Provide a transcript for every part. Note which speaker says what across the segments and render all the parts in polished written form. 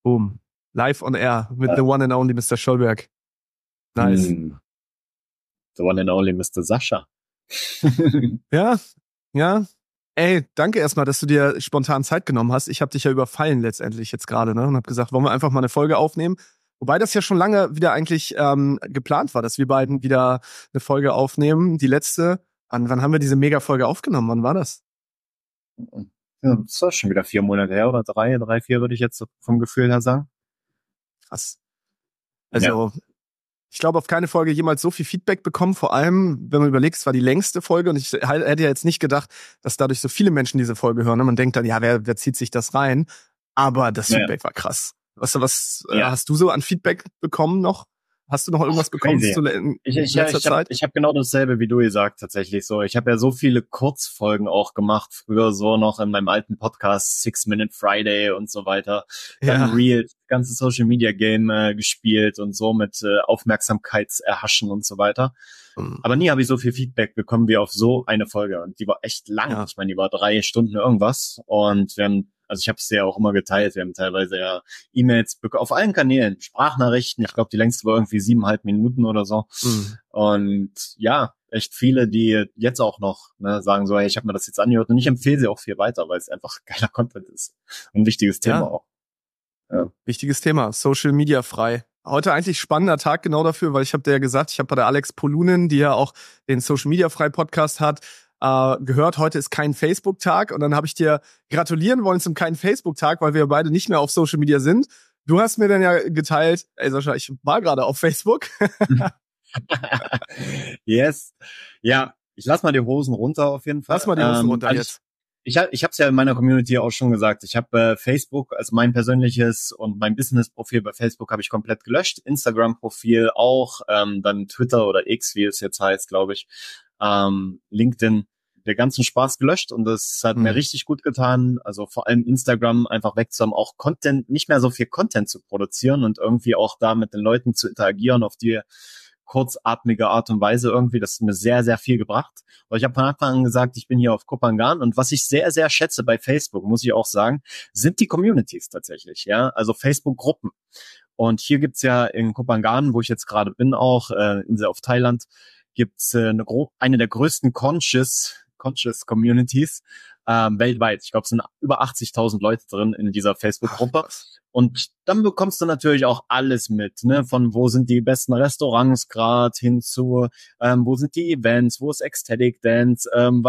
Speaker 1: Boom. Live on air mit the one and only Mr. Schollberg. Nice.
Speaker 2: The one and only Mr. Sascha.
Speaker 1: Ja. Ey, danke erstmal, dass du dir spontan Zeit genommen hast. Ich habe dich ja überfallen letztendlich jetzt gerade, ne? Und habe gesagt, wollen wir einfach mal eine Folge aufnehmen? Wobei das ja schon lange wieder eigentlich geplant war, dass wir beiden wieder eine Folge aufnehmen. Die letzte, wann haben wir diese Mega-Folge aufgenommen? Wann war das?
Speaker 2: Ja, das war schon wieder 4 Monate her oder 3, 4 würde ich jetzt vom Gefühl her sagen.
Speaker 1: Krass. Also, ich glaube, auf keine Folge jemals so viel Feedback bekommen. Vor allem, wenn man überlegt, es war die längste Folge und ich hätte ja jetzt nicht gedacht, dass dadurch so viele Menschen diese Folge hören. Und man denkt dann, ja, wer zieht sich das rein? Aber das Feedback war krass. Was hast du so an Feedback bekommen noch? Hast du noch irgendwas bekommen in letzter Zeit?
Speaker 2: Ich hab genau dasselbe wie du gesagt, tatsächlich so. Ich habe ja so viele Kurzfolgen auch gemacht, früher so noch in meinem alten Podcast 6-Minute Friday und so weiter. Dann Reels, ganze Social Media Game gespielt und so mit Aufmerksamkeitserhaschen und so weiter. Aber nie habe ich so viel Feedback bekommen wie auf so eine Folge. Und die war echt lang. Ja. Ich meine, die war 3 Stunden irgendwas. Und ich habe es ja auch immer geteilt. Wir haben teilweise ja E-Mails auf allen Kanälen, Sprachnachrichten. Ich glaube, die längste war irgendwie 7,5 Minuten oder so. Und ja, echt viele, die jetzt auch noch sagen so, hey, ich habe mir das jetzt angehört und ich empfehle sie auch viel weiter, weil es einfach geiler Content ist. Ein wichtiges Thema auch.
Speaker 1: Ja. Wichtiges Thema, Social Media frei. Heute eigentlich spannender Tag genau dafür, weil ich habe dir ja gesagt, ich habe bei der Alex Polunin, die ja auch den Social Media frei Podcast hat, gehört, heute ist kein Facebook-Tag. Und dann habe ich dir gratulieren wollen zum keinen Facebook-Tag, weil wir beide nicht mehr auf Social Media sind. Du hast mir dann ja geteilt, ey Sascha, ich war gerade auf Facebook.
Speaker 2: Yes. Ja, ich lass mal die Hosen runter auf jeden Fall.
Speaker 1: Lass mal die Hosen runter jetzt.
Speaker 2: Ich habe es ja in meiner Community auch schon gesagt. Ich habe Facebook, also mein persönliches und mein Business-Profil bei Facebook habe ich komplett gelöscht. Instagram-Profil auch, dann Twitter oder X, wie es jetzt heißt, glaube ich. LinkedIn, der ganzen Spaß gelöscht und das hat mir richtig gut getan. Also vor allem Instagram einfach wegzuhaben, auch Content, nicht mehr so viel Content zu produzieren und irgendwie auch da mit den Leuten zu interagieren auf die kurzatmige Art und Weise irgendwie. Das hat mir sehr, sehr viel gebracht. Aber ich habe von Anfang an gesagt, ich bin hier auf Kopangan und was ich sehr, sehr schätze bei Facebook, muss ich auch sagen, sind die Communities tatsächlich, ja, also Facebook-Gruppen. Und hier gibt's ja in Kopangan, wo ich jetzt gerade bin, auch Insel auf Thailand, gibt's eine der größten Conscious Communities weltweit. Ich glaube, es sind über 80.000 Leute drin in dieser Facebook-Gruppe. Und dann bekommst du natürlich auch alles mit, ne? Von wo sind die besten Restaurants gerade hin zu, wo sind die Events, wo ist Ecstatic Dance,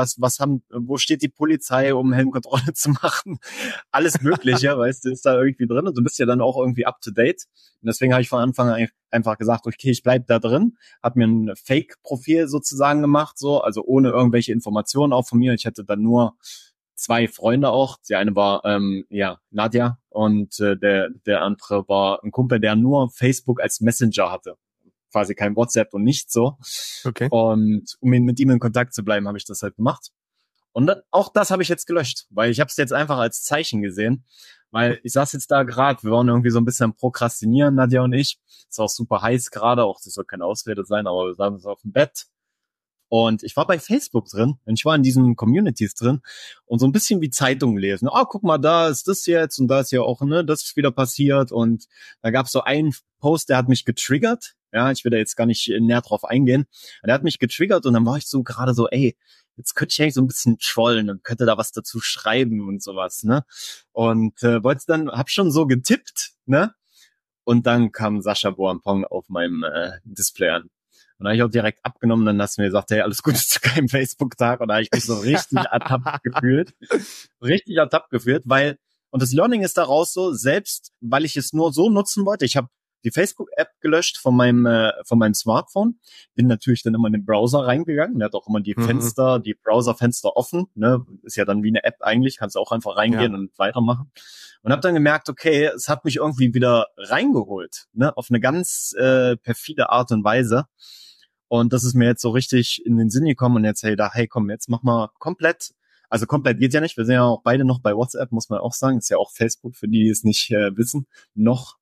Speaker 2: wo steht die Polizei, um Helmkontrolle zu machen? Alles Mögliche, weißt du, ist da irgendwie drin und du bist ja dann auch irgendwie up to date. Und deswegen habe ich von Anfang an einfach gesagt, okay, ich bleib da drin, habe mir ein Fake-Profil sozusagen gemacht, so, also ohne irgendwelche Informationen auch von mir. Ich hatte dann nur 2 Freunde auch. Die eine war Nadja und der andere war ein Kumpel, der nur Facebook als Messenger hatte. Quasi kein WhatsApp und nichts so.
Speaker 1: Okay.
Speaker 2: Und um mit ihm in Kontakt zu bleiben, habe ich das halt gemacht. Und dann, auch das habe ich jetzt gelöscht, weil ich habe es jetzt einfach als Zeichen gesehen. Weil ich saß jetzt da gerade, wir waren irgendwie so ein bisschen am Prokrastinieren, Nadja und ich. Ist auch super heiß gerade, auch das soll keine Ausrede sein, aber wir saßen so auf dem Bett. Und ich war bei Facebook drin und ich war in diesen Communities drin und so ein bisschen wie Zeitungen lesen. Guck mal, da ist das jetzt und da ist ja auch, das ist wieder passiert. Und da gab es so einen Post, der hat mich getriggert. Ja, ich will da jetzt gar nicht näher drauf eingehen. Der hat mich getriggert und dann war ich so gerade so, ey, jetzt könnte ich eigentlich so ein bisschen trollen und könnte da was dazu schreiben und sowas, ne? Und hab schon so getippt, ne? Und dann kam Sascha Boampong auf meinem Display an. Und da habe ich auch direkt abgenommen, dann hast du mir gesagt, hey, alles Gute zu keinem Facebook-Tag. Und da habe ich mich so richtig ertappt gefühlt. Richtig ertappt gefühlt, weil, und das Learning ist daraus so, selbst weil ich es nur so nutzen wollte, ich habe die Facebook-App gelöscht von meinem Smartphone, bin natürlich dann immer in den Browser reingegangen, der hat auch immer die die Browser-Fenster offen, ne, ist ja dann wie eine App eigentlich, kannst auch einfach reingehen und weitermachen. Und habe dann gemerkt, okay, es hat mich irgendwie wieder reingeholt, ne, auf eine ganz perfide Art und Weise. Und das ist mir jetzt so richtig in den Sinn gekommen und jetzt, hey, komm, jetzt mach mal komplett. Also komplett geht ja nicht. Wir sind ja auch beide noch bei WhatsApp, muss man auch sagen. Ist ja auch Facebook, für die es nicht wissen. Noch.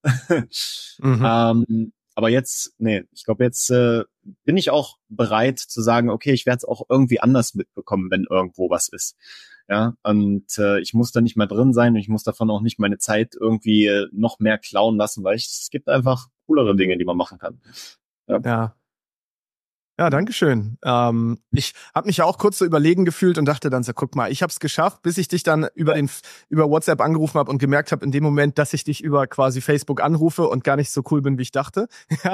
Speaker 2: Aber jetzt, ich glaube, jetzt bin ich auch bereit zu sagen, okay, ich werde es auch irgendwie anders mitbekommen, wenn irgendwo was ist. Ja, und ich muss da nicht mehr drin sein und ich muss davon auch nicht meine Zeit irgendwie noch mehr klauen lassen, weil es gibt einfach coolere Dinge, die man machen kann. Ja.
Speaker 1: Ja. Ja, danke schön. Ich habe mich ja auch kurz so überlegen gefühlt und dachte dann so, guck mal, ich habe es geschafft, bis ich dich dann über WhatsApp angerufen habe und gemerkt habe in dem Moment, dass ich dich über quasi Facebook anrufe und gar nicht so cool bin, wie ich dachte.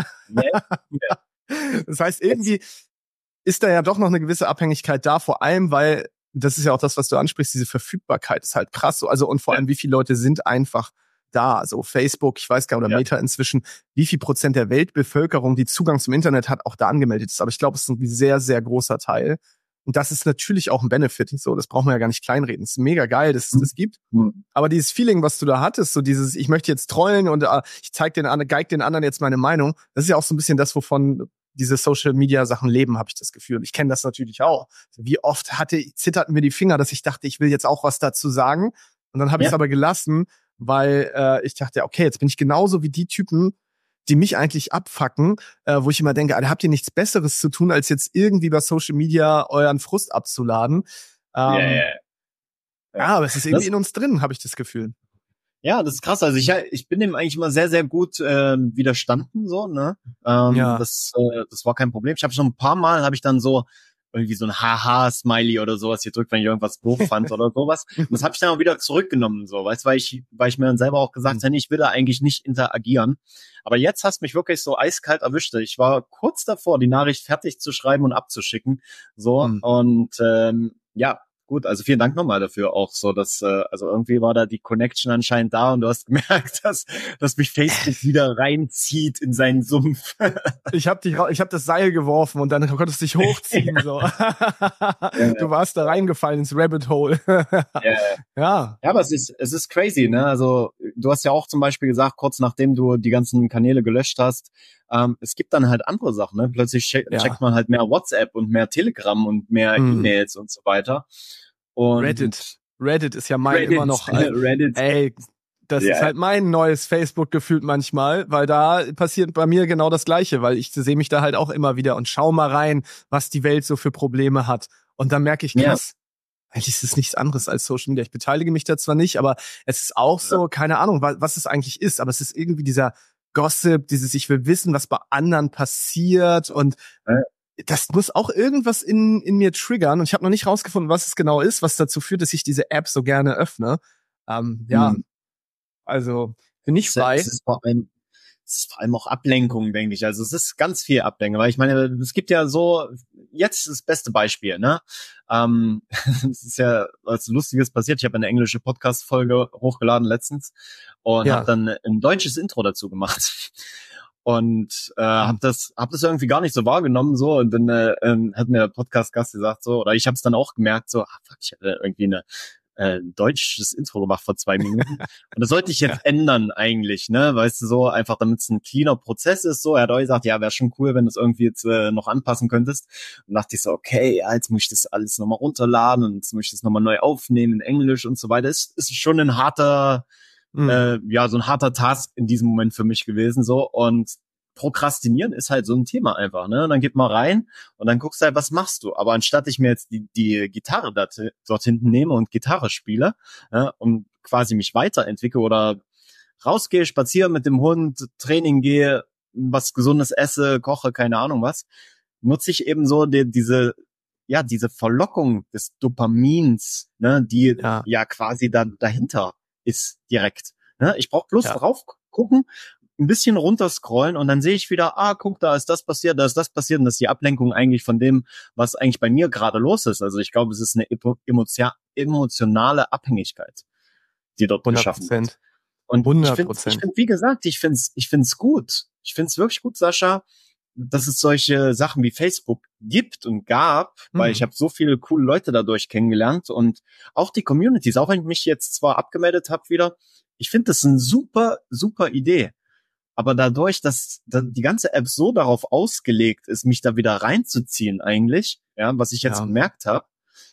Speaker 1: Das heißt, irgendwie ist da ja doch noch eine gewisse Abhängigkeit da, vor allem, weil das ist ja auch das, was du ansprichst, diese Verfügbarkeit ist halt krass. Also und vor allem, wie viele Leute sind einfach da? Also Facebook, ich weiß gar nicht, oder Meta inzwischen, wie viel Prozent der Weltbevölkerung, die Zugang zum Internet hat, auch da angemeldet ist. Aber ich glaube, es ist ein sehr, sehr großer Teil. Und das ist natürlich auch ein Benefit. So, das braucht man ja gar nicht kleinreden. Es ist mega geil, dass es das gibt. Aber dieses Feeling, was du da hattest, so dieses, ich möchte jetzt trollen und ich geig den anderen jetzt meine Meinung, das ist ja auch so ein bisschen das, wovon diese Social-Media-Sachen leben, habe ich das Gefühl. Und ich kenne das natürlich auch. Wie oft zitterten mir die Finger, dass ich dachte, ich will jetzt auch was dazu sagen. Und dann habe ich es aber gelassen, weil ich dachte, okay, jetzt bin ich genauso wie die Typen, die mich eigentlich abfacken, wo ich immer denke, Alter, habt ihr nichts Besseres zu tun, als jetzt irgendwie bei Social Media euren Frust abzuladen? Ja, aber es ist irgendwie in uns drin, habe ich das Gefühl.
Speaker 2: Ja, das ist krass. Also ich bin dem eigentlich immer sehr, sehr gut widerstanden, so, ne? Das war kein Problem. Ich habe schon ein paar Mal, habe ich dann so irgendwie so ein Haha-Smiley oder sowas gedrückt, wenn ich irgendwas doof fand oder sowas. Und das habe ich dann auch wieder zurückgenommen, so, weißt, weil ich mir dann selber auch gesagt habe, ich will da eigentlich nicht interagieren. Aber jetzt hast mich wirklich so eiskalt erwischt. Ich war kurz davor, die Nachricht fertig zu schreiben und abzuschicken, so, und ja. Gut, also vielen Dank nochmal dafür auch so, dass also irgendwie war da die Connection anscheinend da und du hast gemerkt, dass mich Facebook wieder reinzieht in seinen Sumpf.
Speaker 1: Ich hab das Seil geworfen und dann konntest du dich hochziehen so. Du warst da reingefallen ins Rabbit Hole. Ja,
Speaker 2: aber es ist crazy, ne? Also du hast ja auch zum Beispiel gesagt, kurz nachdem du die ganzen Kanäle gelöscht hast, es gibt dann halt andere Sachen, ne? Plötzlich checkt man halt mehr WhatsApp und mehr Telegram und mehr E-Mails und so weiter. Und
Speaker 1: Reddit ist ja immer noch Reddit. Ey, das ist halt mein neues Facebook gefühlt manchmal, weil da passiert bei mir genau das Gleiche, weil ich sehe mich da halt auch immer wieder und schau mal rein, was die Welt so für Probleme hat. Und dann merke ich, krass, eigentlich ist es nichts anderes als Social Media. Ich beteilige mich da zwar nicht, aber es ist auch so, keine Ahnung, was es eigentlich ist, aber es ist irgendwie dieser Gossip, ich will wissen, was bei anderen passiert und das muss auch irgendwas in mir triggern und ich habe noch nicht rausgefunden, was es genau ist, was dazu führt, dass ich diese App so gerne öffne. Also bin ich bei.
Speaker 2: Es ist vor allem auch Ablenkung, denke ich. Also es ist ganz viel Ablenkung, weil ich meine, es gibt ja so, jetzt das beste Beispiel, ne? Es ist ja was Lustiges passiert. Ich habe eine englische Podcast-Folge hochgeladen letztens und habe dann ein deutsches Intro dazu gemacht. Und hab das irgendwie gar nicht so wahrgenommen so und dann hat mir der Podcast-Gast gesagt so, oder ich habe es dann auch gemerkt so, fuck, ich hatte irgendwie ein deutsches Intro gemacht vor 2 Minuten. Und das sollte ich jetzt ändern eigentlich, ne? Weißt du, so einfach, damit es ein cleaner Prozess ist. So, er hat auch gesagt, ja, wäre schon cool, wenn du es irgendwie jetzt noch anpassen könntest. Und dachte ich so, okay, ja, jetzt muss ich das alles nochmal runterladen und jetzt muss ich das nochmal neu aufnehmen in Englisch und so weiter. Ist schon ein harter, so ein harter Task in diesem Moment für mich gewesen. So, und Prokrastinieren ist halt so ein Thema einfach, ne? Und dann geht mal rein und dann guckst du halt, was machst du? Aber anstatt ich mir jetzt die Gitarre dort hinten nehme und Gitarre spiele, und quasi mich weiterentwickle oder rausgehe, spaziere mit dem Hund, Training gehe, was Gesundes esse, koche, keine Ahnung was, nutze ich eben so diese Verlockung des Dopamins, ne, die ja quasi dahinter ist direkt. Ne? Ich brauche bloß drauf gucken, ein bisschen runterscrollen und dann sehe ich wieder, guck, da ist das passiert und das ist die Ablenkung eigentlich von dem, was eigentlich bei mir gerade los ist. Also ich glaube, es ist eine emotionale Abhängigkeit, die dort
Speaker 1: 100%.
Speaker 2: geschaffen wird. Und
Speaker 1: 100%.
Speaker 2: ich finde, wie gesagt, ich find's gut. Ich find's wirklich gut, Sascha, dass es solche Sachen wie Facebook gibt und gab, weil ich habe so viele coole Leute dadurch kennengelernt und auch die Communities, auch wenn ich mich jetzt zwar abgemeldet habe wieder, ich finde das eine super, super Idee. Aber dadurch, dass die ganze App so darauf ausgelegt ist, mich da wieder reinzuziehen eigentlich, was ich jetzt gemerkt habe,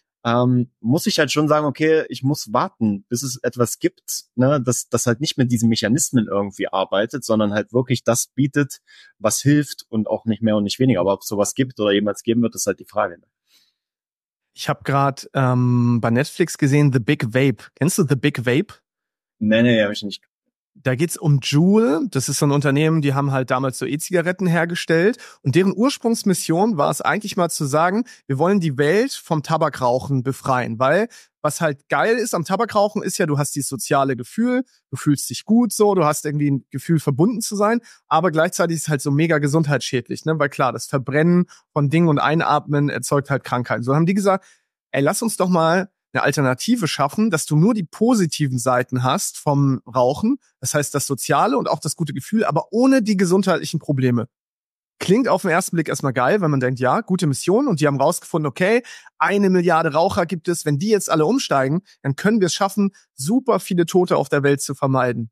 Speaker 2: muss ich halt schon sagen, okay, ich muss warten, bis es etwas gibt, ne, das halt nicht mit diesen Mechanismen irgendwie arbeitet, sondern halt wirklich das bietet, was hilft und auch nicht mehr und nicht weniger. Aber ob es sowas gibt oder jemals geben wird, ist halt die Frage. Ne?
Speaker 1: Ich habe gerade bei Netflix gesehen, The Big Vape. Kennst du The Big Vape?
Speaker 2: Nee, habe ich nicht.
Speaker 1: Da geht's um Juul. Das ist so ein Unternehmen, die haben halt damals so E-Zigaretten hergestellt. Und deren Ursprungsmission war es eigentlich mal zu sagen, wir wollen die Welt vom Tabakrauchen befreien. Weil was halt geil ist am Tabakrauchen ist ja, du hast dieses soziale Gefühl, du fühlst dich gut so, du hast irgendwie ein Gefühl, verbunden zu sein. Aber gleichzeitig ist es halt so mega gesundheitsschädlich, ne? Weil klar, das Verbrennen von Dingen und Einatmen erzeugt halt Krankheiten. So haben die gesagt, ey, lass uns doch mal eine Alternative schaffen, dass du nur die positiven Seiten hast vom Rauchen. Das heißt, das Soziale und auch das gute Gefühl, aber ohne die gesundheitlichen Probleme. Klingt auf den ersten Blick erstmal geil, wenn man denkt, ja, gute Mission. Und die haben rausgefunden, okay, 1 Milliarde Raucher gibt es. Wenn die jetzt alle umsteigen, dann können wir es schaffen, super viele Tote auf der Welt zu vermeiden.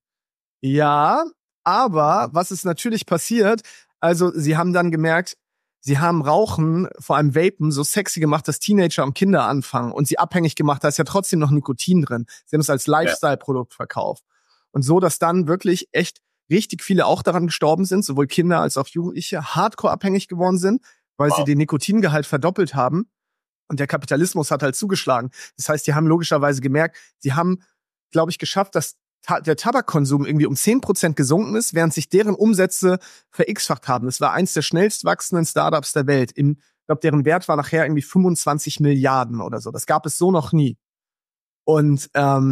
Speaker 1: Ja, aber was ist natürlich passiert? Also sie haben dann gemerkt, sie haben Rauchen, vor allem Vapen, so sexy gemacht, dass Teenager und Kinder anfangen und sie abhängig gemacht, da ist ja trotzdem noch Nikotin drin. Sie haben es als Lifestyle-Produkt verkauft. Und so, dass dann wirklich echt richtig viele auch daran gestorben sind, sowohl Kinder als auch Jugendliche, hardcore abhängig geworden sind, weil sie den Nikotingehalt verdoppelt haben. Und der Kapitalismus hat halt zugeschlagen. Das heißt, die haben logischerweise gemerkt, sie haben, glaube ich, geschafft, dass der Tabakkonsum irgendwie um 10% gesunken ist, während sich deren Umsätze ver-x-facht haben. Das war eins der schnellst wachsenden Startups der Welt. Ich glaube, deren Wert war nachher irgendwie 25 Milliarden oder so. Das gab es so noch nie. Und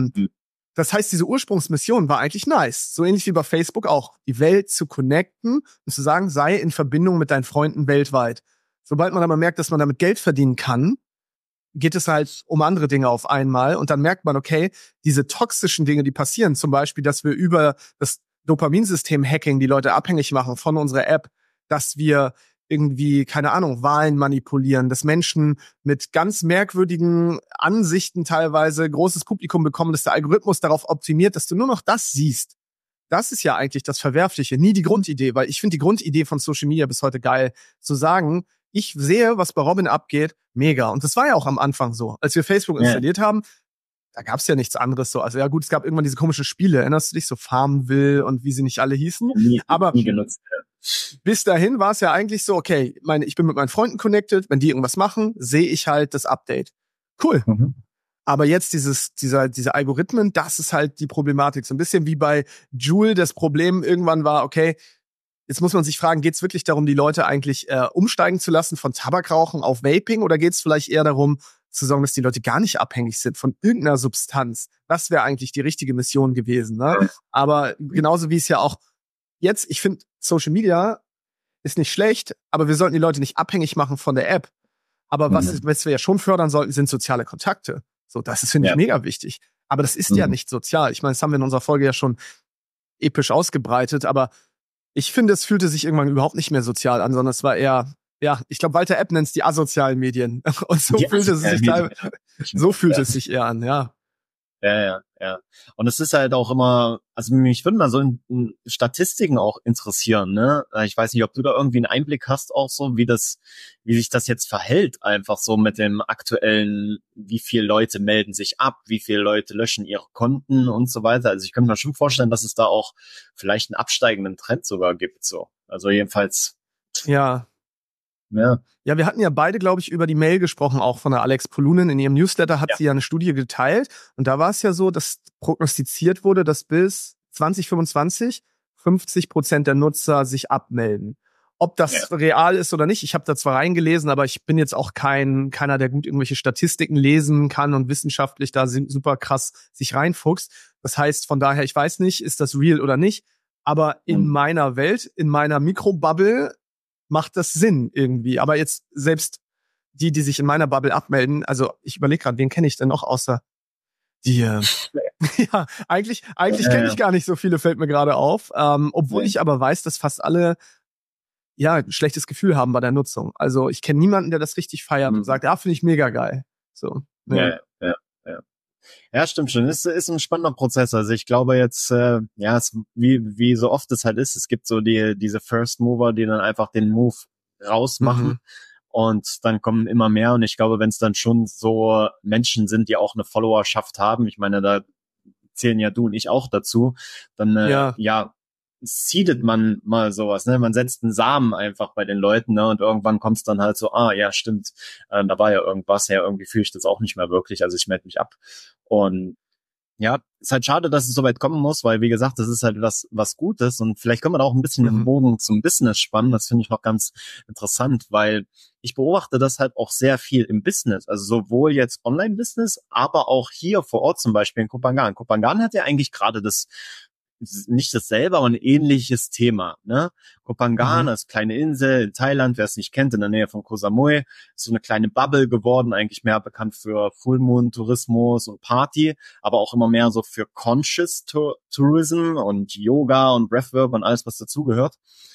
Speaker 1: das heißt, diese Ursprungsmission war eigentlich nice. So ähnlich wie bei Facebook auch. Die Welt zu connecten und zu sagen, sei in Verbindung mit deinen Freunden weltweit. Sobald man aber merkt, dass man damit Geld verdienen kann, geht es halt um andere Dinge auf einmal. Und dann merkt man, okay, diese toxischen Dinge, die passieren, zum Beispiel, dass wir über das Dopaminsystem-Hacking die Leute abhängig machen von unserer App, dass wir irgendwie, keine Ahnung, Wahlen manipulieren, dass Menschen mit ganz merkwürdigen Ansichten teilweise großes Publikum bekommen, dass der Algorithmus darauf optimiert, dass du nur noch das siehst. Das ist ja eigentlich das Verwerfliche, nie die Grundidee, weil ich finde die Grundidee von Social Media bis heute geil, zu sagen, ich sehe, was bei Robin abgeht, mega. Und das war ja auch am Anfang so. Als wir Facebook installiert haben, da gab's ja nichts anderes so. Also ja gut, es gab irgendwann diese komischen Spiele, erinnerst du dich, so Farmville und wie sie nicht alle hießen? Aber
Speaker 2: nie genutzt.
Speaker 1: Bis dahin war es ja eigentlich so, okay, ich bin mit meinen Freunden connected, wenn die irgendwas machen, sehe ich halt das Update. Cool. Mhm. Aber jetzt diese Algorithmen, das ist halt die Problematik. So ein bisschen wie bei Juul das Problem irgendwann war, okay, jetzt muss man sich fragen, geht es wirklich darum, die Leute eigentlich umsteigen zu lassen von Tabakrauchen auf Vaping oder geht es vielleicht eher darum, zu sorgen, dass die Leute gar nicht abhängig sind von irgendeiner Substanz? Das wäre eigentlich die richtige Mission gewesen. Ne? Aber genauso wie es ja auch jetzt, ich finde, Social Media ist nicht schlecht, aber wir sollten die Leute nicht abhängig machen von der App. Aber was wir ja schon fördern sollten, sind soziale Kontakte. So, das ist, finde ich, mega wichtig. Aber das ist ja nicht sozial. Ich meine, das haben wir in unserer Folge ja schon episch ausgebreitet, aber ich finde, es fühlte sich irgendwann überhaupt nicht mehr sozial an, sondern es war eher, ja, ich glaube, Walter Epp nennt es die asozialen Medien. Und so fühlte es sich eher an, ja.
Speaker 2: Ja. Und es ist halt auch immer, also mich würde mal so in Statistiken auch interessieren, ne? Ich weiß nicht, ob du da irgendwie einen Einblick hast auch so, wie sich das jetzt verhält, einfach so mit dem aktuellen, wie viele Leute melden sich ab, wie viele Leute löschen ihre Konten und so weiter. Also ich könnte mir schon vorstellen, dass es da auch vielleicht einen absteigenden Trend sogar gibt, so. Also jedenfalls.
Speaker 1: Ja, wir hatten ja beide, glaube ich, über die Mail gesprochen, auch von der Alex Polunin. In ihrem Newsletter hat sie ja eine Studie geteilt. Und da war es ja so, dass prognostiziert wurde, dass bis 2025 50% der Nutzer sich abmelden. Ob das real ist oder nicht, ich habe da zwar reingelesen, aber ich bin jetzt auch keiner, der gut irgendwelche Statistiken lesen kann und wissenschaftlich da super krass sich reinfuchst. Das heißt, von daher, ich weiß nicht, ist das real oder nicht. Aber in meiner Welt, in meiner Mikrobubble, macht das Sinn irgendwie. Aber jetzt selbst die sich in meiner Bubble abmelden, also ich überlege gerade, wen kenne ich denn noch außer die, ja, eigentlich kenne ich gar nicht so viele, fällt mir gerade auf. Obwohl ich aber weiß, dass fast alle ein schlechtes Gefühl haben bei der Nutzung. Also ich kenne niemanden, der das richtig feiert und sagt, finde ich mega geil. So.
Speaker 2: Ja. Ja, stimmt schon. Es ist ein spannender Prozess. Also ich glaube jetzt, wie so oft es halt ist, es gibt so diese First Mover, die dann einfach den Move rausmachen und dann kommen immer mehr. Und ich glaube, wenn es dann schon so Menschen sind, die auch eine Followerschaft haben, ich meine, da zählen ja du und ich auch dazu, dann seedet man mal sowas, ne? Man setzt einen Samen einfach bei den Leuten, ne? Und irgendwann kommt es dann halt so, ja, stimmt, da war ja irgendwas, ja, irgendwie fühle ich das auch nicht mehr wirklich, also ich melde mich ab. Und ja, ist halt schade, dass es so weit kommen muss, weil, wie gesagt, das ist halt was Gutes und vielleicht können wir da auch ein bisschen den Bogen zum Business spannen. Das finde ich noch ganz interessant, weil ich beobachte das halt auch sehr viel im Business, also sowohl jetzt Online-Business, aber auch hier vor Ort zum Beispiel in Kopangan. Kopangan hat ja eigentlich gerade nicht dasselbe, aber ein ähnliches Thema, ne? Kopangan ist kleine Insel in Thailand, wer es nicht kennt, in der Nähe von Koh Samui, ist so eine kleine Bubble geworden, eigentlich mehr bekannt für Full Moon Tourismus und Party, aber auch immer mehr so für Conscious Tourism und Yoga und Breathwork und alles, was dazugehört.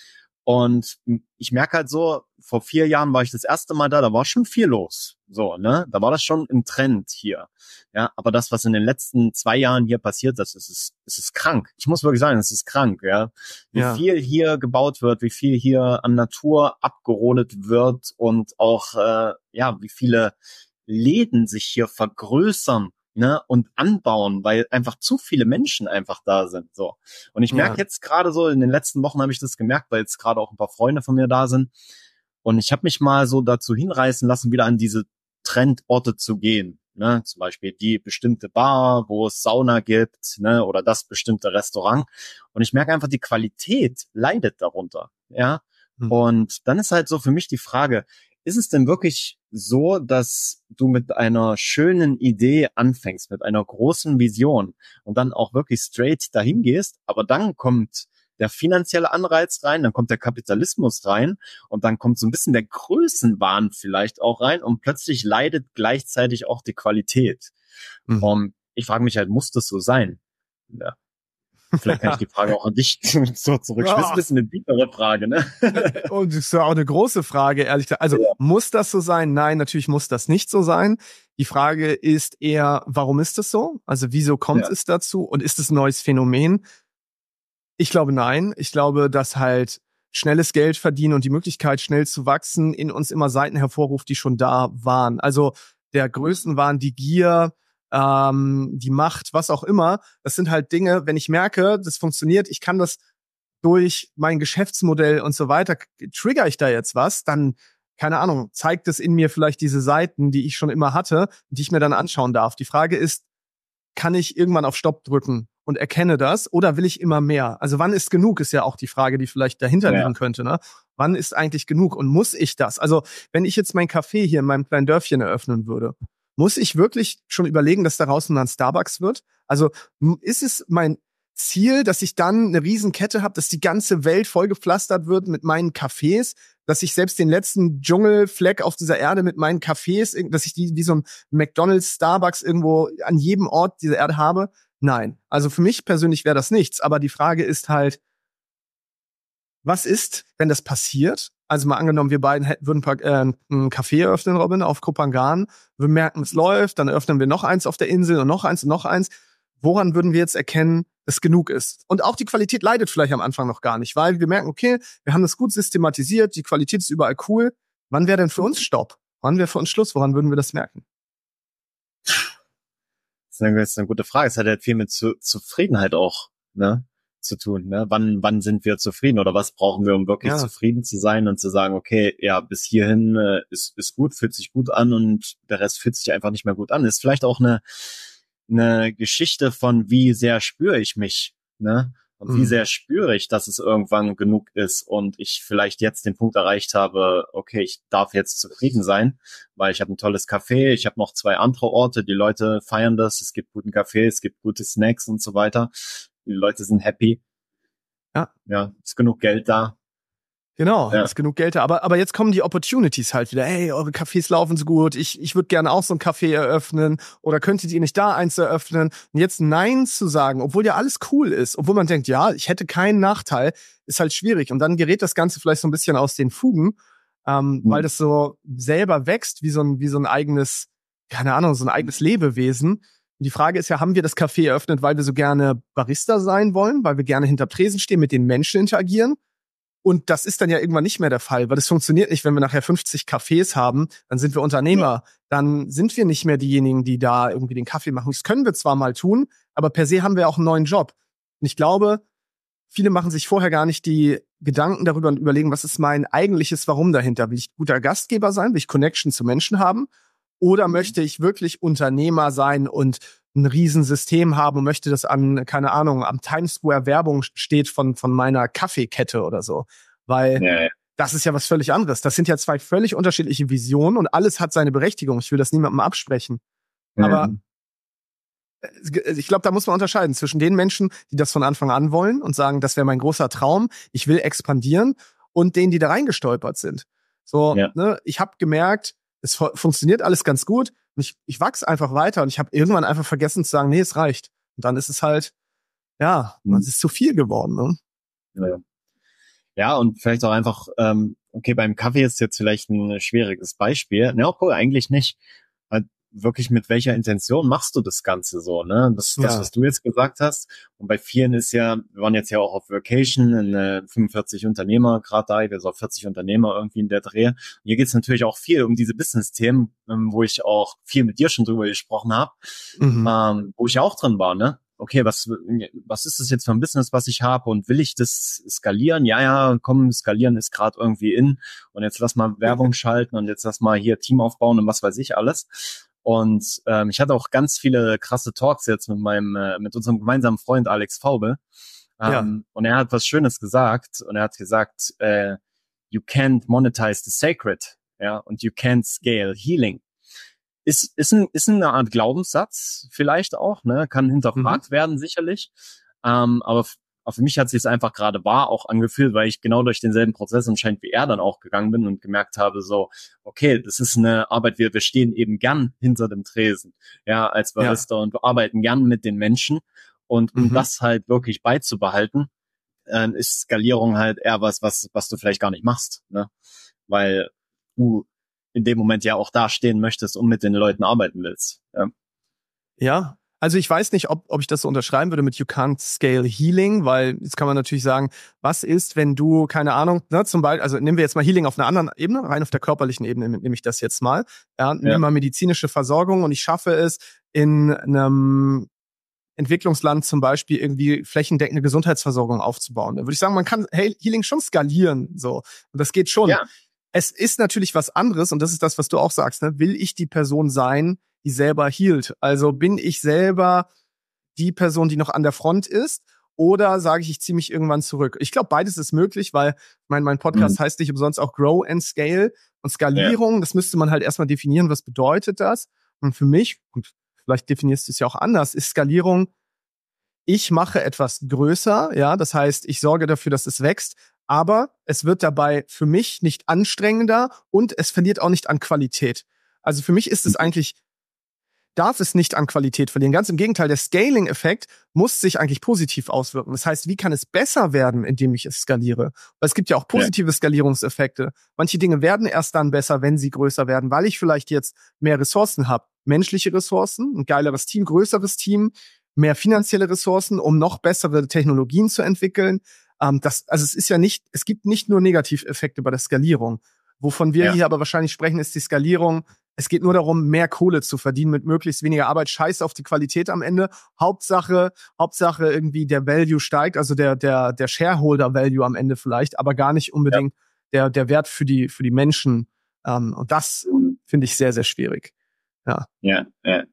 Speaker 2: Und ich merke halt so, vor 4 Jahren war ich das erste Mal da war schon viel los. So, ne? Da war das schon im Trend hier. Ja, aber das, was in den letzten 2 Jahren hier passiert ist, es ist krank. Ich muss wirklich sagen, es ist krank, ja. Wie viel hier gebaut wird, wie viel hier an Natur abgerodet wird und auch, wie viele Läden sich hier vergrößern, ne, und anbauen, weil einfach zu viele Menschen einfach da sind, so. Und ich merke jetzt gerade so, in den letzten Wochen habe ich das gemerkt, weil jetzt gerade auch ein paar Freunde von mir da sind. Und ich habe mich mal so dazu hinreißen lassen, wieder an diese Trendorte zu gehen, ne, zum Beispiel die bestimmte Bar, wo es Sauna gibt, ne, oder das bestimmte Restaurant. Und ich merke einfach, die Qualität leidet darunter, ja. Und dann ist halt so für mich die Frage, ist es denn wirklich so, dass du mit einer schönen Idee anfängst, mit einer großen Vision und dann auch wirklich straight dahin gehst, aber dann kommt der finanzielle Anreiz rein, dann kommt der Kapitalismus rein und dann kommt so ein bisschen der Größenwahn vielleicht auch rein und plötzlich leidet gleichzeitig auch die Qualität. Und ich frage mich halt, muss das so sein? Ja. Vielleicht kann ich die Frage auch an dich so zurückspielen. Das ist ein bisschen eine tiefere Frage, ne?
Speaker 1: Und das ist ja auch eine große Frage, ehrlich gesagt. Also, muss das so sein? Nein, natürlich muss das nicht so sein. Die Frage ist eher, warum ist das so? Also, wieso kommt es dazu? Und ist es ein neues Phänomen? Ich glaube, nein. Ich glaube, dass halt schnelles Geld verdienen und die Möglichkeit, schnell zu wachsen, in uns immer Seiten hervorruft, die schon da waren. Also, der Größenwahn, die Gier, die Macht, was auch immer. Das sind halt Dinge, wenn ich merke, das funktioniert, ich kann das durch mein Geschäftsmodell und so weiter, trigger ich da jetzt was, dann, keine Ahnung, zeigt es in mir vielleicht diese Seiten, die ich schon immer hatte, die ich mir dann anschauen darf. Die Frage ist, kann ich irgendwann auf Stopp drücken und erkenne das oder will ich immer mehr? Also wann ist genug, ist ja auch die Frage, die vielleicht dahinter liegen könnte, ne? Wann ist eigentlich genug und muss ich das? Also wenn ich jetzt mein Café hier in meinem kleinen Dörfchen eröffnen würde, muss ich wirklich schon überlegen, dass daraus ein Starbucks wird? Also ist es mein Ziel, dass ich dann eine Riesenkette habe, dass die ganze Welt vollgepflastert wird mit meinen Cafés, dass ich selbst den letzten Dschungelfleck auf dieser Erde mit meinen Cafés, dass ich die wie so ein McDonald's, Starbucks irgendwo an jedem Ort dieser Erde habe? Nein. Also für mich persönlich wäre das nichts. Aber die Frage ist halt, was ist, wenn das passiert? Also mal angenommen, wir beiden würden ein Café eröffnen, Robin, auf Kopangan. Wir merken, es läuft, dann eröffnen wir noch eins auf der Insel und noch eins und noch eins. Woran würden wir jetzt erkennen, dass genug ist? Und auch die Qualität leidet vielleicht am Anfang noch gar nicht, weil wir merken, okay, wir haben das gut systematisiert, die Qualität ist überall cool. Wann wäre denn für uns Stopp? Wann wäre für uns Schluss? Woran würden wir das merken?
Speaker 2: Das ist eine gute Frage. Es hat ja viel mit Zufriedenheit auch, ne, zu tun, ne? Wann sind wir zufrieden oder was brauchen wir, um wirklich zufrieden zu sein und zu sagen, okay, ja, bis hierhin ist gut, fühlt sich gut an und der Rest fühlt sich einfach nicht mehr gut an. Ist vielleicht auch eine Geschichte von, wie sehr spüre ich mich, ne? Und wie sehr spüre ich, dass es irgendwann genug ist und ich vielleicht jetzt den Punkt erreicht habe, okay, ich darf jetzt zufrieden sein, weil ich habe ein tolles Café, ich habe noch 2 andere Orte, die Leute feiern das, es gibt guten Kaffee, es gibt gute Snacks und so weiter. Die Leute sind happy. Ja, ist genug Geld da.
Speaker 1: Genau, ist genug Geld da. Aber jetzt kommen die Opportunities halt wieder. Hey, eure Cafés laufen so gut. Ich würde gerne auch so ein Café eröffnen. Oder könntet ihr nicht da eins eröffnen? Und jetzt Nein zu sagen, obwohl ja alles cool ist. Obwohl man denkt, ja, ich hätte keinen Nachteil, ist halt schwierig. Und dann gerät das Ganze vielleicht so ein bisschen aus den Fugen, weil das so selber wächst, wie so ein eigenes, keine Ahnung, so ein eigenes Lebewesen. Die Frage ist ja, haben wir das Café eröffnet, weil wir so gerne Barista sein wollen, weil wir gerne hinter Tresen stehen, mit den Menschen interagieren? Und das ist dann ja irgendwann nicht mehr der Fall, weil das funktioniert nicht, wenn wir nachher 50 Cafés haben, dann sind wir Unternehmer, dann sind wir nicht mehr diejenigen, die da irgendwie den Kaffee machen. Das können wir zwar mal tun, aber per se haben wir auch einen neuen Job. Und ich glaube, viele machen sich vorher gar nicht die Gedanken darüber und überlegen, was ist mein eigentliches Warum dahinter? Will ich guter Gastgeber sein? Will ich Connection zu Menschen haben? Oder möchte ich wirklich Unternehmer sein und ein Riesensystem haben und möchte, dass keine Ahnung, am Times Square Werbung steht von meiner Kaffeekette oder so? Weil das ist ja was völlig anderes. Das sind ja zwei völlig unterschiedliche Visionen und alles hat seine Berechtigung. Ich will das niemandem absprechen. Aber ich glaube, da muss man unterscheiden zwischen den Menschen, die das von Anfang an wollen und sagen, das wäre mein großer Traum, ich will expandieren, und denen, die da reingestolpert sind. So, ne, ich habe gemerkt, es funktioniert alles ganz gut und ich wachse einfach weiter und ich habe irgendwann einfach vergessen zu sagen, nee, es reicht. Und dann ist es halt, es ist zu viel geworden. Ne?
Speaker 2: Ja, und vielleicht auch einfach, okay, beim Kaffee ist jetzt vielleicht ein schwieriges Beispiel. Ne, okay, eigentlich nicht. Halt wirklich, mit welcher Intention machst du das Ganze so, ne? Das, was du jetzt gesagt hast. Und bei vielen ist ja, wir waren jetzt ja auch auf Vacation, in 45 Unternehmer gerade da, wir sind auch 40 Unternehmer irgendwie in der Dreh. Und hier geht's natürlich auch viel um diese Business-Themen, wo ich auch viel mit dir schon drüber gesprochen habe, wo ich auch drin war, ne? Okay, was ist das jetzt für ein Business, was ich habe, und will ich das skalieren? Ja, komm, skalieren ist gerade irgendwie in, und jetzt lass mal Werbung schalten und jetzt lass mal hier Team aufbauen und was weiß ich alles. Und ich hatte auch ganz viele krasse Talks jetzt mit unserem gemeinsamen Freund Alex Faube. Und er hat was Schönes gesagt, und er hat gesagt, you can't monetize the sacred, ja, und you can't scale healing. Ist eine Art Glaubenssatz vielleicht auch, ne? Kann hinterfragt werden, sicherlich. Aber für mich hat es sich einfach gerade wahr auch angefühlt, weil ich genau durch denselben Prozess anscheinend wie er dann auch gegangen bin und gemerkt habe, so, okay, das ist eine Arbeit, wir stehen eben gern hinter dem Tresen, ja, als Barista, und wir arbeiten gern mit den Menschen, und um das halt wirklich beizubehalten, ist Skalierung halt eher was du vielleicht gar nicht machst, ne? Weil du in dem Moment ja auch da stehen möchtest und mit den Leuten arbeiten willst.
Speaker 1: Ja, also ich weiß nicht, ob ich das so unterschreiben würde mit You can't scale healing, weil jetzt kann man natürlich sagen, was ist, wenn du, keine Ahnung, ne, zum Beispiel, also nehmen wir jetzt mal Healing auf einer anderen Ebene, rein auf der körperlichen Ebene nehme ich das jetzt mal. Nehmen wir medizinische Versorgung und ich schaffe es, in einem Entwicklungsland zum Beispiel irgendwie flächendeckende Gesundheitsversorgung aufzubauen. Da würde ich sagen, man kann Healing schon skalieren, so. Und das geht schon. Ja. Es ist natürlich was anderes, und das ist das, was du auch sagst, ne? Will ich die Person sein, die selber healt? Also bin ich selber die Person, die noch an der Front ist, oder sage ich ziehe mich irgendwann zurück? Ich glaube, beides ist möglich, weil mein Podcast heißt nicht umsonst auch Grow and Scale. Und Skalierung, das müsste man halt erstmal definieren, was bedeutet das? Und für mich, gut, vielleicht definierst du es ja auch anders, ist Skalierung, ich mache etwas größer, ja, das heißt, ich sorge dafür, dass es wächst, aber es wird dabei für mich nicht anstrengender und es verliert auch nicht an Qualität. Also für mich ist es eigentlich, darf es nicht an Qualität verlieren. Ganz im Gegenteil, der Scaling-Effekt muss sich eigentlich positiv auswirken. Das heißt, wie kann es besser werden, indem ich es skaliere? Weil es gibt ja auch positive Skalierungseffekte. Manche Dinge werden erst dann besser, wenn sie größer werden, weil ich vielleicht jetzt mehr Ressourcen habe. Menschliche Ressourcen, ein geileres Team, größeres Team, mehr finanzielle Ressourcen, um noch bessere Technologien zu entwickeln. Es gibt nicht nur Negativeffekte bei der Skalierung. Wovon wir hier aber wahrscheinlich sprechen, ist die Skalierung. Es geht nur darum, mehr Kohle zu verdienen mit möglichst weniger Arbeit. Scheiß auf die Qualität am Ende. Hauptsache irgendwie der Value steigt, also der Shareholder Value am Ende vielleicht, aber gar nicht unbedingt der Wert für die Menschen. Und das finde ich sehr, sehr schwierig. Ja.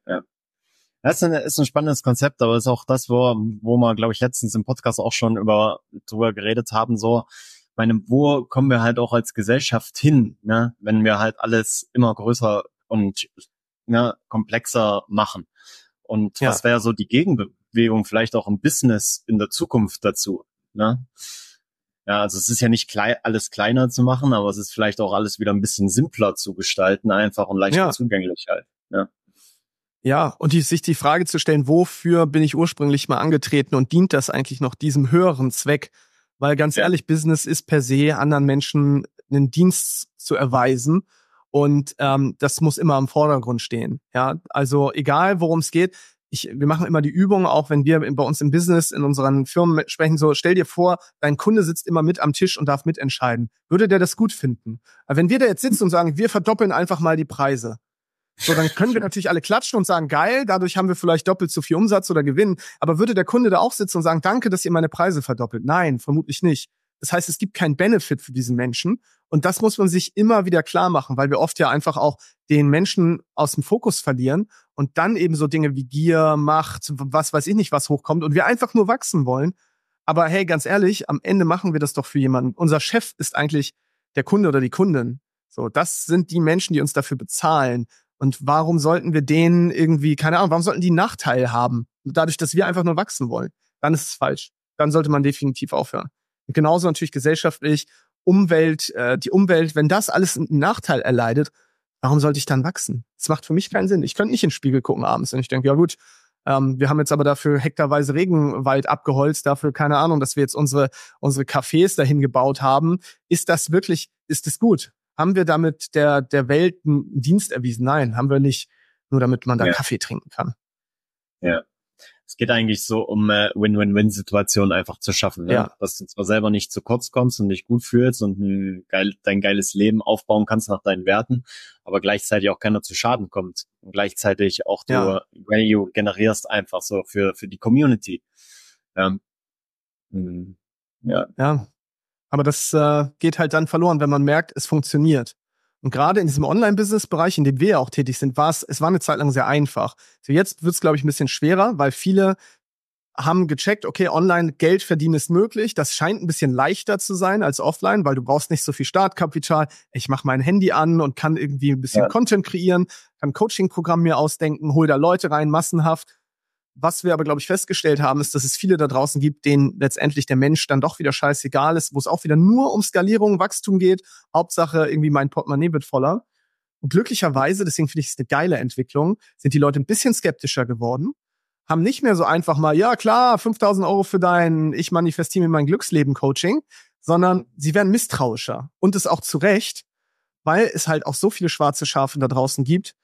Speaker 2: Das ist ein spannendes Konzept, aber ist auch das, wo wir, glaube ich, letztens im Podcast auch schon drüber geredet haben, so, wo kommen wir halt auch als Gesellschaft hin, ne, wenn wir halt alles immer größer und komplexer machen. Und was wäre so die Gegenbewegung vielleicht auch im Business in der Zukunft dazu, ne? Ja, also es ist ja nicht alles kleiner zu machen, aber es ist vielleicht auch alles wieder ein bisschen simpler zu gestalten, einfach und leichter zugänglich halt, ja.
Speaker 1: Ja, und sich die Frage zu stellen, wofür bin ich ursprünglich mal angetreten und dient das eigentlich noch diesem höheren Zweck? Weil ganz ehrlich, Business ist per se, anderen Menschen einen Dienst zu erweisen, und das muss immer im Vordergrund stehen. Ja, also egal, worum es geht. Wir machen immer die Übung, auch wenn wir bei uns im Business, in unseren Firmen sprechen, so, stell dir vor, dein Kunde sitzt immer mit am Tisch und darf mitentscheiden. Würde der das gut finden? Aber wenn wir da jetzt sitzen und sagen, wir verdoppeln einfach mal die Preise, So, dann können wir natürlich alle klatschen und sagen, geil, dadurch haben wir vielleicht doppelt so viel Umsatz oder Gewinn. Aber würde der Kunde da auch sitzen und sagen, danke, dass ihr meine Preise verdoppelt? Nein, vermutlich nicht. Das heißt, es gibt keinen Benefit für diesen Menschen. Und das muss man sich immer wieder klar machen, weil wir oft ja einfach auch den Menschen aus dem Fokus verlieren und dann eben so Dinge wie Gier, Macht, was weiß ich nicht, was hochkommt und wir einfach nur wachsen wollen. Aber hey, ganz ehrlich, am Ende machen wir das doch für jemanden. Unser Chef ist eigentlich der Kunde oder die Kundin. So, das sind die Menschen, die uns dafür bezahlen. Und warum sollten wir denen irgendwie, keine Ahnung, warum sollten die einen Nachteil haben? Dadurch, dass wir einfach nur wachsen wollen. Dann ist es falsch. Dann sollte man definitiv aufhören. Und genauso natürlich gesellschaftlich, Umwelt, die Umwelt, wenn das alles einen Nachteil erleidet, warum sollte ich dann wachsen? Das macht für mich keinen Sinn. Ich könnte nicht in den Spiegel gucken abends und ich denke, ja gut, wir haben jetzt aber dafür hektarweise Regenwald abgeholzt, dafür, keine Ahnung, dass wir jetzt unsere Cafés dahin gebaut haben. Ist das gut? Haben wir damit der Welt einen Dienst erwiesen? Nein, haben wir nicht. Nur damit man da Kaffee trinken kann.
Speaker 2: Ja. Es geht eigentlich so um Win-Win-Win-Situationen einfach zu schaffen, ne?
Speaker 1: Ja.
Speaker 2: Dass du zwar selber nicht zu kurz kommst und dich gut fühlst und dein geiles Leben aufbauen kannst nach deinen Werten, aber gleichzeitig auch keiner zu Schaden kommt und gleichzeitig auch du Value generierst einfach so für die Community. Ja.
Speaker 1: Aber das geht halt dann verloren, wenn man merkt, es funktioniert. Und gerade in diesem Online-Business-Bereich, in dem wir ja auch tätig sind, es war eine Zeit lang sehr einfach. So jetzt wird's, glaube ich, ein bisschen schwerer, weil viele haben gecheckt, okay, online Geld verdienen ist möglich. Das scheint ein bisschen leichter zu sein als offline, weil du brauchst nicht so viel Startkapital. Ich mache mein Handy an und kann irgendwie ein bisschen Content kreieren, kann ein Coaching-Programm mir ausdenken, hol da Leute rein, massenhaft. Was wir aber, glaube ich, festgestellt haben, ist, dass es viele da draußen gibt, denen letztendlich der Mensch dann doch wieder scheißegal ist, wo es auch wieder nur um Skalierung, Wachstum geht. Hauptsache irgendwie mein Portemonnaie wird voller. Und glücklicherweise, deswegen finde ich es eine geile Entwicklung, sind die Leute ein bisschen skeptischer geworden, haben nicht mehr so einfach mal, ja klar, 5.000 € für dein Ich manifestiere mir mein Glücksleben-Coaching, sondern sie werden misstrauischer. Und es auch zu Recht, weil es halt auch so viele schwarze Schafe da draußen gibt.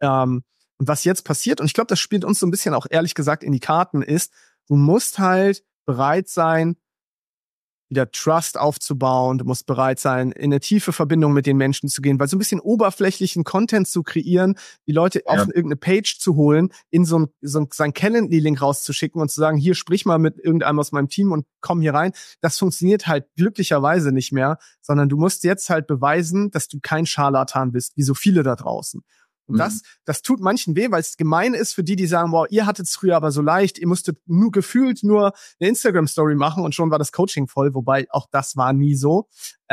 Speaker 1: Und was jetzt passiert, und ich glaube, das spielt uns so ein bisschen auch ehrlich gesagt in die Karten, ist, du musst halt bereit sein, wieder Trust aufzubauen, du musst bereit sein, in eine tiefe Verbindung mit den Menschen zu gehen, weil so ein bisschen oberflächlichen Content zu kreieren, die Leute auf irgendeine Page zu holen, in so ein Calendly-Link rauszuschicken und zu sagen, hier, sprich mal mit irgendeinem aus meinem Team und komm hier rein, das funktioniert halt glücklicherweise nicht mehr, sondern du musst jetzt halt beweisen, dass du kein Scharlatan bist, wie so viele da draußen. Und das tut manchen weh, weil es gemein ist für die, die sagen, wow, ihr hattet es früher aber so leicht, ihr musstet gefühlt nur eine Instagram-Story machen und schon war das Coaching voll, wobei auch das war nie so.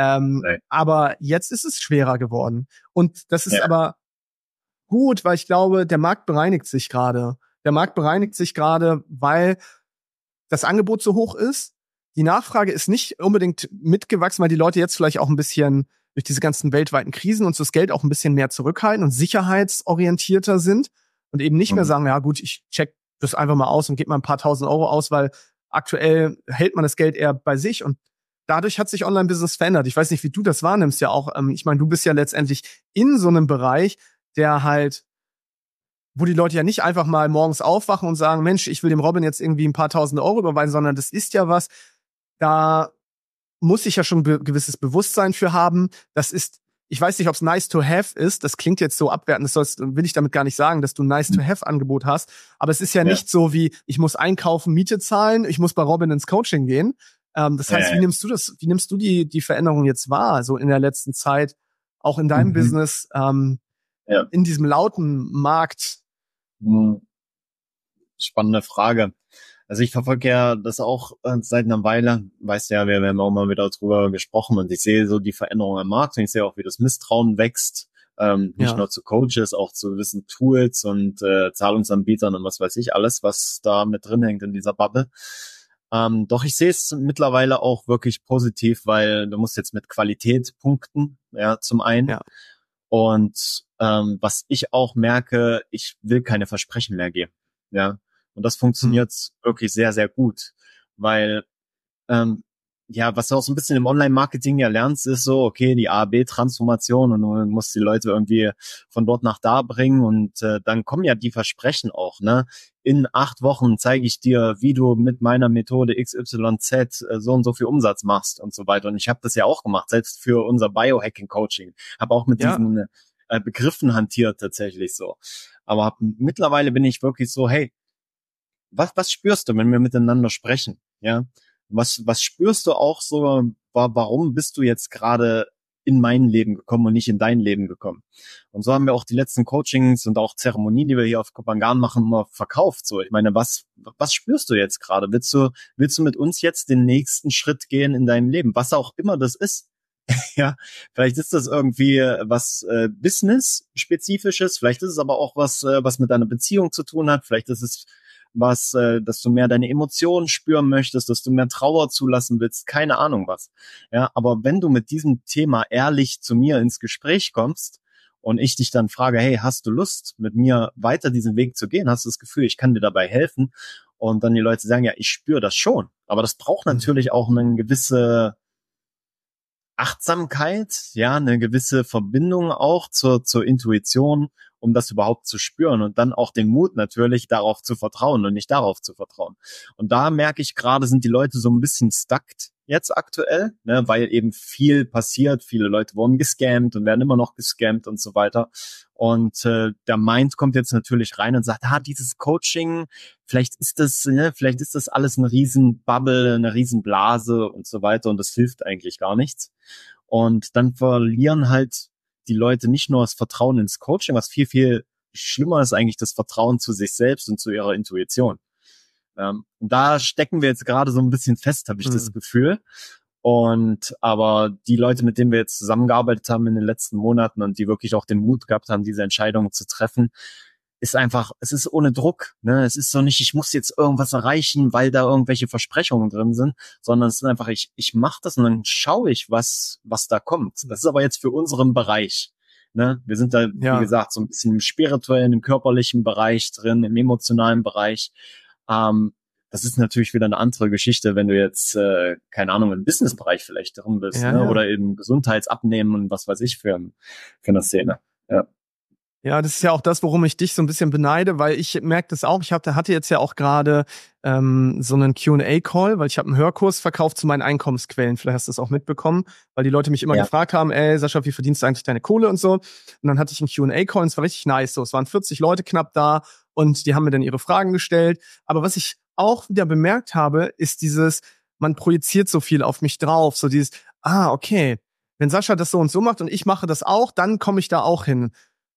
Speaker 1: Aber jetzt ist es schwerer geworden. Und das ist aber gut, weil ich glaube, der Markt bereinigt sich gerade. Der Markt bereinigt sich gerade, weil das Angebot so hoch ist. Die Nachfrage ist nicht unbedingt mitgewachsen, weil die Leute jetzt vielleicht auch ein bisschen durch diese ganzen weltweiten Krisen uns das Geld auch ein bisschen mehr zurückhalten und sicherheitsorientierter sind und eben nicht mehr sagen, ja gut, ich check das einfach mal aus und gebe mal ein paar tausend Euro aus, weil aktuell hält man das Geld eher bei sich und dadurch hat sich Online-Business verändert. Ich weiß nicht, wie du das wahrnimmst ja auch. Ich meine, du bist ja letztendlich in so einem Bereich, der halt, wo die Leute ja nicht einfach mal morgens aufwachen und sagen, Mensch, ich will dem Robin jetzt irgendwie ein paar tausend Euro überweisen, sondern das ist ja was, da muss ich ja schon gewisses Bewusstsein für haben. Das ist, ich weiß nicht, ob es nice to have ist. Das klingt jetzt so abwertend. Das will ich damit gar nicht sagen, dass du ein nice to have Angebot hast. Aber es ist ja nicht so wie, ich muss einkaufen, Miete zahlen, ich muss bei Robin ins Coaching gehen. Das heißt, wie nimmst du die Veränderung jetzt wahr, so in der letzten Zeit, auch in deinem Business, in diesem lauten Markt?
Speaker 2: Spannende Frage. Also ich verfolge ja das auch seit einer Weile. Weißt ja, wir haben auch mal wieder drüber gesprochen und ich sehe so die Veränderung am Markt und ich sehe auch, wie das Misstrauen wächst. Nicht nur zu Coaches, auch zu gewissen Tools und Zahlungsanbietern und was weiß ich, alles, was da mit drin hängt in dieser Bubble. Doch ich sehe es mittlerweile auch wirklich positiv, weil du musst jetzt mit Qualität punkten, ja, zum einen. Ja. Und was ich auch merke, ich will keine Versprechen mehr geben, ja. Und das funktioniert wirklich sehr, sehr gut, weil was du auch so ein bisschen im Online-Marketing ja lernst, ist so, okay, die A-B-Transformation und du musst die Leute irgendwie von dort nach da bringen und dann kommen ja die Versprechen auch, ne? In 8 Wochen zeige ich dir, wie du mit meiner Methode XYZ so und so viel Umsatz machst und so weiter. Und ich habe das ja auch gemacht, selbst für unser Biohacking-Coaching. Habe auch mit Begriffen hantiert tatsächlich so. Aber mittlerweile bin ich wirklich so, hey, was spürst du, wenn wir miteinander sprechen? Ja, was spürst du auch so? Warum bist du jetzt gerade in mein Leben gekommen und nicht in dein Leben gekommen? Und so haben wir auch die letzten Coachings und auch Zeremonien, die wir hier auf Kopangan machen, immer verkauft. So, ich meine, was spürst du jetzt gerade? Willst du mit uns jetzt den nächsten Schritt gehen in deinem Leben? Was auch immer das ist. Ja, vielleicht ist das irgendwie was Business-spezifisches, vielleicht ist es aber auch was mit deiner Beziehung zu tun hat, vielleicht ist es was, dass du mehr deine Emotionen spüren möchtest, dass du mehr Trauer zulassen willst, keine Ahnung was. Ja, aber wenn du mit diesem Thema ehrlich zu mir ins Gespräch kommst und ich dich dann frage, hey, hast du Lust, mit mir weiter diesen Weg zu gehen? Hast du das Gefühl, ich kann dir dabei helfen? Und dann die Leute sagen, ja, ich spüre das schon. Aber das braucht natürlich auch eine gewisse Achtsamkeit, ja, eine gewisse Verbindung auch zur Intuition, um das überhaupt zu spüren und dann auch den Mut natürlich darauf zu vertrauen und nicht darauf zu vertrauen. Und da merke ich gerade, sind die Leute so ein bisschen stuck jetzt aktuell, ne, weil eben viel passiert, viele Leute wurden gescammt und werden immer noch gescammt und so weiter. Und der Mind kommt jetzt natürlich rein und sagt, dieses Coaching, vielleicht ist das alles eine riesen Bubble, eine riesen Blase und so weiter und das hilft eigentlich gar nichts. Und dann verlieren halt die Leute nicht nur das Vertrauen ins Coaching, was viel, viel schlimmer ist eigentlich das Vertrauen zu sich selbst und zu ihrer Intuition. Und da stecken wir jetzt gerade so ein bisschen fest, habe ich das Gefühl. Aber die Leute, mit denen wir jetzt zusammengearbeitet haben in den letzten Monaten und die wirklich auch den Mut gehabt haben, diese Entscheidungen zu treffen, ist einfach, es ist ohne Druck, ne? Es ist so nicht, ich muss jetzt irgendwas erreichen, weil da irgendwelche Versprechungen drin sind, sondern es ist einfach, ich mache das und dann schaue ich, was da kommt. Das ist aber jetzt für unseren Bereich, ne? Wir sind da, wie gesagt, so ein bisschen im spirituellen, im körperlichen Bereich drin, im emotionalen Bereich. Das ist natürlich wieder eine andere Geschichte, wenn du jetzt, keine Ahnung, im Businessbereich vielleicht drin bist, ne? Ja. Oder im Gesundheitsabnehmen und was weiß ich für eine Szene, ja.
Speaker 1: Ja, das ist ja auch das, worum ich dich so ein bisschen beneide, weil ich merke das auch. Ich hatte jetzt ja auch gerade so einen Q&A-Call, weil ich habe einen Hörkurs verkauft zu meinen Einkommensquellen. Vielleicht hast du das auch mitbekommen, weil die Leute mich immer gefragt haben, ey, Sascha, wie verdienst du eigentlich deine Kohle und so? Und dann hatte ich einen Q&A-Call und es war richtig nice. So, es waren 40 Leute knapp da und die haben mir dann ihre Fragen gestellt. Aber was ich auch wieder bemerkt habe, ist man projiziert so viel auf mich drauf. So dieses, okay, wenn Sascha das so und so macht und ich mache das auch, dann komme ich da auch hin.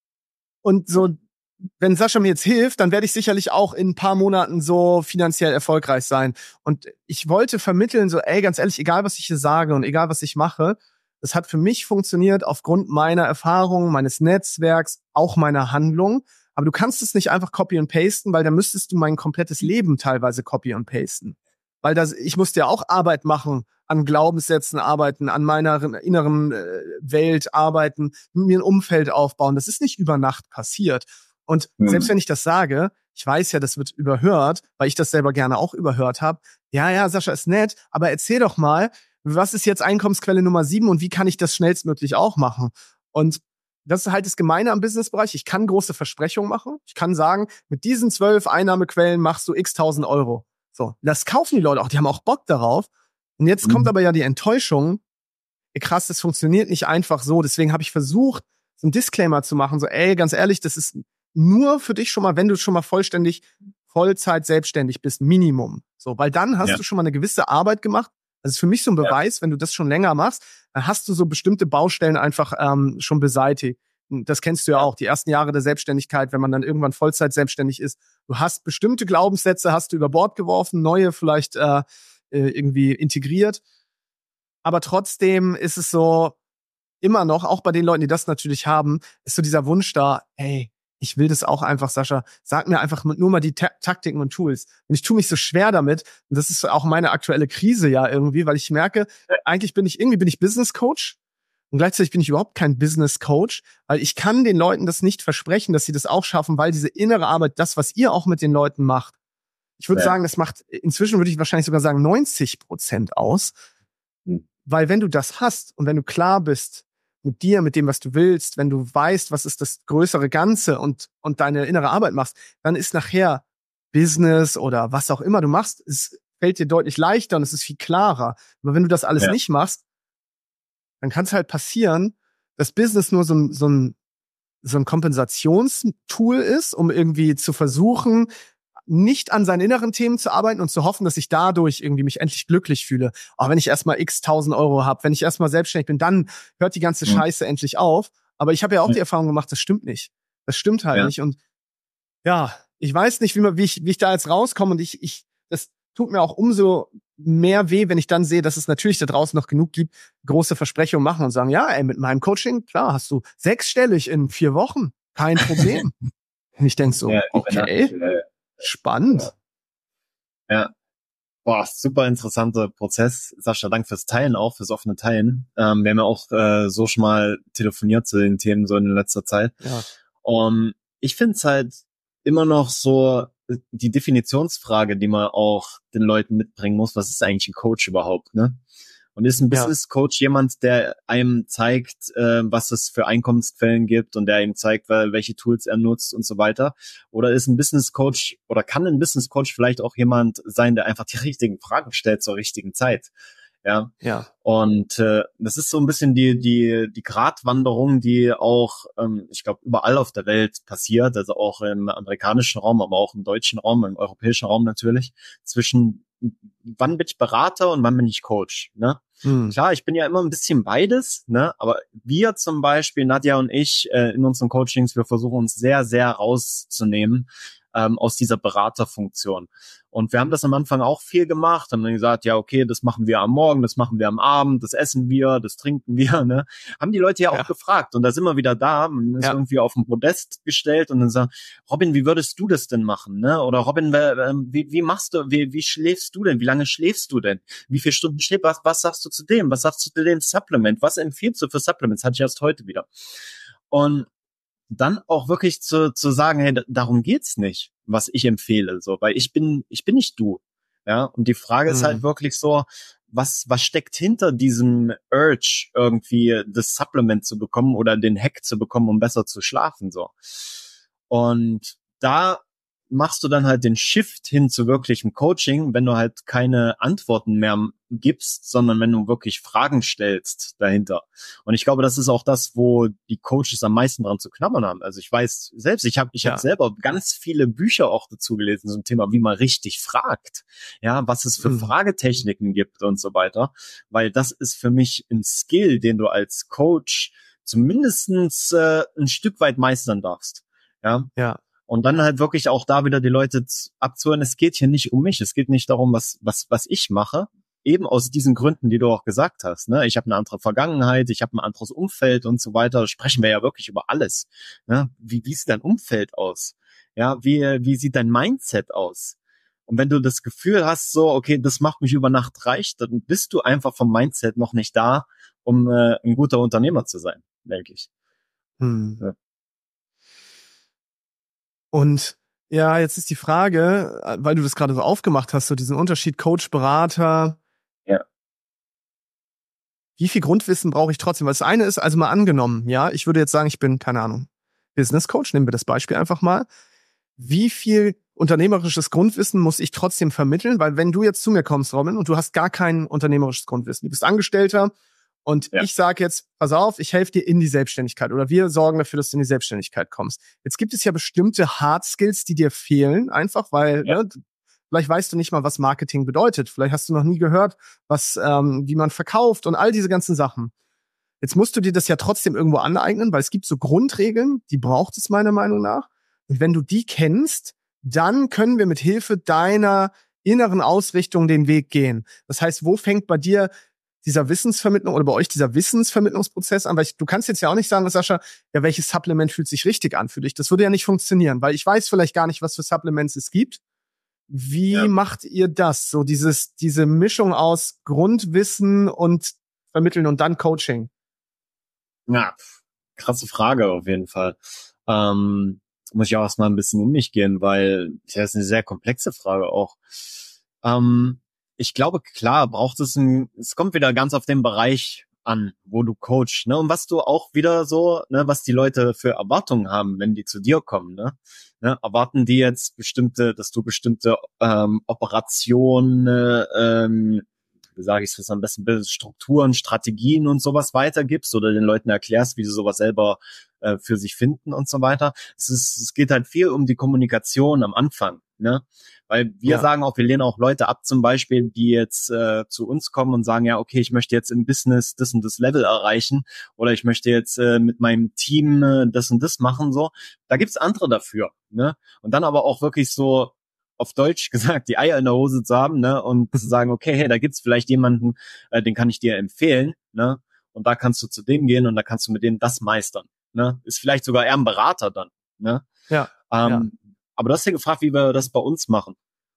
Speaker 1: Und so, wenn Sascha mir jetzt hilft, dann werde ich sicherlich auch in ein paar Monaten so finanziell erfolgreich sein. Und ich wollte vermitteln, so, ey, ganz ehrlich, egal was ich hier sage und egal was ich mache, das hat für mich funktioniert aufgrund meiner Erfahrung, meines Netzwerks, auch meiner Handlung. Aber du kannst es nicht einfach copy und pasten, weil dann müsstest du mein komplettes Leben teilweise copy und pasten. Weil ich musste ja auch Arbeit machen, an Glaubenssätzen arbeiten, an meiner inneren Welt arbeiten, mir ein Umfeld aufbauen. Das ist nicht über Nacht passiert. Und selbst wenn ich das sage, ich weiß ja, das wird überhört, weil ich das selber gerne auch überhört habe. Ja, Sascha ist nett, aber erzähl doch mal, was ist jetzt Einkommensquelle Nummer 7 und wie kann ich das schnellstmöglich auch machen? Und das ist halt das Gemeine am Businessbereich. Ich kann große Versprechungen machen. Ich kann sagen, mit diesen 12 Einnahmequellen machst du x 1000 Euro. So, das kaufen die Leute auch. Die haben auch Bock darauf. Und jetzt kommt aber ja die Enttäuschung. Krass, das funktioniert nicht einfach so. Deswegen habe ich versucht, so einen Disclaimer zu machen. So, ey, ganz ehrlich, das ist nur für dich schon mal, wenn du schon mal Vollzeit selbstständig bist, Minimum. So, weil dann hast du schon mal eine gewisse Arbeit gemacht. Das ist für mich so ein Beweis, wenn du das schon länger machst, dann hast du so bestimmte Baustellen einfach schon beseitigt. Das kennst du ja auch, die ersten Jahre der Selbstständigkeit, wenn man dann irgendwann Vollzeit selbstständig ist. Du hast bestimmte Glaubenssätze, hast du über Bord geworfen, neue vielleicht irgendwie integriert. Aber trotzdem ist es so, immer noch, auch bei den Leuten, die das natürlich haben, ist so dieser Wunsch da, ey, ich will das auch einfach, Sascha. Sag mir einfach nur mal die Taktiken und Tools. Und ich tue mich so schwer damit. Und das ist auch meine aktuelle Krise ja irgendwie, weil ich merke, eigentlich bin ich Business Coach. Und gleichzeitig bin ich überhaupt kein Business Coach, weil ich kann den Leuten das nicht versprechen, dass sie das auch schaffen, weil diese innere Arbeit, das, was ihr auch mit den Leuten macht, ich würde sagen, das macht, inzwischen würde ich wahrscheinlich sogar sagen, 90% aus. Weil wenn du das hast und wenn du klar bist mit dir, mit dem, was du willst, wenn du weißt, was ist das größere Ganze und deine innere Arbeit machst, dann ist nachher Business oder was auch immer du machst, es fällt dir deutlich leichter und es ist viel klarer. Aber wenn du das alles nicht machst, dann kann es halt passieren, dass Business nur so ein so ein Kompensationstool ist, um irgendwie zu versuchen, nicht an seinen inneren Themen zu arbeiten und zu hoffen, dass ich dadurch irgendwie mich endlich glücklich fühle. Aber wenn ich erstmal x 1000 Euro habe, wenn ich erstmal selbstständig bin, dann hört die ganze Scheiße endlich auf. Aber ich habe ja auch die Erfahrung gemacht, das stimmt nicht. Das stimmt halt nicht. Und ja, ich weiß nicht, wie ich da jetzt rauskomme. Und das tut mir auch umso mehr weh, wenn ich dann sehe, dass es natürlich da draußen noch genug gibt, große Versprechungen machen und sagen, ja, ey, mit meinem Coaching, klar, hast du 6-stellig in 4 Wochen. Kein Problem. Und ich denk so, okay, spannend.
Speaker 2: Ja. Boah, super interessanter Prozess. Sascha, danke fürs Teilen auch, fürs offene Teilen. Wir haben ja auch so schon mal telefoniert zu den Themen so in letzter Zeit.
Speaker 1: Ja.
Speaker 2: Ich finde es halt immer noch so die Definitionsfrage, die man auch den Leuten mitbringen muss. Was ist eigentlich ein Coach überhaupt, ne? Und ist ein Business Coach jemand, der einem zeigt, was es für Einkommensquellen gibt und der einem zeigt, welche Tools er nutzt und so weiter? Oder ist ein Business Coach oder kann ein Business Coach vielleicht auch jemand sein, der einfach die richtigen Fragen stellt zur richtigen Zeit? Ja. Und das ist so ein bisschen die Gratwanderung, die auch, ich glaube, überall auf der Welt passiert, also auch im amerikanischen Raum, aber auch im deutschen Raum, im europäischen Raum natürlich, zwischen wann bin ich Berater und wann bin ich Coach, ne? Klar, ich bin ja immer ein bisschen beides, ne? Aber wir zum Beispiel, Nadja und ich, in unseren Coachings, wir versuchen uns sehr, sehr rauszunehmen aus dieser Beraterfunktion. Und wir haben das am Anfang auch viel gemacht, haben dann gesagt, ja, okay, das machen wir am Morgen, das machen wir am Abend, das essen wir, das trinken wir, ne? Haben die Leute ja auch gefragt und da sind wir wieder da, man ist irgendwie auf den Podest gestellt und dann sagen, Robin, wie würdest du das denn machen, ne? Oder Robin, wie machst du, wie schläfst du denn, wie lange schläfst du denn? Wie viele Stunden schläfst, was sagst du zu dem, was sagst du zu dem Supplement, was empfiehlst du für Supplements, hatte ich erst heute wieder. Und dann auch wirklich zu sagen, hey, darum geht's nicht, was ich empfehle, so, weil ich bin nicht du, ja, und die Frage ist halt wirklich so, was steckt hinter diesem Urge, irgendwie das Supplement zu bekommen oder den Hack zu bekommen, um besser zu schlafen, so. Und da machst du dann halt den Shift hin zu wirklichem Coaching, wenn du halt keine Antworten mehr gibst, sondern wenn du wirklich Fragen stellst dahinter. Und ich glaube, das ist auch das, wo die Coaches am meisten dran zu knabbern haben. Also ich weiß selbst, ich habe selber ganz viele Bücher auch dazu gelesen zum Thema, wie man richtig fragt, ja, was es für Fragetechniken gibt und so weiter, weil das ist für mich ein Skill, den du als Coach zumindestens ein Stück weit meistern darfst. Ja. Und dann halt wirklich auch da wieder die Leute abzuhören, es geht hier nicht um mich, es geht nicht darum, was ich mache, eben aus diesen Gründen, die du auch gesagt hast, ne? Ich habe eine andere Vergangenheit, ich habe ein anderes Umfeld und so weiter, sprechen wir ja wirklich über alles, ne? Wie sieht dein Umfeld aus? Ja, wie sieht dein Mindset aus? Und wenn du das Gefühl hast, so, okay, das macht mich über Nacht reich, dann bist du einfach vom Mindset noch nicht da, um ein guter Unternehmer zu sein, denke ich.
Speaker 1: Ja. Und ja, jetzt ist die Frage, weil du das gerade so aufgemacht hast, so diesen Unterschied Coach, Berater.
Speaker 2: Ja.
Speaker 1: Wie viel Grundwissen brauche ich trotzdem? Weil das eine ist, also mal angenommen, ja, ich würde jetzt sagen, ich bin, keine Ahnung, Business Coach, nehmen wir das Beispiel einfach mal. Wie viel unternehmerisches Grundwissen muss ich trotzdem vermitteln? Weil wenn du jetzt zu mir kommst, Robin, und du hast gar kein unternehmerisches Grundwissen, du bist Angestellter und ich sage jetzt, pass auf, ich helfe dir in die Selbstständigkeit oder wir sorgen dafür, dass du in die Selbstständigkeit kommst. Jetzt gibt es ja bestimmte Hard Skills, die dir fehlen, einfach weil ne, vielleicht weißt du nicht mal, was Marketing bedeutet. Vielleicht hast du noch nie gehört, wie man verkauft und all diese ganzen Sachen. Jetzt musst du dir das ja trotzdem irgendwo aneignen, weil es gibt so Grundregeln, die braucht es meiner Meinung nach. Und wenn du die kennst, dann können wir mit Hilfe deiner inneren Ausrichtung den Weg gehen. Das heißt, wo fängt bei dir dieser Wissensvermittlung oder bei euch dieser Wissensvermittlungsprozess an? Weil du kannst jetzt ja auch nicht sagen, Sascha, ja, welches Supplement fühlt sich richtig an für dich? Das würde ja nicht funktionieren, weil ich weiß vielleicht gar nicht, was für Supplements es gibt. Wie macht ihr das? So diese Mischung aus Grundwissen und Vermitteln und dann Coaching?
Speaker 2: Ja, krasse Frage auf jeden Fall. Muss ich auch erstmal ein bisschen in mich gehen, weil das ist eine sehr komplexe Frage auch. Ich glaube, klar braucht es es kommt wieder ganz auf den Bereich an, wo du coachst, ne? Und was du auch wieder so, ne, was die Leute für Erwartungen haben, wenn die zu dir kommen, ne? Erwarten die jetzt dass du bestimmte Operationen, wie sage ich es am besten, Strukturen, Strategien und sowas weitergibst oder den Leuten erklärst, wie sie sowas selber für sich finden und so weiter. Es geht halt viel um die Kommunikation am Anfang, ne? Weil wir sagen auch, wir lehnen auch Leute ab, zum Beispiel, die jetzt zu uns kommen und sagen, ja, okay, ich möchte jetzt im Business das und das Level erreichen oder ich möchte jetzt mit meinem Team das und das machen, so. Da gibt's andere dafür, ne? Und dann aber auch wirklich so auf Deutsch gesagt, die Eier in der Hose zu haben, ne? Und zu sagen, okay, hey, da gibt's vielleicht jemanden, den kann ich dir empfehlen, ne? Und da kannst du zu dem gehen und da kannst du mit dem das meistern, ne? Ist vielleicht sogar eher ein Berater dann, ne?
Speaker 1: Ja.
Speaker 2: Aber du hast ja gefragt, wie wir das bei uns machen.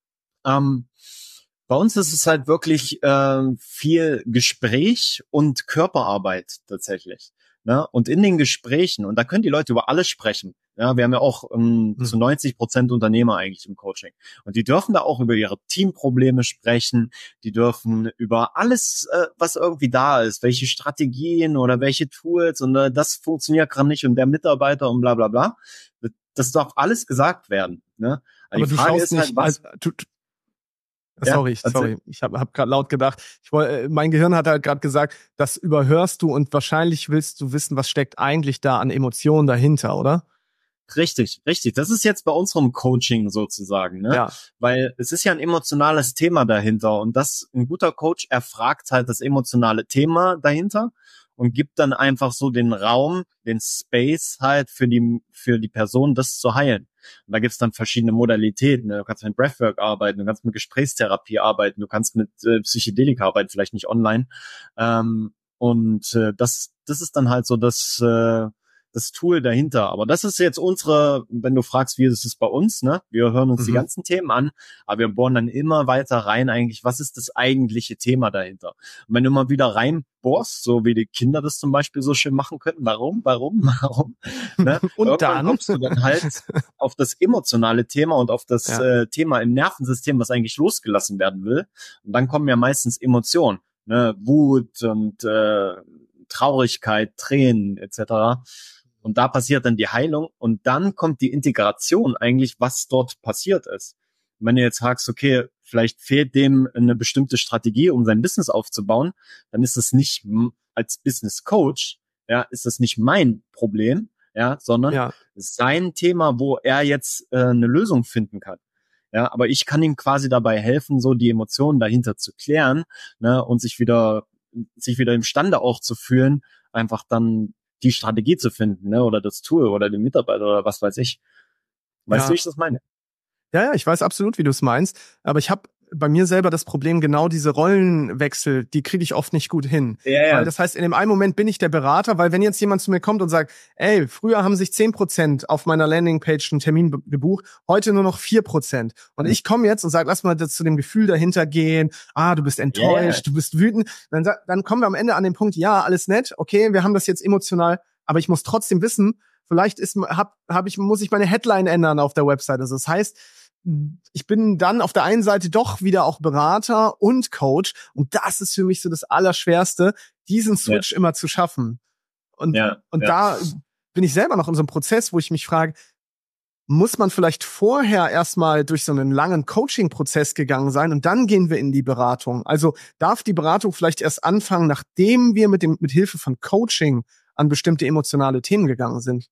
Speaker 2: Bei uns ist es halt wirklich viel Gespräch und Körperarbeit tatsächlich. Ne? Und in den Gesprächen, und da können die Leute über alles sprechen. Ja, wir haben ja auch zu 90% Unternehmer eigentlich im Coaching. Und die dürfen da auch über ihre Teamprobleme sprechen. Die dürfen über alles, was irgendwie da ist, welche Strategien oder welche Tools und das funktioniert gerade nicht und der Mitarbeiter und bla bla bla. Das darf alles gesagt werden. Ne?
Speaker 1: Aber die Frage ist nicht, halt, Sorry, ich habe gerade laut gedacht. Mein Gehirn hat halt gerade gesagt, das überhörst du und wahrscheinlich willst du wissen, was steckt eigentlich da an Emotionen dahinter, oder?
Speaker 2: Richtig. Das ist jetzt bei unserem Coaching sozusagen, ne?
Speaker 1: Ja.
Speaker 2: Weil es ist ja ein emotionales Thema dahinter und ein guter Coach erfragt halt das emotionale Thema dahinter und gibt dann einfach so den Raum, den Space halt für die Person, das zu heilen. Und da gibt's dann verschiedene Modalitäten. Du kannst mit Breathwork arbeiten, du kannst mit Gesprächstherapie arbeiten, du kannst mit Psychedelika arbeiten, vielleicht nicht online. Das ist dann halt so das Tool dahinter. Aber das ist jetzt wenn du fragst, wie ist es bei uns, ne? Wir hören uns die ganzen Themen an, aber wir bohren dann immer weiter rein eigentlich, was ist das eigentliche Thema dahinter? Und wenn du immer wieder reinbohrst, so wie die Kinder das zum Beispiel so schön machen könnten, warum? Ne?
Speaker 1: Und
Speaker 2: irgendwann
Speaker 1: dann
Speaker 2: kommst du dann halt auf das emotionale Thema und auf das Thema im Nervensystem, was eigentlich losgelassen werden will. Und dann kommen ja meistens Emotionen, ne? Wut und Traurigkeit, Tränen etc. Und da passiert dann die Heilung und dann kommt die Integration eigentlich, was dort passiert ist. Und wenn du jetzt sagst, okay, vielleicht fehlt dem eine bestimmte Strategie, um sein Business aufzubauen, dann ist es nicht als Business Coach, ja, ist das nicht mein Problem, ja, sondern sein Thema, wo er jetzt eine Lösung finden kann. Ja, aber ich kann ihm quasi dabei helfen, so die Emotionen dahinter zu klären, ne, und sich wieder imstande auch zu fühlen, einfach dann die Strategie zu finden, ne, oder das Tool oder den Mitarbeiter oder was weiß ich. Weißt du, wie ich das meine?
Speaker 1: Ja, ich weiß absolut, wie du es meinst, aber ich habe bei mir selber das Problem, genau diese Rollenwechsel, die kriege ich oft nicht gut hin.
Speaker 2: Ja.
Speaker 1: Weil das heißt, in dem einen Moment bin ich der Berater, weil wenn jetzt jemand zu mir kommt und sagt, ey, früher haben sich 10% auf meiner Landingpage einen Termin gebucht, heute nur noch 4%. Und ich komme jetzt und sage, lass mal zu dem Gefühl dahinter gehen, du bist enttäuscht, du bist wütend. Dann kommen wir am Ende an den Punkt, ja, alles nett, okay, wir haben das jetzt emotional, aber ich muss trotzdem wissen, vielleicht muss ich meine Headline ändern auf der Website. Also das heißt, ich bin dann auf der einen Seite doch wieder auch Berater und Coach und das ist für mich so das Allerschwerste, diesen Switch immer zu schaffen. Und da bin ich selber noch in so einem Prozess, wo ich mich frage, muss man vielleicht vorher erstmal durch so einen langen Coaching-Prozess gegangen sein und dann gehen wir in die Beratung? Also darf die Beratung vielleicht erst anfangen, nachdem wir mit Hilfe von Coaching an bestimmte emotionale Themen gegangen sind?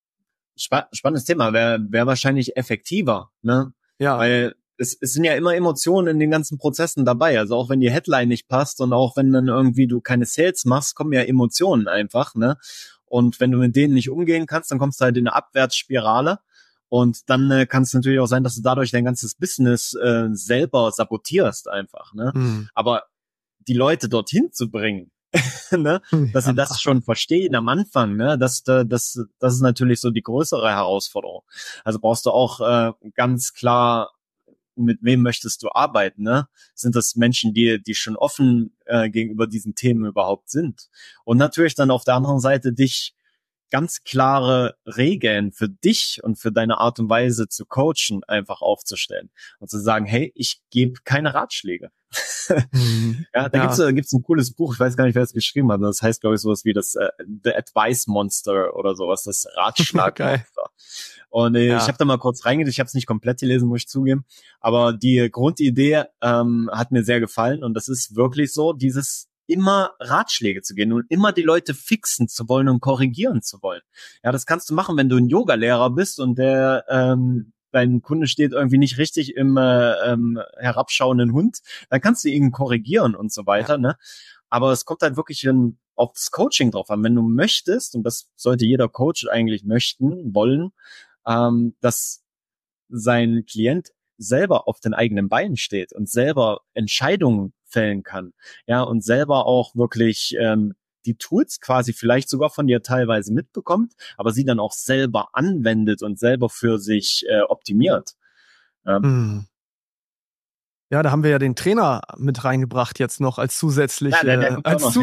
Speaker 2: Spannendes Thema, wäre wahrscheinlich effektiver, ne?
Speaker 1: Ja.
Speaker 2: Weil es sind ja immer Emotionen in den ganzen Prozessen dabei. Also auch wenn die Headline nicht passt und auch wenn dann irgendwie du keine Sales machst, kommen ja Emotionen einfach, ne? Und wenn du mit denen nicht umgehen kannst, dann kommst du halt in eine Abwärtsspirale. Und dann kann es natürlich auch sein, dass du dadurch dein ganzes Business selber sabotierst einfach, ne? Aber die Leute dorthin zu bringen, ne, dass sie das schon verstehen am Anfang, ne, das ist natürlich so die größere Herausforderung. Also brauchst du auch ganz klar, mit wem möchtest du arbeiten, ne? Sind das Menschen, die schon offen gegenüber diesen Themen überhaupt sind? Und natürlich dann auf der anderen Seite dich ganz klare Regeln für dich und für deine Art und Weise zu coachen einfach aufzustellen und zu sagen, hey, ich gebe keine Ratschläge. Gibt's ein cooles Buch, ich weiß gar nicht, wer es geschrieben hat, das heißt, glaube ich, sowas wie das The Advice Monster oder sowas, das Ratschlagmonster. Und ich habe da mal kurz reingedacht, ich habe es nicht komplett gelesen, muss ich zugeben, aber die Grundidee hat mir sehr gefallen und das ist wirklich so, dieses immer Ratschläge zu geben und immer die Leute fixen zu wollen und korrigieren zu wollen. Ja, das kannst du machen, wenn du ein Yoga-Lehrer bist und dein Kunde steht irgendwie nicht richtig im herabschauenden Hund, dann kannst du ihn korrigieren und so weiter, ne? Aber es kommt halt wirklich auf das Coaching drauf an. Wenn du möchtest, und das sollte jeder Coach eigentlich wollen, dass sein Klient selber auf den eigenen Beinen steht und selber Entscheidungen fällen kann, ja, und selber auch wirklich die Tools quasi vielleicht sogar von dir teilweise mitbekommt, aber sie dann auch selber anwendet und selber für sich optimiert.
Speaker 1: Ja, da haben wir ja den Trainer mit reingebracht jetzt noch als zusätzliche,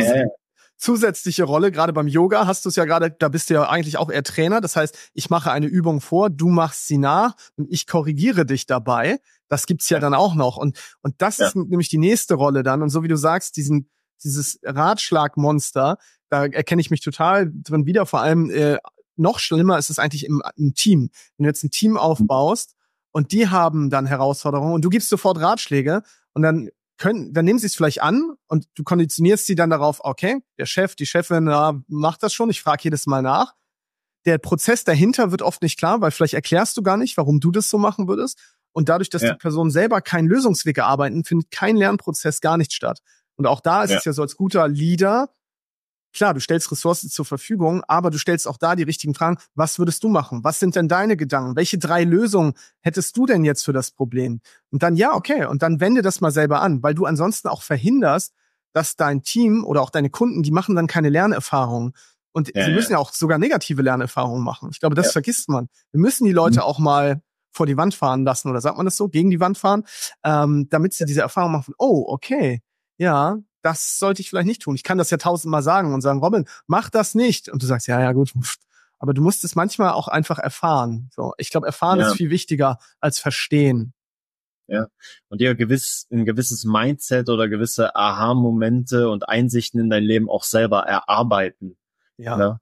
Speaker 1: zusätzliche Rolle. Gerade beim Yoga hast du es ja gerade, da bist du ja eigentlich auch eher Trainer. Das heißt, ich mache eine Übung vor, du machst sie nach und ich korrigiere dich dabei. Das gibt's ja dann auch noch. Und das ist nämlich die nächste Rolle dann. Und so wie du sagst, dieses Ratschlagmonster, da erkenne ich mich total drin wieder. Vor allem noch schlimmer ist es eigentlich im Team. Wenn du jetzt ein Team aufbaust und die haben dann Herausforderungen und du gibst sofort Ratschläge und dann nehmen sie es vielleicht an und du konditionierst sie dann darauf, okay, der Chef, die Chefin macht das schon, ich frage jedes Mal nach. Der Prozess dahinter wird oft nicht klar, weil vielleicht erklärst du gar nicht, warum du das so machen würdest. Und dadurch, dass die Personen selber keinen Lösungsweg erarbeiten, findet kein Lernprozess gar nicht statt. Und auch da ist es ja so als guter Leader, klar, du stellst Ressourcen zur Verfügung, aber du stellst auch da die richtigen Fragen. Was würdest du machen? Was sind denn deine Gedanken? Welche 3 Lösungen hättest du denn jetzt für das Problem? Und dann, okay, und dann wende das mal selber an, weil du ansonsten auch verhinderst, dass dein Team oder auch deine Kunden, die machen dann keine Lernerfahrungen. Und sie müssen ja auch sogar negative Lernerfahrungen machen. Ich glaube, das vergisst man. Wir müssen die Leute auch mal vor die Wand fahren lassen, oder sagt man das so, gegen die Wand fahren, damit sie diese Erfahrung machen, oh, okay, ja, das sollte ich vielleicht nicht tun. Ich kann das ja 1000-mal sagen und sagen, Robin, mach das nicht. Und du sagst, ja, gut. Aber du musst es manchmal auch einfach erfahren. So, ich glaube, erfahren ist viel wichtiger als verstehen.
Speaker 2: Ja. Und dir ein gewisses Mindset oder gewisse Aha-Momente und Einsichten in dein Leben auch selber erarbeiten.
Speaker 1: Ja.
Speaker 2: Ne?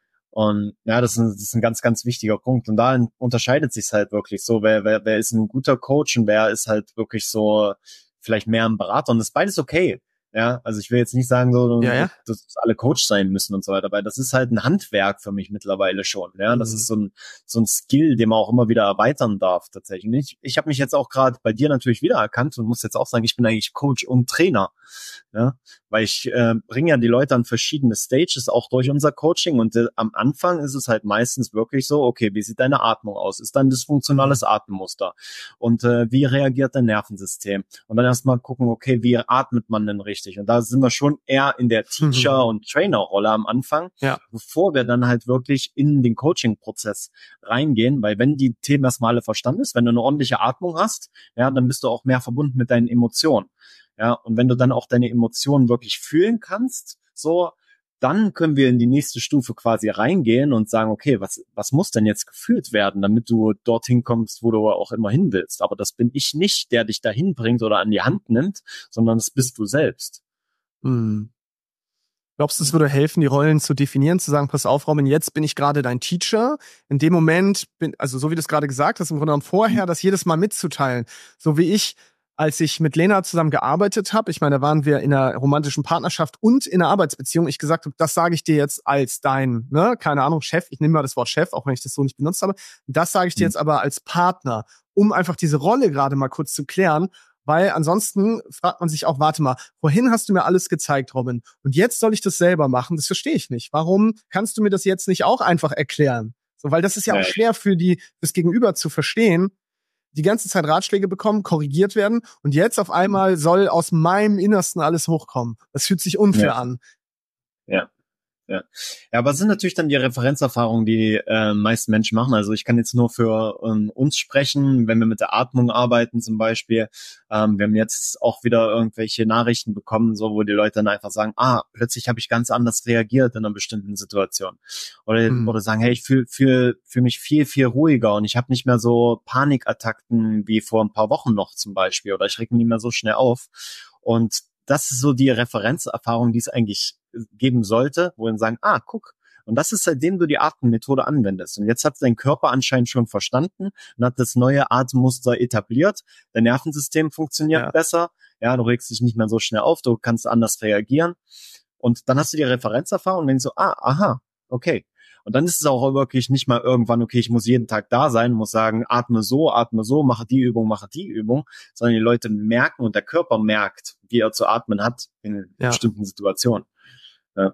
Speaker 2: Und ja, das ist ein ganz, ganz wichtiger Punkt. Und da unterscheidet sich's halt wirklich so, wer ist ein guter Coach und wer ist halt wirklich so vielleicht mehr ein Berater. Und das ist beides okay. Ja, also ich will jetzt nicht sagen, so, dass alle Coach sein müssen und so weiter, aber das ist halt ein Handwerk für mich mittlerweile schon. Ja, das ist so ein Skill, den man auch immer wieder erweitern darf tatsächlich. Ich habe mich jetzt auch gerade bei dir natürlich wiedererkannt und muss jetzt auch sagen, ich bin eigentlich Coach und Trainer. Ja, weil ich bringe ja die Leute an verschiedene Stages auch durch unser Coaching und am Anfang ist es halt meistens wirklich so, okay, wie sieht deine Atmung aus? Ist dein dysfunktionales Atemmuster? Und wie reagiert dein Nervensystem? Und dann erstmal gucken, okay, wie atmet man denn richtig? Und da sind wir schon eher in der Teacher- und Trainer-Rolle am Anfang, bevor wir dann halt wirklich in den Coaching-Prozess reingehen, weil wenn die Themen erstmal alle verstanden ist, wenn du eine ordentliche Atmung hast, ja, dann bist du auch mehr verbunden mit deinen Emotionen. Ja, und wenn du dann auch deine Emotionen wirklich fühlen kannst, so, dann können wir in die nächste Stufe quasi reingehen und sagen, okay, was muss denn jetzt gefühlt werden, damit du dorthin kommst, wo du auch immer hin willst. Aber das bin ich nicht, der dich dahin bringt oder an die Hand nimmt, sondern das bist du selbst.
Speaker 1: Glaubst du, es würde helfen, die Rollen zu definieren, zu sagen, pass auf, Robin, jetzt bin ich gerade dein Teacher. In dem Moment also so wie du es gerade gesagt hast, im Grunde genommen vorher, das jedes Mal mitzuteilen. So wie ich, als ich mit Lena zusammen gearbeitet habe, ich meine, da waren wir in einer romantischen Partnerschaft und in einer Arbeitsbeziehung, ich gesagt habe, das sage ich dir jetzt als dein, keine Ahnung, Chef, ich nehme mal das Wort Chef, auch wenn ich das so nicht benutzt habe, das sage ich dir jetzt aber als Partner, um einfach diese Rolle gerade mal kurz zu klären, weil ansonsten fragt man sich auch, warte mal, vorhin hast du mir alles gezeigt, Robin, und jetzt soll ich das selber machen, das verstehe ich nicht. Warum kannst du mir das jetzt nicht auch einfach erklären? So, weil das ist ja auch schwer fürs Gegenüber zu verstehen, die ganze Zeit Ratschläge bekommen, korrigiert werden und jetzt auf einmal soll aus meinem Innersten alles hochkommen. Das fühlt sich unfair an.
Speaker 2: Ja, aber es sind natürlich dann die Referenzerfahrungen, die meisten Menschen machen. Also ich kann jetzt nur für uns sprechen, wenn wir mit der Atmung arbeiten zum Beispiel. Wir haben jetzt auch wieder irgendwelche Nachrichten bekommen, so wo die Leute dann einfach sagen, plötzlich habe ich ganz anders reagiert in einer bestimmten Situation. Oder sagen, hey, ich fühl mich viel, viel ruhiger und ich habe nicht mehr so Panikattacken wie vor ein paar Wochen noch zum Beispiel. Oder ich reg mich nicht mehr so schnell auf. Und das ist so die Referenzerfahrung, die es eigentlich geben sollte, wo wir sagen, guck, Und das ist, seitdem du die Atemmethode anwendest. Und jetzt hat dein Körper anscheinend schon verstanden und hat das neue Atemmuster etabliert. Dein Nervensystem funktioniert besser. Ja, du regst dich nicht mehr so schnell auf, du kannst anders reagieren. Und dann hast du die Referenzerfahrung und denkst so, aha, okay. Und dann ist es auch wirklich nicht mal irgendwann, okay, ich muss jeden Tag da sein, muss sagen, atme so, mache die Übung, sondern die Leute merken und der Körper merkt, wie er zu atmen hat in bestimmten Situationen. Ja.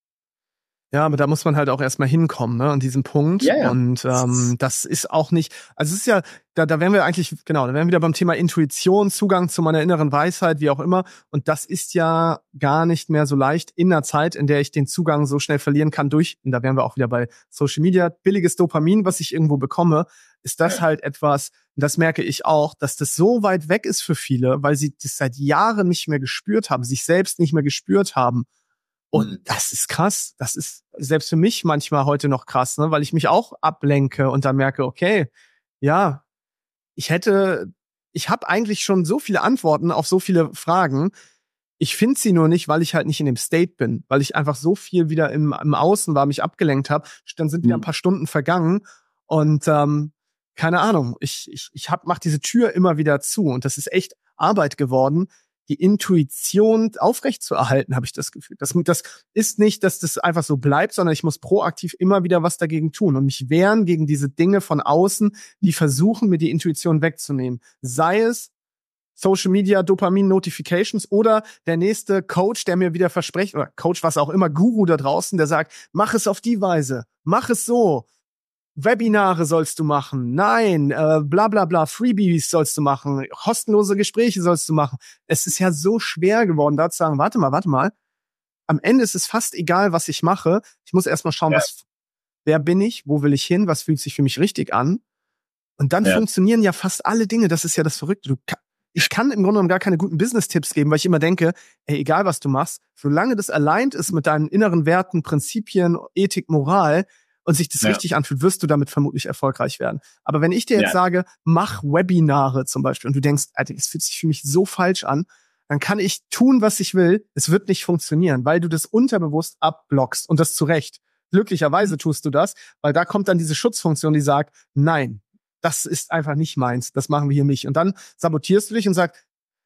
Speaker 1: Ja, aber da muss man halt auch erstmal hinkommen, ne, an diesem Punkt.
Speaker 2: Ja.
Speaker 1: Und das ist auch nicht, also es ist ja, da wären wir eigentlich, genau, da wären wir wieder beim Thema Intuition, Zugang zu meiner inneren Weisheit, wie auch immer. Und das ist ja gar nicht mehr so leicht in einer Zeit, in der ich den Zugang so schnell verlieren kann und da wären wir auch wieder bei Social Media, billiges Dopamin, was ich irgendwo bekomme, ist das halt etwas, und das merke ich auch, dass das so weit weg ist für viele, weil sie das seit Jahren nicht mehr gespürt haben, sich selbst nicht mehr gespürt haben. Und das ist krass. Das ist selbst für mich manchmal heute noch krass, ne, weil ich mich auch ablenke und dann merke, okay, ja, ich habe eigentlich schon so viele Antworten auf so viele Fragen. Ich finde sie nur nicht, weil ich halt nicht in dem State bin, weil ich einfach so viel wieder im Außen war, mich abgelenkt habe. Dann sind wieder ein paar Stunden vergangen und keine Ahnung. Ich mach diese Tür immer wieder zu und das ist echt Arbeit geworden, die Intuition aufrechtzuerhalten, habe ich das Gefühl. Das ist nicht, dass das einfach so bleibt, sondern ich muss proaktiv immer wieder was dagegen tun und mich wehren gegen diese Dinge von außen, die versuchen, mir die Intuition wegzunehmen. Sei es Social Media, Dopamin, Notifications oder der nächste Coach, der mir wieder verspricht, oder Coach, was auch immer, Guru da draußen, der sagt, mach es auf die Weise, mach es so. Webinare sollst du machen, nein, bla bla bla, Freebies sollst du machen, kostenlose Gespräche sollst du machen. Es ist ja so schwer geworden, da zu sagen, warte mal, am Ende ist es fast egal, was ich mache. Ich muss erstmal schauen, wer bin ich, wo will ich hin, was fühlt sich für mich richtig an. Und dann funktionieren ja fast alle Dinge, das ist ja das Verrückte. Ich kann im Grunde genommen gar keine guten Business-Tipps geben, weil ich immer denke, egal was du machst, solange das aligned ist mit deinen inneren Werten, Prinzipien, Ethik, Moral, und sich das richtig anfühlt, wirst du damit vermutlich erfolgreich werden. Aber wenn ich dir jetzt sage, mach Webinare zum Beispiel und du denkst, Alter, das fühlt sich für mich so falsch an, dann kann ich tun, was ich will, es wird nicht funktionieren, weil du das unterbewusst abblockst und das zu Recht. Glücklicherweise tust du das, weil da kommt dann diese Schutzfunktion, die sagt, nein, das ist einfach nicht meins, das machen wir hier nicht. Und dann sabotierst du dich und sagst,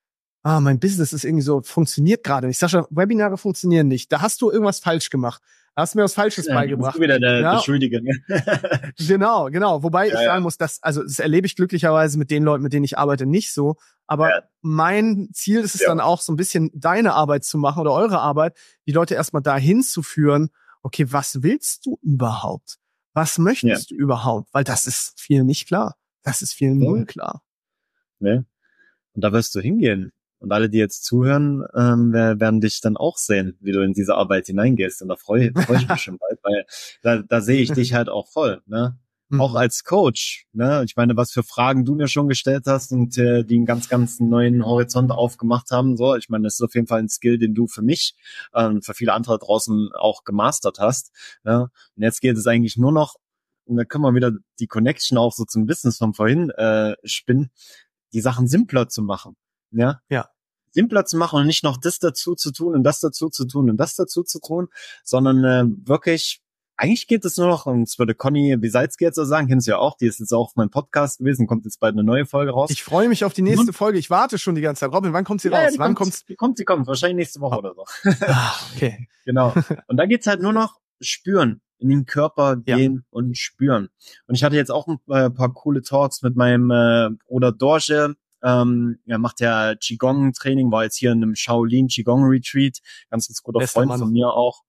Speaker 1: mein Business ist irgendwie so, funktioniert gerade nicht. Sascha, Webinare funktionieren nicht. Da hast du irgendwas falsch gemacht. Da hast du mir was Falsches beigebracht.
Speaker 2: Du wieder der Schuldige. Ne?
Speaker 1: Genau. Wobei ich sagen muss, das erlebe ich glücklicherweise mit den Leuten, mit denen ich arbeite, nicht so. Aber mein Ziel ist es dann auch, so ein bisschen deine Arbeit zu machen oder eure Arbeit, die Leute erstmal dahin zu führen, okay, was willst du überhaupt? Was möchtest du überhaupt? Weil das ist vielen nicht klar. Das ist vielen null klar.
Speaker 2: Ne? Und da wirst du hingehen. Und alle, die jetzt zuhören, werden dich dann auch sehen, wie du in diese Arbeit hineingehst. Und da freue ich mich schon bald, weil da sehe ich dich halt auch voll, ne? Auch als Coach, ne? Ich meine, was für Fragen du mir schon gestellt hast und die einen ganz, ganz neuen Horizont aufgemacht haben. So, ich meine, das ist auf jeden Fall ein Skill, den du für mich, für viele andere draußen auch gemastert hast. Ne? Und jetzt geht es eigentlich nur noch, und da können wir wieder die Connection auch so zum Business von vorhin spinnen, die Sachen simpler zu machen. Ja. Simpler zu machen und nicht noch das dazu zu tun und das dazu zu tun und das dazu zu tun, sondern wirklich, eigentlich geht es nur noch, und das würde Conny Bisalski jetzt so sagen, kennst du ja auch, die ist jetzt auch auf meinem Podcast gewesen, kommt jetzt bald eine neue Folge raus.
Speaker 1: Ich freue mich auf die nächste Folge, ich warte schon die ganze Zeit. Robin, wann kommt sie raus?
Speaker 2: Die kommt, wahrscheinlich nächste Woche oder so.
Speaker 1: Okay.
Speaker 2: Genau. Und da geht's halt nur noch spüren, in den Körper gehen und spüren. Und ich hatte jetzt auch ein paar coole Talks mit meinem Bruder Dorje. Er macht ja Qigong-Training, war jetzt hier in einem Shaolin Qigong-Retreat, ganz guter
Speaker 1: Bester
Speaker 2: Freund
Speaker 1: Mann
Speaker 2: von mir auch.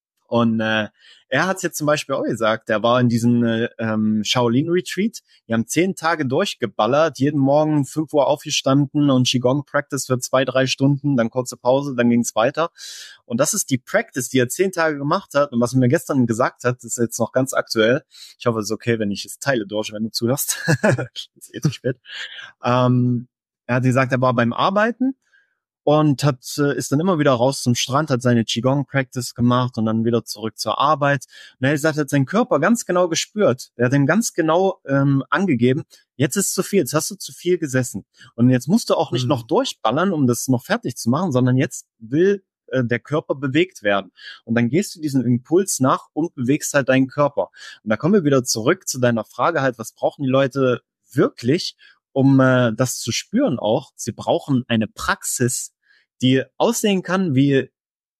Speaker 2: Und er hat es jetzt zum Beispiel auch gesagt, er war in diesem Shaolin-Retreat, die haben 10 Tage durchgeballert, jeden Morgen 5 Uhr aufgestanden und Qigong-Practice für 2-3 Stunden, dann kurze Pause, dann ging's weiter. Und das ist die Practice, die er 10 Tage gemacht hat und was er mir gestern gesagt hat, ist jetzt noch ganz aktuell. Ich hoffe, es ist okay, wenn ich es teile, Dorje, wenn du zuhörst. Ist eh zu spät. Er hat gesagt, er war beim Arbeiten und ist dann immer wieder raus zum Strand, hat seine Qigong-Practice gemacht und dann wieder zurück zur Arbeit. Und er sagt, er hat seinen Körper ganz genau gespürt. Er hat ihm ganz genau angegeben, jetzt ist zu viel, jetzt hast du zu viel gesessen. Und jetzt musst du auch nicht noch durchballern, um das noch fertig zu machen, sondern jetzt will der Körper bewegt werden. Und dann gehst du diesen Impuls nach und bewegst halt deinen Körper. Und da kommen wir wieder zurück zu deiner Frage halt, was brauchen die Leute wirklich, um das zu spüren auch? Sie brauchen eine Praxis, die aussehen kann, wie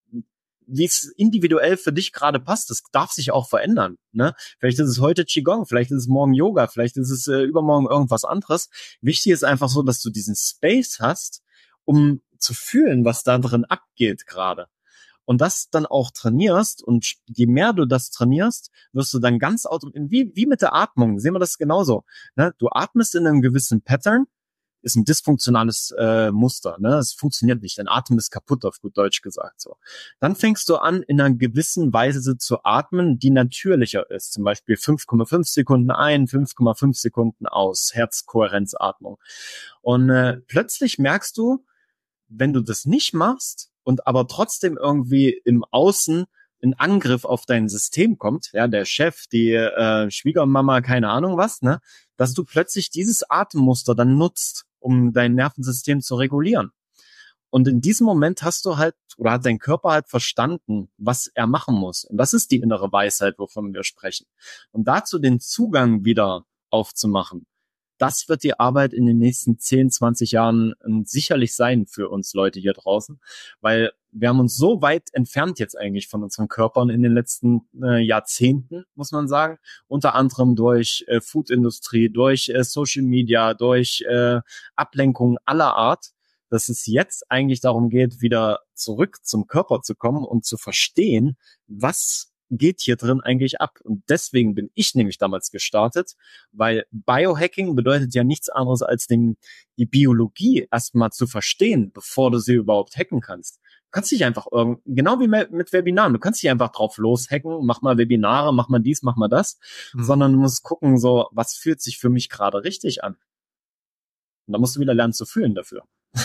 Speaker 2: es individuell für dich gerade passt. Das darf sich auch verändern. Ne? Vielleicht ist es heute Qigong, vielleicht ist es morgen Yoga, vielleicht ist es übermorgen irgendwas anderes. Wichtig ist einfach so, dass du diesen Space hast, um zu fühlen, was da drin abgeht gerade. Und das dann auch trainierst. Und je mehr du das trainierst, wirst du dann ganz automatisch, wie mit der Atmung, sehen wir das genauso. Ne? Du atmest in einem gewissen Pattern, ist ein dysfunktionales Muster, ne? Es funktioniert nicht, dein Atem ist kaputt, auf gut Deutsch gesagt so. Dann fängst du an, in einer gewissen Weise zu atmen, die natürlicher ist, zum Beispiel 5,5 Sekunden ein, 5,5 Sekunden aus, Herzkohärenzatmung. Und plötzlich merkst du, wenn du das nicht machst und aber trotzdem irgendwie im Außen ein Angriff auf dein System kommt, ja, der Chef, die Schwiegermama, keine Ahnung was, ne, dass du plötzlich dieses Atemmuster dann nutzt, um dein Nervensystem zu regulieren. Und in diesem Moment hast du halt, oder hat dein Körper halt verstanden, was er machen muss. Und das ist die innere Weisheit, wovon wir sprechen. Und dazu den Zugang wieder aufzumachen, das wird die Arbeit in den nächsten 10, 20 Jahren sicherlich sein für uns Leute hier draußen, weil wir haben uns so weit entfernt jetzt eigentlich von unseren Körpern in den letzten Jahrzehnten, muss man sagen, unter anderem durch Foodindustrie, durch Social Media, durch Ablenkungen aller Art, dass es jetzt eigentlich darum geht, wieder zurück zum Körper zu kommen und zu verstehen, was geht hier drin eigentlich ab? Und deswegen bin ich nämlich damals gestartet, weil Biohacking bedeutet ja nichts anderes als die Biologie erstmal zu verstehen, bevor du sie überhaupt hacken kannst. Du kannst dich einfach genau wie mit Webinaren, du kannst dich einfach drauf loshacken, mach mal Webinare, mach mal dies, mach mal das, sondern du musst gucken, so, was fühlt sich für mich gerade richtig an? Und da musst du wieder lernen zu fühlen dafür.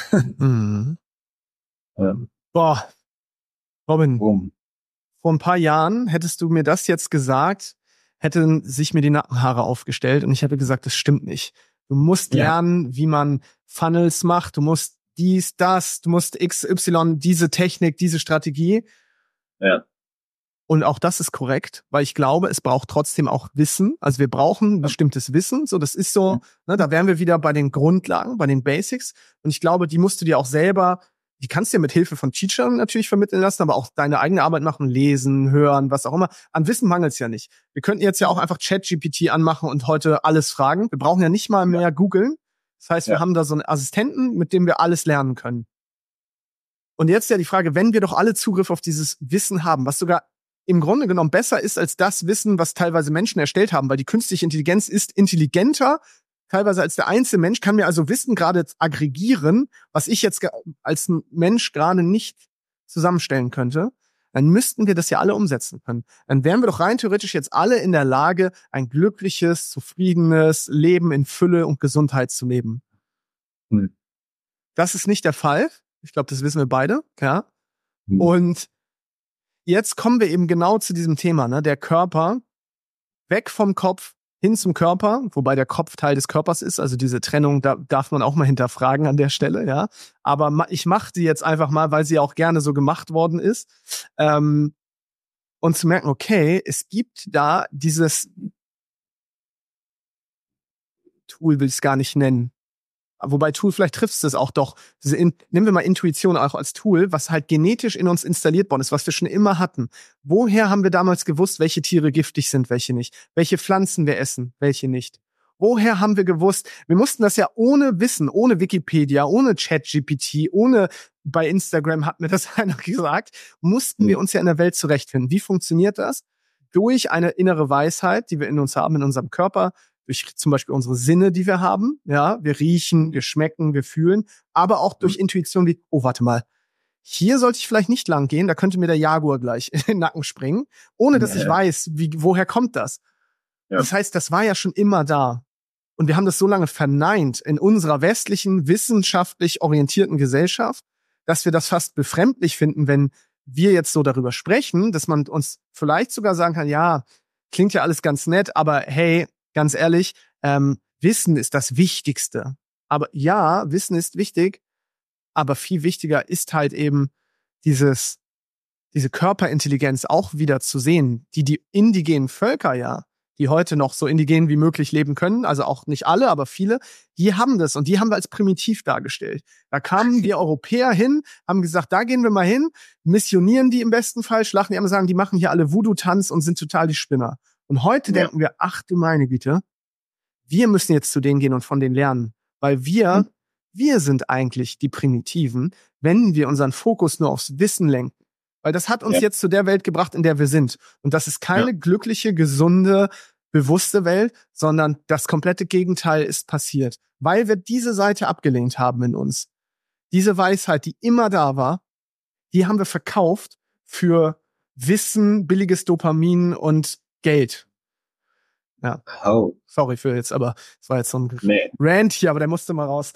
Speaker 1: Boah, Robin.
Speaker 2: Boom.
Speaker 1: Vor ein paar Jahren hättest du mir das jetzt gesagt, hätten sich mir die Nackenhaare aufgestellt und ich hätte gesagt, das stimmt nicht. Du musst lernen, wie man Funnels macht, du musst dies, das, du musst XY, diese Technik, diese Strategie.
Speaker 2: Ja.
Speaker 1: Und auch das ist korrekt, weil ich glaube, es braucht trotzdem auch Wissen. Also wir brauchen bestimmtes Wissen. So, das ist so, ne, da wären wir wieder bei den Grundlagen, bei den Basics. Und ich glaube, die musst du dir auch selber, die kannst du dir mit Hilfe von Teachern natürlich vermitteln lassen, aber auch deine eigene Arbeit machen, lesen, hören, was auch immer. An Wissen mangelt es ja nicht. Wir könnten jetzt ja auch einfach ChatGPT anmachen und heute alles fragen. Wir brauchen ja nicht mal mehr googeln. Das heißt, wir haben da so einen Assistenten, mit dem wir alles lernen können. Und jetzt ja die Frage, wenn wir doch alle Zugriff auf dieses Wissen haben, was sogar im Grunde genommen besser ist als das Wissen, was teilweise Menschen erstellt haben, weil die künstliche Intelligenz ist intelligenter teilweise als der einzelne Mensch, kann mir also Wissen gerade aggregieren, was ich jetzt als Mensch gerade nicht zusammenstellen könnte, dann müssten wir das ja alle umsetzen können. Dann wären wir doch rein theoretisch jetzt alle in der Lage, ein glückliches, zufriedenes Leben in Fülle und Gesundheit zu leben. Das ist nicht der Fall. Ich glaube, das wissen wir beide, ja. Und jetzt kommen wir eben genau zu diesem Thema, ne? Der Körper, weg vom Kopf, hin zum Körper, wobei der Kopf Teil des Körpers ist, also diese Trennung, da darf man auch mal hinterfragen an der Stelle, ja. Aber ich mache die jetzt einfach mal, weil sie auch gerne so gemacht worden ist. Und zu merken, okay, es gibt da dieses Tool, will ich es gar nicht nennen. Wobei Tool, vielleicht trifft es auch doch. Nehmen wir mal Intuition auch als Tool, was halt genetisch in uns installiert worden ist, was wir schon immer hatten. Woher haben wir damals gewusst, welche Tiere giftig sind, welche nicht? Welche Pflanzen wir essen, welche nicht? Woher haben wir gewusst? Wir mussten das ja ohne Wissen, ohne Wikipedia, ohne ChatGPT, ohne bei Instagram hat mir das einer gesagt, mussten wir uns ja in der Welt zurechtfinden. Wie funktioniert das? Durch eine innere Weisheit, die wir in uns haben, in unserem Körper, durch zum Beispiel unsere Sinne, die wir haben. Ja, wir riechen, wir schmecken, wir fühlen, aber auch durch Intuition wie, oh, warte mal, hier sollte ich vielleicht nicht lang gehen, da könnte mir der Jaguar gleich in den Nacken springen, ohne dass ich weiß, woher kommt das. Ja. Das heißt, das war ja schon immer da. Und wir haben das so lange verneint in unserer westlichen, wissenschaftlich orientierten Gesellschaft, dass wir das fast befremdlich finden, wenn wir jetzt so darüber sprechen, dass man uns vielleicht sogar sagen kann, ja, klingt ja alles ganz nett, aber hey, ganz ehrlich, Wissen ist das Wichtigste. Aber ja, Wissen ist wichtig, aber viel wichtiger ist halt eben diese Körperintelligenz auch wieder zu sehen, die indigenen Völker ja, die heute noch so indigen wie möglich leben können, also auch nicht alle, aber viele, die haben das und die haben wir als primitiv dargestellt. Da kamen wir Europäer hin, haben gesagt, da gehen wir mal hin, missionieren die im besten Fall, schlachten die an und sagen, die machen hier alle Voodoo-Tanz und sind total die Spinner. Und heute denken wir, ach du meine Güte, wir müssen jetzt zu denen gehen und von denen lernen, weil wir sind eigentlich die Primitiven, wenn wir unseren Fokus nur aufs Wissen lenken. Weil das hat uns jetzt zu der Welt gebracht, in der wir sind. Und das ist keine glückliche, gesunde, bewusste Welt, sondern das komplette Gegenteil ist passiert. Weil wir diese Seite abgelehnt haben in uns. Diese Weisheit, die immer da war, die haben wir verkauft für Wissen, billiges Dopamin und Geld. Ja.
Speaker 2: Oh.
Speaker 1: Sorry für jetzt, aber es war jetzt so ein Rant hier, aber der musste mal raus.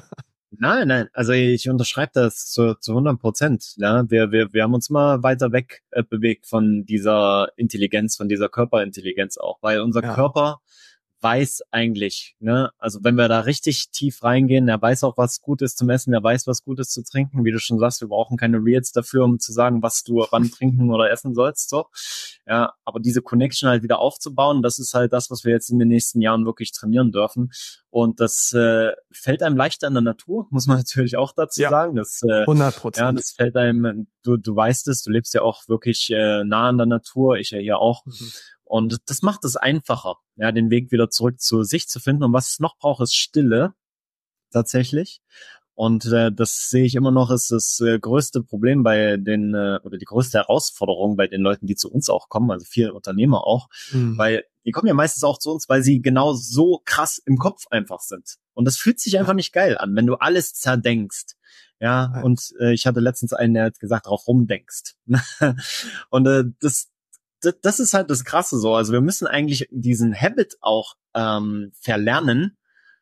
Speaker 2: Nein, also ich unterschreibe das zu 100%. Ja, wir haben uns mal weiter weg bewegt von dieser Intelligenz, von dieser Körperintelligenz auch, weil unser Körper weiß eigentlich, ne, also wenn wir da richtig tief reingehen, er weiß auch, was gut ist zum Essen, er weiß, was gut ist zu trinken, wie du schon sagst, wir brauchen keine Reels dafür, um zu sagen, was du wann trinken oder essen sollst, so. Ja, aber diese Connection halt wieder aufzubauen, das ist halt das, was wir jetzt in den nächsten Jahren wirklich trainieren dürfen. Und das fällt einem leichter in der Natur, muss man natürlich auch dazu sagen. Das
Speaker 1: 100%.
Speaker 2: Ja, das fällt einem, du weißt es, du lebst ja auch wirklich nah an der Natur, ich ja hier auch. Und das macht es einfacher, ja, den Weg wieder zurück zu sich zu finden. Und was es noch braucht, ist Stille, tatsächlich. Und das sehe ich immer noch, ist das größte Problem bei den, oder die größte Herausforderung bei den Leuten, die zu uns auch kommen, also viele Unternehmer auch, weil die kommen ja meistens auch zu uns, weil sie genau so krass im Kopf einfach sind. Und das fühlt sich einfach nicht geil an, wenn du alles zerdenkst. Ja, und ich hatte letztens einen, der hat gesagt, drauf rumdenkst. Und das ist halt das Krasse so. Also wir müssen eigentlich diesen Habit auch verlernen,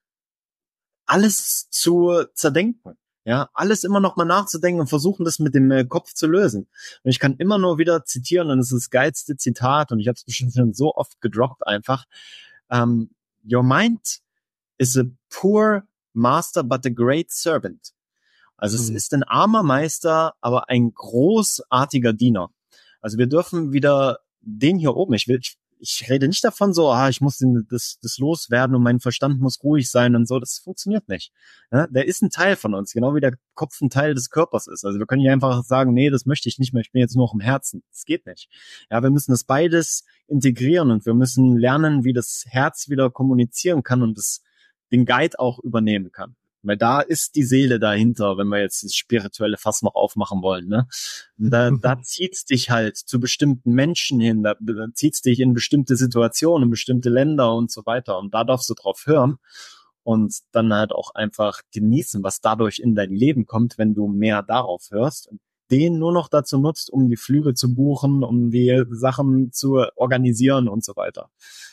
Speaker 2: alles zu zerdenken. Ja, alles immer noch mal nachzudenken und versuchen, das mit dem Kopf zu lösen. Und ich kann immer nur wieder zitieren, und es ist das geilste Zitat, und ich habe es bestimmt schon so oft gedroppt einfach. Your mind is a poor master, but a great servant. Also es ist ein armer Meister, aber ein großartiger Diener. Also wir dürfen wieder den hier oben, ich rede nicht davon so, ich muss das loswerden und mein Verstand muss ruhig sein und so, das funktioniert nicht. Ja, der ist ein Teil von uns, genau wie der Kopf ein Teil des Körpers ist. Also wir können nicht einfach sagen, nee, das möchte ich nicht mehr, ich bin jetzt nur noch im Herzen. Das geht nicht. Ja, wir müssen das beides integrieren und wir müssen lernen, wie das Herz wieder kommunizieren kann und den Guide auch übernehmen kann. Weil da ist die Seele dahinter, wenn wir jetzt das spirituelle Fass noch aufmachen wollen, ne? Da zieht's dich halt zu bestimmten Menschen hin, da zieht's dich in bestimmte Situationen, in bestimmte Länder und so weiter. Und da darfst du drauf hören und dann halt auch einfach genießen, was dadurch in dein Leben kommt, wenn du mehr darauf hörst und den nur noch dazu nutzt, um die Flüge zu buchen, um die Sachen zu organisieren und so weiter.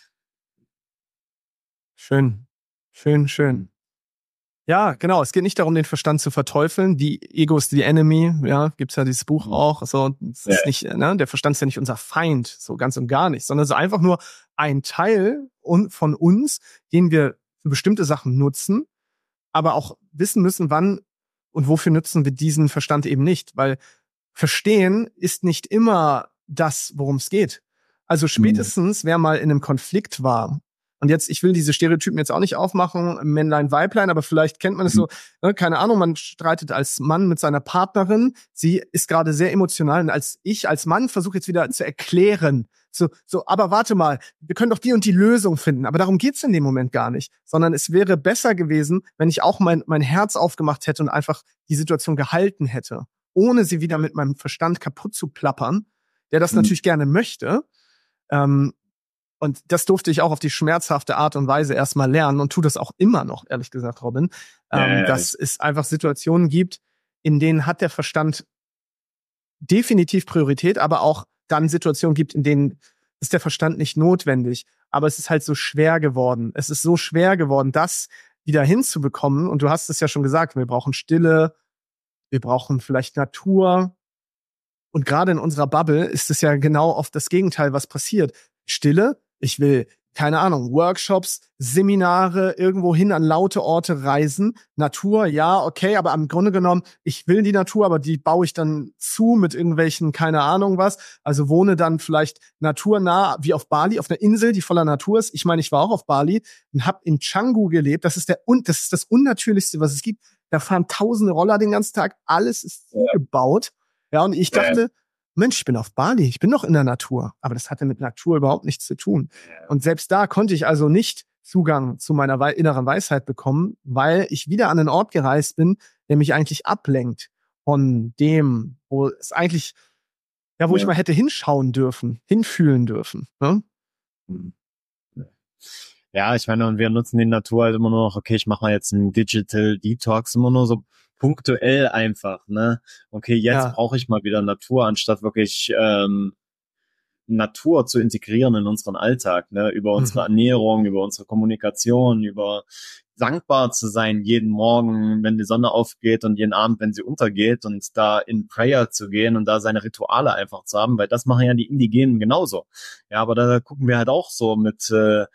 Speaker 1: Schön. Ja, genau. Es geht nicht darum, den Verstand zu verteufeln. Die Ego ist the enemy. Ja, gibt's ja dieses Buch auch. So, es ist nicht, ne, der Verstand ist ja nicht unser Feind, so ganz und gar nicht, sondern so einfach nur ein Teil von uns, den wir für bestimmte Sachen nutzen, aber auch wissen müssen, wann und wofür nutzen wir diesen Verstand eben nicht, weil Verstehen ist nicht immer das, worum es geht. Also spätestens, wer mal in einem Konflikt war. Und jetzt, ich will diese Stereotypen jetzt auch nicht aufmachen, Männlein, Weiblein, aber vielleicht kennt man es so, ne, keine Ahnung, man streitet als Mann mit seiner Partnerin, sie ist gerade sehr emotional und als Mann versuche jetzt wieder zu erklären, so, aber warte mal, wir können doch die und die Lösung finden, aber darum geht's in dem Moment gar nicht, sondern es wäre besser gewesen, wenn ich auch mein Herz aufgemacht hätte und einfach die Situation gehalten hätte, ohne sie wieder mit meinem Verstand kaputt zu plappern, der das natürlich gerne möchte, und das durfte ich auch auf die schmerzhafte Art und Weise erstmal lernen und tue das auch immer noch, ehrlich gesagt, Robin, dass es einfach Situationen gibt, in denen hat der Verstand definitiv Priorität, aber auch dann Situationen gibt, in denen ist der Verstand nicht notwendig. Aber es ist halt so schwer geworden. Es ist so schwer geworden, das wieder hinzubekommen. Und du hast es ja schon gesagt, wir brauchen Stille, wir brauchen vielleicht Natur. Und gerade in unserer Bubble ist es ja genau oft das Gegenteil, was passiert. Stille, ich will keine Ahnung, Workshops, Seminare, irgendwo hin an laute Orte reisen. Natur, ja, okay, aber im Grunde genommen, ich will die Natur, aber die baue ich dann zu mit irgendwelchen, keine Ahnung was. Also wohne dann vielleicht naturnah, wie auf Bali, auf einer Insel, die voller Natur ist. Ich meine, ich war auch auf Bali und habe in Canggu gelebt. Das ist das Unnatürlichste, was es gibt. Da fahren tausende Roller den ganzen Tag. Alles ist zugebaut. Ja, und ich dachte, Mensch, ich bin auf Bali, ich bin doch in der Natur. Aber das hatte mit Natur überhaupt nichts zu tun. Und selbst da konnte ich also nicht Zugang zu meiner inneren Weisheit bekommen, weil ich wieder an einen Ort gereist bin, der mich eigentlich ablenkt von dem, wo es eigentlich, ja, wo ich mal hätte hinschauen dürfen, hinfühlen dürfen. Ne?
Speaker 2: Ja, ich meine, und wir nutzen die Natur halt immer nur noch, okay, ich mache mal jetzt einen Digital Detox, immer nur so punktuell einfach, ne? Okay, jetzt brauche ich mal wieder Natur, anstatt wirklich Natur zu integrieren in unseren Alltag, ne? Über unsere Ernährung, über unsere Kommunikation, über dankbar zu sein jeden Morgen, wenn die Sonne aufgeht und jeden Abend, wenn sie untergeht und da in Prayer zu gehen und da seine Rituale einfach zu haben, weil das machen ja die Indigenen genauso. Ja, aber da gucken wir halt auch so mit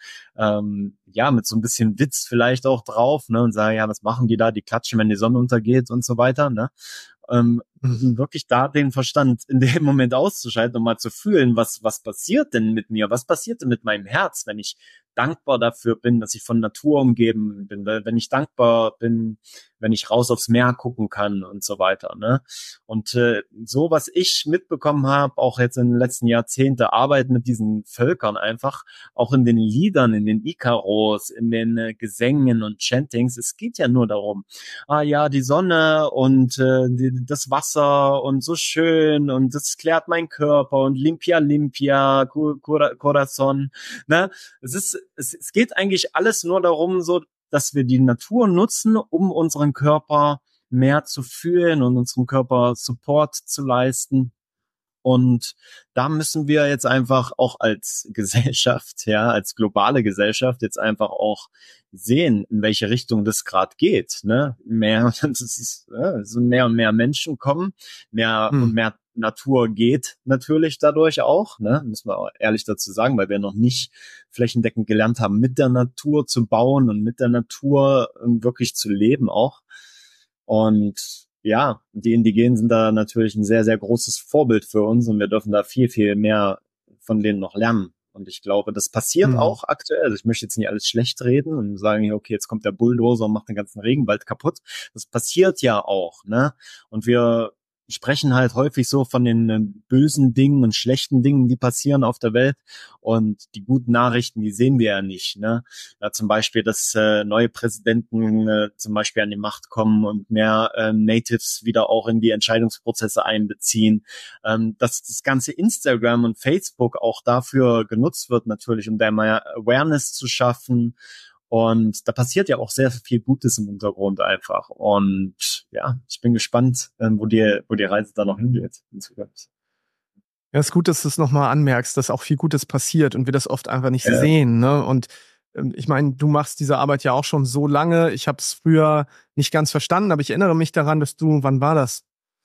Speaker 2: mit so ein bisschen Witz vielleicht auch drauf, ne, und sagen, ja, was machen die da? Die klatschen, wenn die Sonne untergeht und so weiter, ne? Wirklich da den Verstand in dem Moment auszuschalten und mal zu fühlen, was passiert denn mit mir? Was passiert denn mit meinem Herz, wenn ich dankbar dafür bin, dass ich von Natur umgeben bin, wenn ich dankbar bin, wenn ich raus aufs Meer gucken kann und so weiter, ne? Und so, was ich mitbekommen habe, auch jetzt in den letzten Jahrzehnten, Arbeit mit diesen Völkern einfach, auch in den Liedern, in den Ikaros, in den Gesängen und Chantings, es geht ja nur darum, die Sonne und das Wasser und so schön und das klärt meinen Körper und Limpia, Corazon, ne? Es geht eigentlich alles nur darum, so, dass wir die Natur nutzen, um unseren Körper mehr zu fühlen und unserem Körper Support zu leisten. Und da müssen wir jetzt einfach auch als Gesellschaft, ja, als globale Gesellschaft jetzt einfach auch sehen, in welche Richtung das gerade geht, ne? So mehr und mehr Menschen kommen, mehr und mehr Natur geht natürlich dadurch auch, ne? Müssen wir auch ehrlich dazu sagen, weil wir noch nicht flächendeckend gelernt haben, mit der Natur zu bauen und mit der Natur wirklich zu leben auch. Und ja, die Indigenen sind da natürlich ein sehr, sehr großes Vorbild für uns und wir dürfen da viel, viel mehr von denen noch lernen. Und ich glaube, das passiert auch aktuell. Also ich möchte jetzt nicht alles schlecht reden und sagen, okay, jetzt kommt der Bulldozer und macht den ganzen Regenwald kaputt. Das passiert ja auch, ne? Und wir sprechen halt häufig so von den bösen Dingen und schlechten Dingen, die passieren auf der Welt. Und die guten Nachrichten, die sehen wir ja nicht, ne? Ja, zum Beispiel, dass neue Präsidenten zum Beispiel an die Macht kommen und mehr Natives wieder auch in die Entscheidungsprozesse einbeziehen. Dass das ganze Instagram und Facebook auch dafür genutzt wird, natürlich, um da mehr Awareness zu schaffen. Und da passiert ja auch sehr viel Gutes im Hintergrund einfach. Und ja, ich bin gespannt, wo die Reise da noch hingeht.
Speaker 1: Ja, ist gut, dass du es nochmal anmerkst, dass auch viel Gutes passiert und wir das oft einfach nicht sehen, ne? Und ich meine, du machst diese Arbeit ja auch schon so lange. Ich habe es früher nicht ganz verstanden, aber ich erinnere mich daran, dass wann war das?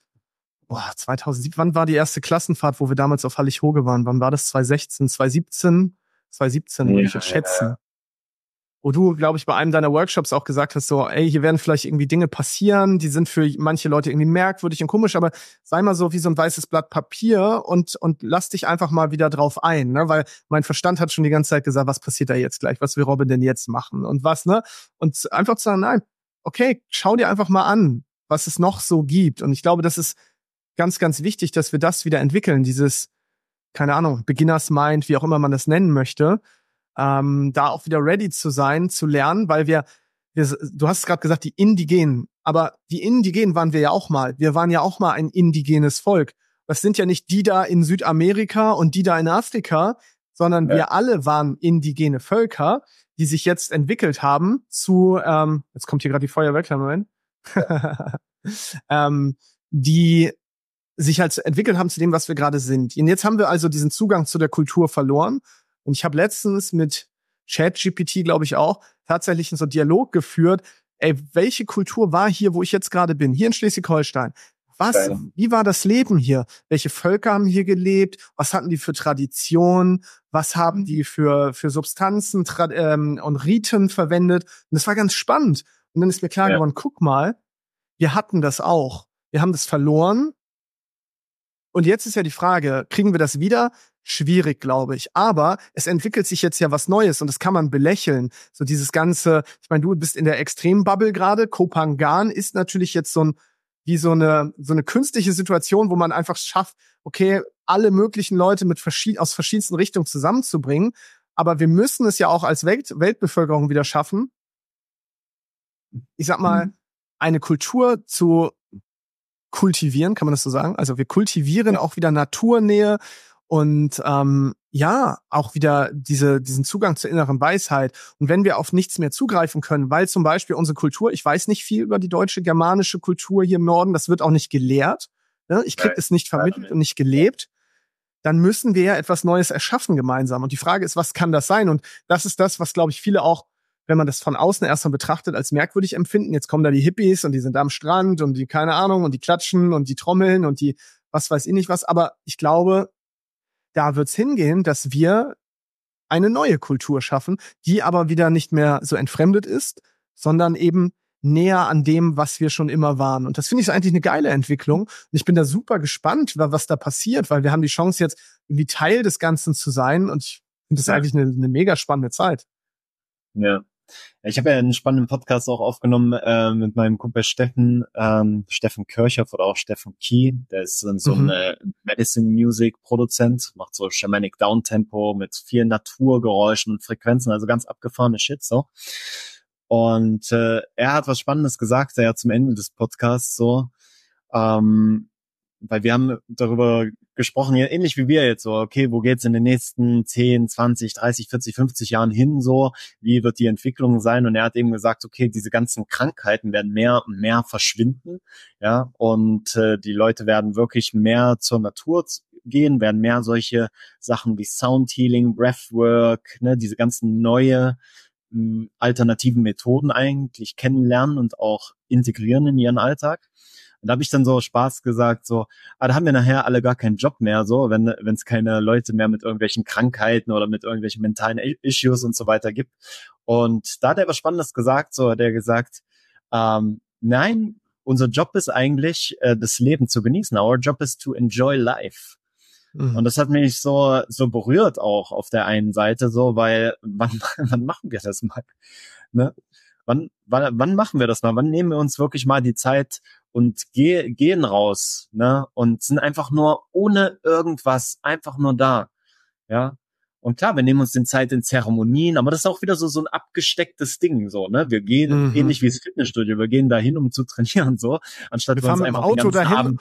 Speaker 1: 2007, wann war die erste Klassenfahrt, wo wir damals auf Hallig-Hoge waren? Wann war das? 2016, 2017? 2017 würde ich jetzt schätzen. Wo du, glaube ich, bei einem deiner Workshops auch gesagt hast, so, ey, hier werden vielleicht irgendwie Dinge passieren, die sind für manche Leute irgendwie merkwürdig und komisch, aber sei mal so wie so ein weißes Blatt Papier und lass dich einfach mal wieder drauf ein, ne? Weil mein Verstand hat schon die ganze Zeit gesagt, was passiert da jetzt gleich, was will Robin denn jetzt machen und was, ne? Und einfach zu sagen, nein, okay, schau dir einfach mal an, was es noch so gibt. Und ich glaube, das ist ganz, ganz wichtig, dass wir das wieder entwickeln, dieses, keine Ahnung, Beginners Mind, wie auch immer man das nennen möchte, da auch wieder ready zu sein, zu lernen, weil du hast gerade gesagt, die Indigenen, aber die Indigenen waren wir ja auch mal. Wir waren ja auch mal ein indigenes Volk. Das sind ja nicht die da in Südamerika und die da in Afrika, sondern wir alle waren indigene Völker, die sich jetzt entwickelt haben zu, jetzt kommt hier gerade die Feuerwehr, kleinen Moment, die sich halt entwickelt haben zu dem, was wir gerade sind. Und jetzt haben wir also diesen Zugang zu der Kultur verloren. Und ich habe letztens mit ChatGPT, glaube ich auch, tatsächlich so einen Dialog geführt. Ey, welche Kultur war hier, wo ich jetzt gerade bin? Hier in Schleswig-Holstein. wie war das Leben hier? Welche Völker haben hier gelebt? Was hatten die für Traditionen? Was haben die für Substanzen und Riten verwendet? Und das war ganz spannend. Und dann ist mir klar geworden, guck mal, wir hatten das auch. Wir haben das verloren. Und jetzt ist ja die Frage, kriegen wir das wieder? Schwierig, glaube ich. Aber es entwickelt sich jetzt ja was Neues und das kann man belächeln. So dieses ganze, ich meine, du bist in der Extrembubble gerade. Koh Phangan ist natürlich jetzt so eine künstliche Situation, wo man einfach schafft, okay, alle möglichen Leute aus verschiedensten Richtungen zusammenzubringen. Aber wir müssen es ja auch als Weltbevölkerung wieder schaffen, ich sag mal, eine Kultur zu kultivieren, kann man das so sagen? Also wir kultivieren auch wieder Naturnähe und auch wieder diesen Zugang zur inneren Weisheit. Und wenn wir auf nichts mehr zugreifen können, weil zum Beispiel unsere Kultur, ich weiß nicht viel über die deutsche germanische Kultur hier im Norden, das wird auch nicht gelehrt, ne? Ich krieg es nicht vermittelt und nicht gelebt, dann müssen wir ja etwas Neues erschaffen gemeinsam. Und die Frage ist, was kann das sein? Und das ist das, was, glaube ich, viele auch, wenn man das von außen erstmal betrachtet, als merkwürdig empfinden. Jetzt kommen da die Hippies und die sind da am Strand und die, keine Ahnung, und die klatschen und die trommeln und die, was weiß ich nicht was. Aber ich glaube, da wird's hingehen, dass wir eine neue Kultur schaffen, die aber wieder nicht mehr so entfremdet ist, sondern eben näher an dem, was wir schon immer waren. Und das finde ich eigentlich eine geile Entwicklung. Und ich bin da super gespannt, was da passiert, weil wir haben die Chance jetzt irgendwie Teil des Ganzen zu sein. Und ich finde das eigentlich eine mega spannende Zeit.
Speaker 2: Ja. Ich habe ja einen spannenden Podcast auch aufgenommen mit meinem Kumpel Steffen Kirchhoff oder auch Steffen Key. Der ist so ein Medicine Music Produzent, macht so Shamanic Downtempo mit vielen Naturgeräuschen und Frequenzen, also ganz abgefahrene Shit so. Und er hat was Spannendes gesagt, ja zum Ende des Podcasts so, weil wir haben darüber gesprochen, ja, ähnlich wie wir jetzt so, okay, wo geht's in den nächsten 10, 20, 30, 40, 50 Jahren hin so, wie wird die Entwicklung sein? Und er hat eben gesagt, okay, diese ganzen Krankheiten werden mehr und mehr verschwinden, ja, und die Leute werden wirklich mehr zur Natur gehen, werden mehr solche Sachen wie Sound Healing, Breathwork, ne, diese ganzen neue alternativen Methoden eigentlich kennenlernen und auch integrieren in ihren Alltag. Und da habe ich dann so Spaß gesagt, so, da haben wir nachher alle gar keinen Job mehr, so, wenn es keine Leute mehr mit irgendwelchen Krankheiten oder mit irgendwelchen mentalen Issues und so weiter gibt. Und da hat er was Spannendes gesagt, so hat er gesagt, nein, unser Job ist eigentlich, das Leben zu genießen. Our job is to enjoy life. Und das hat mich so berührt auch auf der einen Seite, so, weil wann machen wir das mal? Ne? Wann machen wir das mal? Wann nehmen wir uns wirklich mal die Zeit und gehen raus, ne? Und sind einfach nur ohne irgendwas, einfach nur da, ja? Und klar, wir nehmen uns den Zeit in Zeremonien, aber das ist auch wieder so ein abgestecktes Ding, so, ne? Wir gehen ähnlich wie das Fitnessstudio, wir gehen dahin, um zu trainieren, so, anstatt
Speaker 1: wir fahren
Speaker 2: uns
Speaker 1: mit dem
Speaker 2: einfach
Speaker 1: Auto dahin.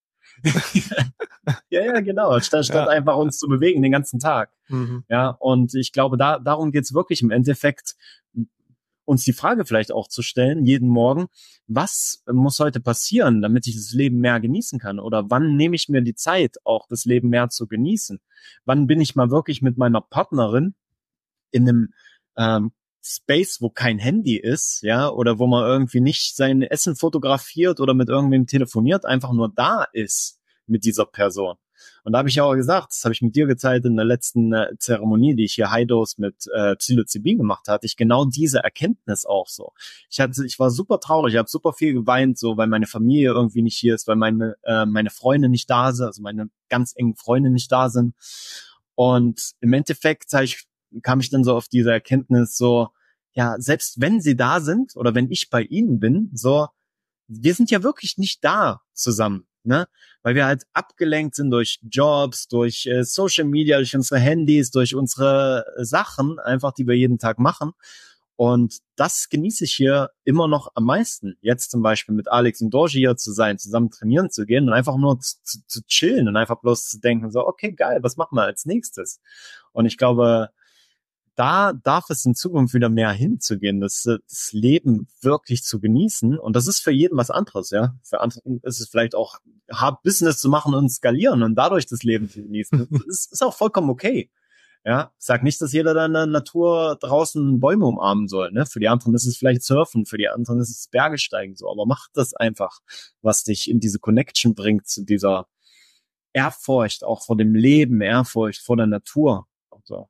Speaker 2: Ja, genau, statt einfach uns zu bewegen den ganzen Tag. Ja, und ich glaube, darum geht's wirklich im Endeffekt, uns die Frage vielleicht auch zu stellen, jeden Morgen, was muss heute passieren, damit ich das Leben mehr genießen kann? Oder wann nehme ich mir die Zeit, auch das Leben mehr zu genießen? Wann bin ich mal wirklich mit meiner Partnerin in einem Space, wo kein Handy ist, ja, oder wo man irgendwie nicht sein Essen fotografiert oder mit irgendwem telefoniert, einfach nur da ist mit dieser Person. Und da habe ich ja auch gesagt, das habe ich mit dir gezeigt in der letzten Zeremonie, die ich hier High-Dose mit Psilocybin gemacht hatte, ich genau diese Erkenntnis auch so. Ich war super traurig, ich habe super viel geweint, so, weil meine Familie irgendwie nicht hier ist, weil meine Freunde nicht da sind, also meine ganz engen Freunde nicht da sind. Und im Endeffekt kam ich dann so auf diese Erkenntnis so, ja, selbst wenn sie da sind oder wenn ich bei ihnen bin, so, wir sind ja wirklich nicht da zusammen, ne? Weil wir halt abgelenkt sind durch Jobs, durch Social Media, durch unsere Handys, durch unsere Sachen, einfach, die wir jeden Tag machen. Und das genieße ich hier immer noch am meisten. Jetzt zum Beispiel mit Alex und Dorji hier zu sein, zusammen trainieren zu gehen und einfach nur zu chillen und einfach bloß zu denken, so, okay, geil, was machen wir als nächstes? Und ich glaube, da darf es in Zukunft wieder mehr hinzugehen, das Leben wirklich zu genießen. Und das ist für jeden was anderes, ja. Für andere ist es vielleicht auch hart Business zu machen und skalieren und dadurch das Leben zu genießen. Das ist auch vollkommen okay. Ja, sag nicht, dass jeder dann in der Natur draußen Bäume umarmen soll, ne? Für die anderen ist es vielleicht Surfen, für die anderen ist es Bergesteigen, so. Aber mach das einfach, was dich in diese Connection bringt zu dieser Ehrfurcht, auch vor dem Leben, Ehrfurcht vor der Natur. So.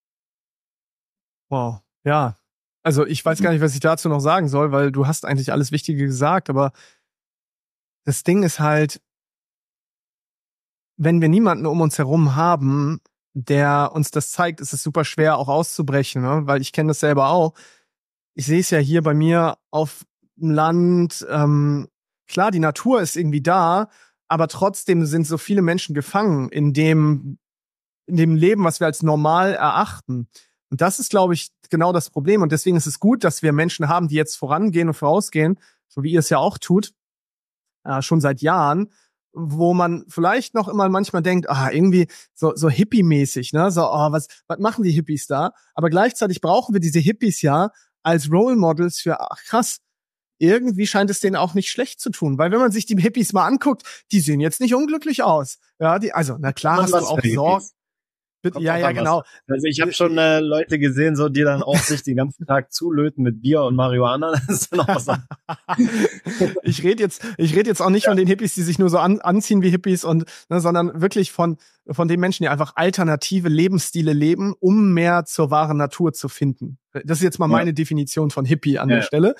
Speaker 1: Wow, ja. Also ich weiß gar nicht, was ich dazu noch sagen soll, weil du hast eigentlich alles Wichtige gesagt, aber das Ding ist halt, wenn wir niemanden um uns herum haben, der uns das zeigt, ist es super schwer auch auszubrechen, ne? Weil ich kenne das selber auch. Ich sehe es ja hier bei mir auf dem Land. Klar, die Natur ist irgendwie da, aber trotzdem sind so viele Menschen gefangen in dem Leben, was wir als normal erachten. Und das ist, glaube ich, genau das Problem. Und deswegen ist es gut, dass wir Menschen haben, die jetzt vorangehen und vorausgehen, so wie ihr es ja auch tut, schon seit Jahren, wo man vielleicht noch immer manchmal denkt, irgendwie so Hippie-mäßig, ne? So, was machen die Hippies da? Aber gleichzeitig brauchen wir diese Hippies ja als Role Models für, krass, irgendwie scheint es denen auch nicht schlecht zu tun. Weil wenn man sich die Hippies mal anguckt, die sehen jetzt nicht unglücklich aus. Ja, also, na klar hast du auch Sorgen. Ja, genau.
Speaker 2: Also ich habe schon Leute gesehen, so die dann auch sich den ganzen Tag zulöten mit Bier und Marihuana. Das ist noch was.
Speaker 1: Ich rede jetzt auch nicht von den Hippies, die sich nur so anziehen wie Hippies und, ne, sondern wirklich von den Menschen, die einfach alternative Lebensstile leben, um mehr zur wahren Natur zu finden. Das ist jetzt mal meine Definition von Hippie an der Stelle.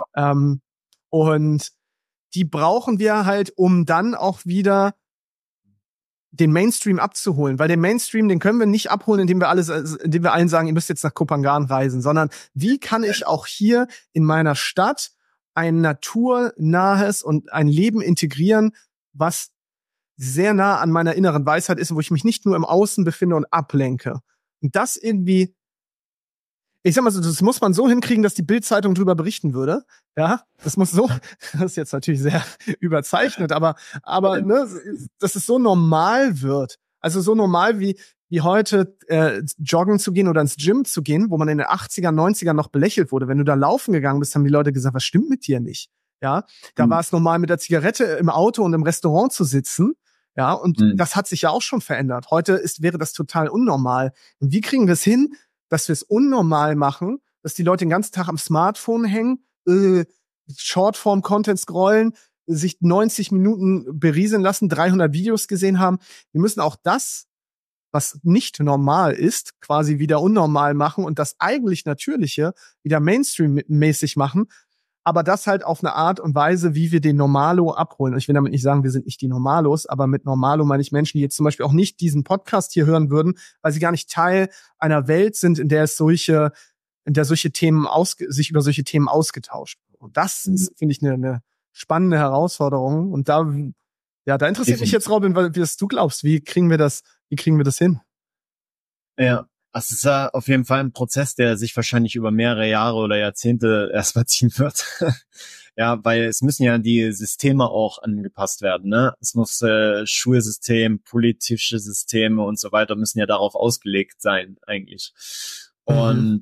Speaker 1: Und die brauchen wir halt, um dann auch wieder den Mainstream abzuholen, weil den Mainstream, den können wir nicht abholen, indem wir allen sagen, ihr müsst jetzt nach Kopangan reisen, sondern wie kann ich auch hier in meiner Stadt ein naturnahes und ein Leben integrieren, was sehr nah an meiner inneren Weisheit ist, wo ich mich nicht nur im Außen befinde und ablenke. Und das irgendwie, ich sag mal so, das muss man so hinkriegen, dass die Bild-Zeitung drüber berichten würde. Ja, das muss so, das ist jetzt natürlich sehr überzeichnet, aber ne, dass es so normal wird. Also so normal wie heute joggen zu gehen oder ins Gym zu gehen, wo man in den 80er, 90er noch belächelt wurde. Wenn du da laufen gegangen bist, haben die Leute gesagt, was stimmt mit dir nicht? Ja, da war es normal, mit der Zigarette im Auto und im Restaurant zu sitzen. Ja, und das hat sich ja auch schon verändert. Heute wäre das total unnormal. Und wie kriegen wir es hin, dass wir es unnormal machen, dass die Leute den ganzen Tag am Smartphone hängen, Shortform-Content scrollen, sich 90 Minuten berieseln lassen, 300 Videos gesehen haben. Wir müssen auch das, was nicht normal ist, quasi wieder unnormal machen und das eigentlich Natürliche wieder Mainstream-mäßig machen, aber das halt auf eine Art und Weise, wie wir den Normalo abholen. Und ich will damit nicht sagen, wir sind nicht die Normalos, aber mit Normalo meine ich Menschen, die jetzt zum Beispiel auch nicht diesen Podcast hier hören würden, weil sie gar nicht Teil einer Welt sind, in der solche Themen sich über solche Themen ausgetauscht wird. Und das ist, finde ich, eine spannende Herausforderung. Und da interessiert mich jetzt, Robin, wie das du glaubst. Wie kriegen wir das hin?
Speaker 2: Ja. Das ist ja auf jeden Fall ein Prozess, der sich wahrscheinlich über mehrere Jahre oder Jahrzehnte erstmal ziehen wird. Ja, weil es müssen ja die Systeme auch angepasst werden, ne? Es muss Schulsystem, politische Systeme und so weiter müssen ja darauf ausgelegt sein, eigentlich. Und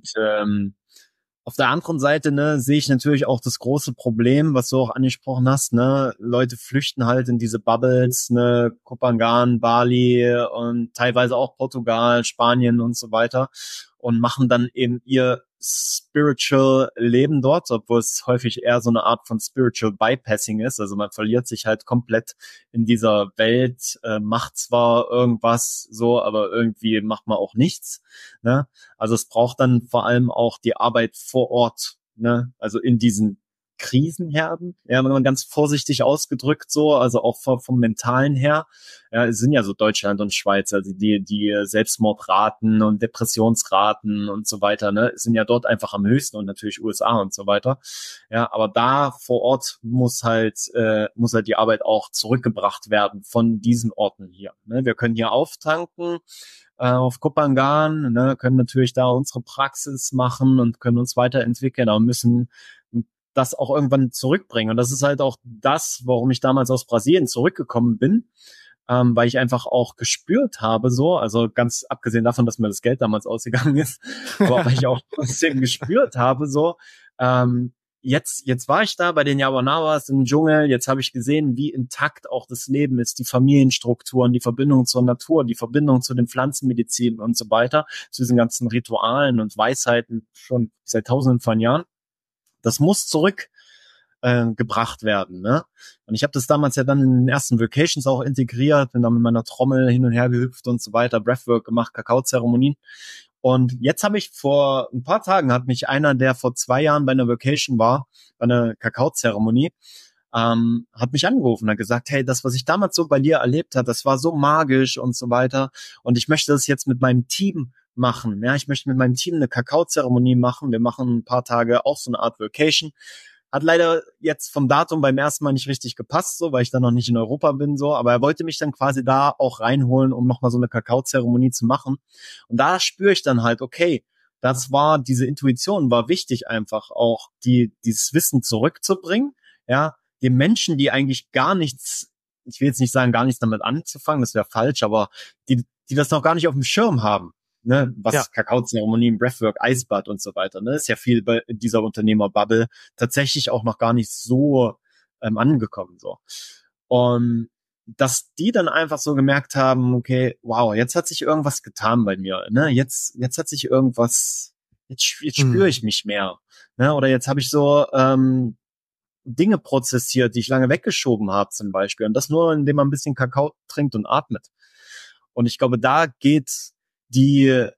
Speaker 2: auf der anderen Seite, ne, sehe ich natürlich auch das große Problem, was du auch angesprochen hast, ne, Leute flüchten halt in diese Bubbles, ne, Kopangan, Bali und teilweise auch Portugal, Spanien und so weiter und machen dann eben ihr spiritual Leben dort, obwohl es häufig eher so eine Art von spiritual bypassing ist, also man verliert sich halt komplett in dieser Welt, macht zwar irgendwas so, aber irgendwie macht man auch nichts, ne? Also es braucht dann vor allem auch die Arbeit vor Ort, ne? Also in diesen Krisenherden, ja, wenn man ganz vorsichtig ausgedrückt so, also auch vom Mentalen her, ja, es sind ja so Deutschland und Schweiz, also die Selbstmordraten und Depressionsraten und so weiter, ne, sind ja dort einfach am höchsten und natürlich USA und so weiter, ja, aber da vor Ort muss halt die Arbeit auch zurückgebracht werden von diesen Orten hier, ne, wir können hier auftanken, auf Kopangan, ne, können natürlich da unsere Praxis machen und können uns weiterentwickeln, aber müssen das auch irgendwann zurückbringen. Und das ist halt auch das, warum ich damals aus Brasilien zurückgekommen bin, weil ich einfach auch gespürt habe, so, also ganz abgesehen davon, dass mir das Geld damals ausgegangen ist, aber weil ich auch trotzdem gespürt habe, so, jetzt war ich da bei den Yawanawas im Dschungel, jetzt habe ich gesehen, wie intakt auch das Leben ist, die Familienstrukturen, die Verbindung zur Natur, die Verbindung zu den Pflanzenmedizinen und so weiter, zu diesen ganzen Ritualen und Weisheiten schon seit Tausenden von Jahren. Das muss gebracht werden, ne? Und ich habe das damals ja dann in den ersten Vacations auch integriert, bin dann mit meiner Trommel hin und her gehüpft und so weiter, Breathwork gemacht, Kakaozeremonien. Und jetzt habe ich vor ein paar Tagen, hat mich einer, der vor 2 Jahren bei einer Vacation war, bei einer Kakaozeremonie, hat mich angerufen und hat gesagt, hey, das, was ich damals so bei dir erlebt habe, das war so magisch und so weiter. Und ich möchte das jetzt mit meinem Team machen. Ja, ich möchte mit meinem Team eine Kakaozeremonie machen. Wir machen ein paar Tage auch so eine Art Vacation. Hat leider jetzt vom Datum beim ersten Mal nicht richtig gepasst, so, weil ich dann noch nicht in Europa bin, so. Aber er wollte mich dann quasi da auch reinholen, um nochmal so eine Kakaozeremonie zu machen. Und da spüre ich dann halt, okay, diese Intuition war wichtig, einfach auch dieses Wissen zurückzubringen, ja, den Menschen, die eigentlich gar nichts, ich will jetzt nicht sagen, gar nichts damit anzufangen, das wäre falsch, aber die das noch gar nicht auf dem Schirm haben. Ne, was Kakaozeremonien, Breathwork, Eisbad und so weiter, ne, ist ja viel bei dieser Unternehmerbubble tatsächlich auch noch gar nicht so angekommen, so. Und dass die dann einfach so gemerkt haben, okay, wow, jetzt hat sich irgendwas getan bei mir, ne, jetzt hat sich irgendwas, jetzt spüre ich mich mehr, ne, oder jetzt habe ich so Dinge prozessiert, die ich lange weggeschoben habe zum Beispiel, und das nur, indem man ein bisschen Kakao trinkt und atmet. Und ich glaube, da geht der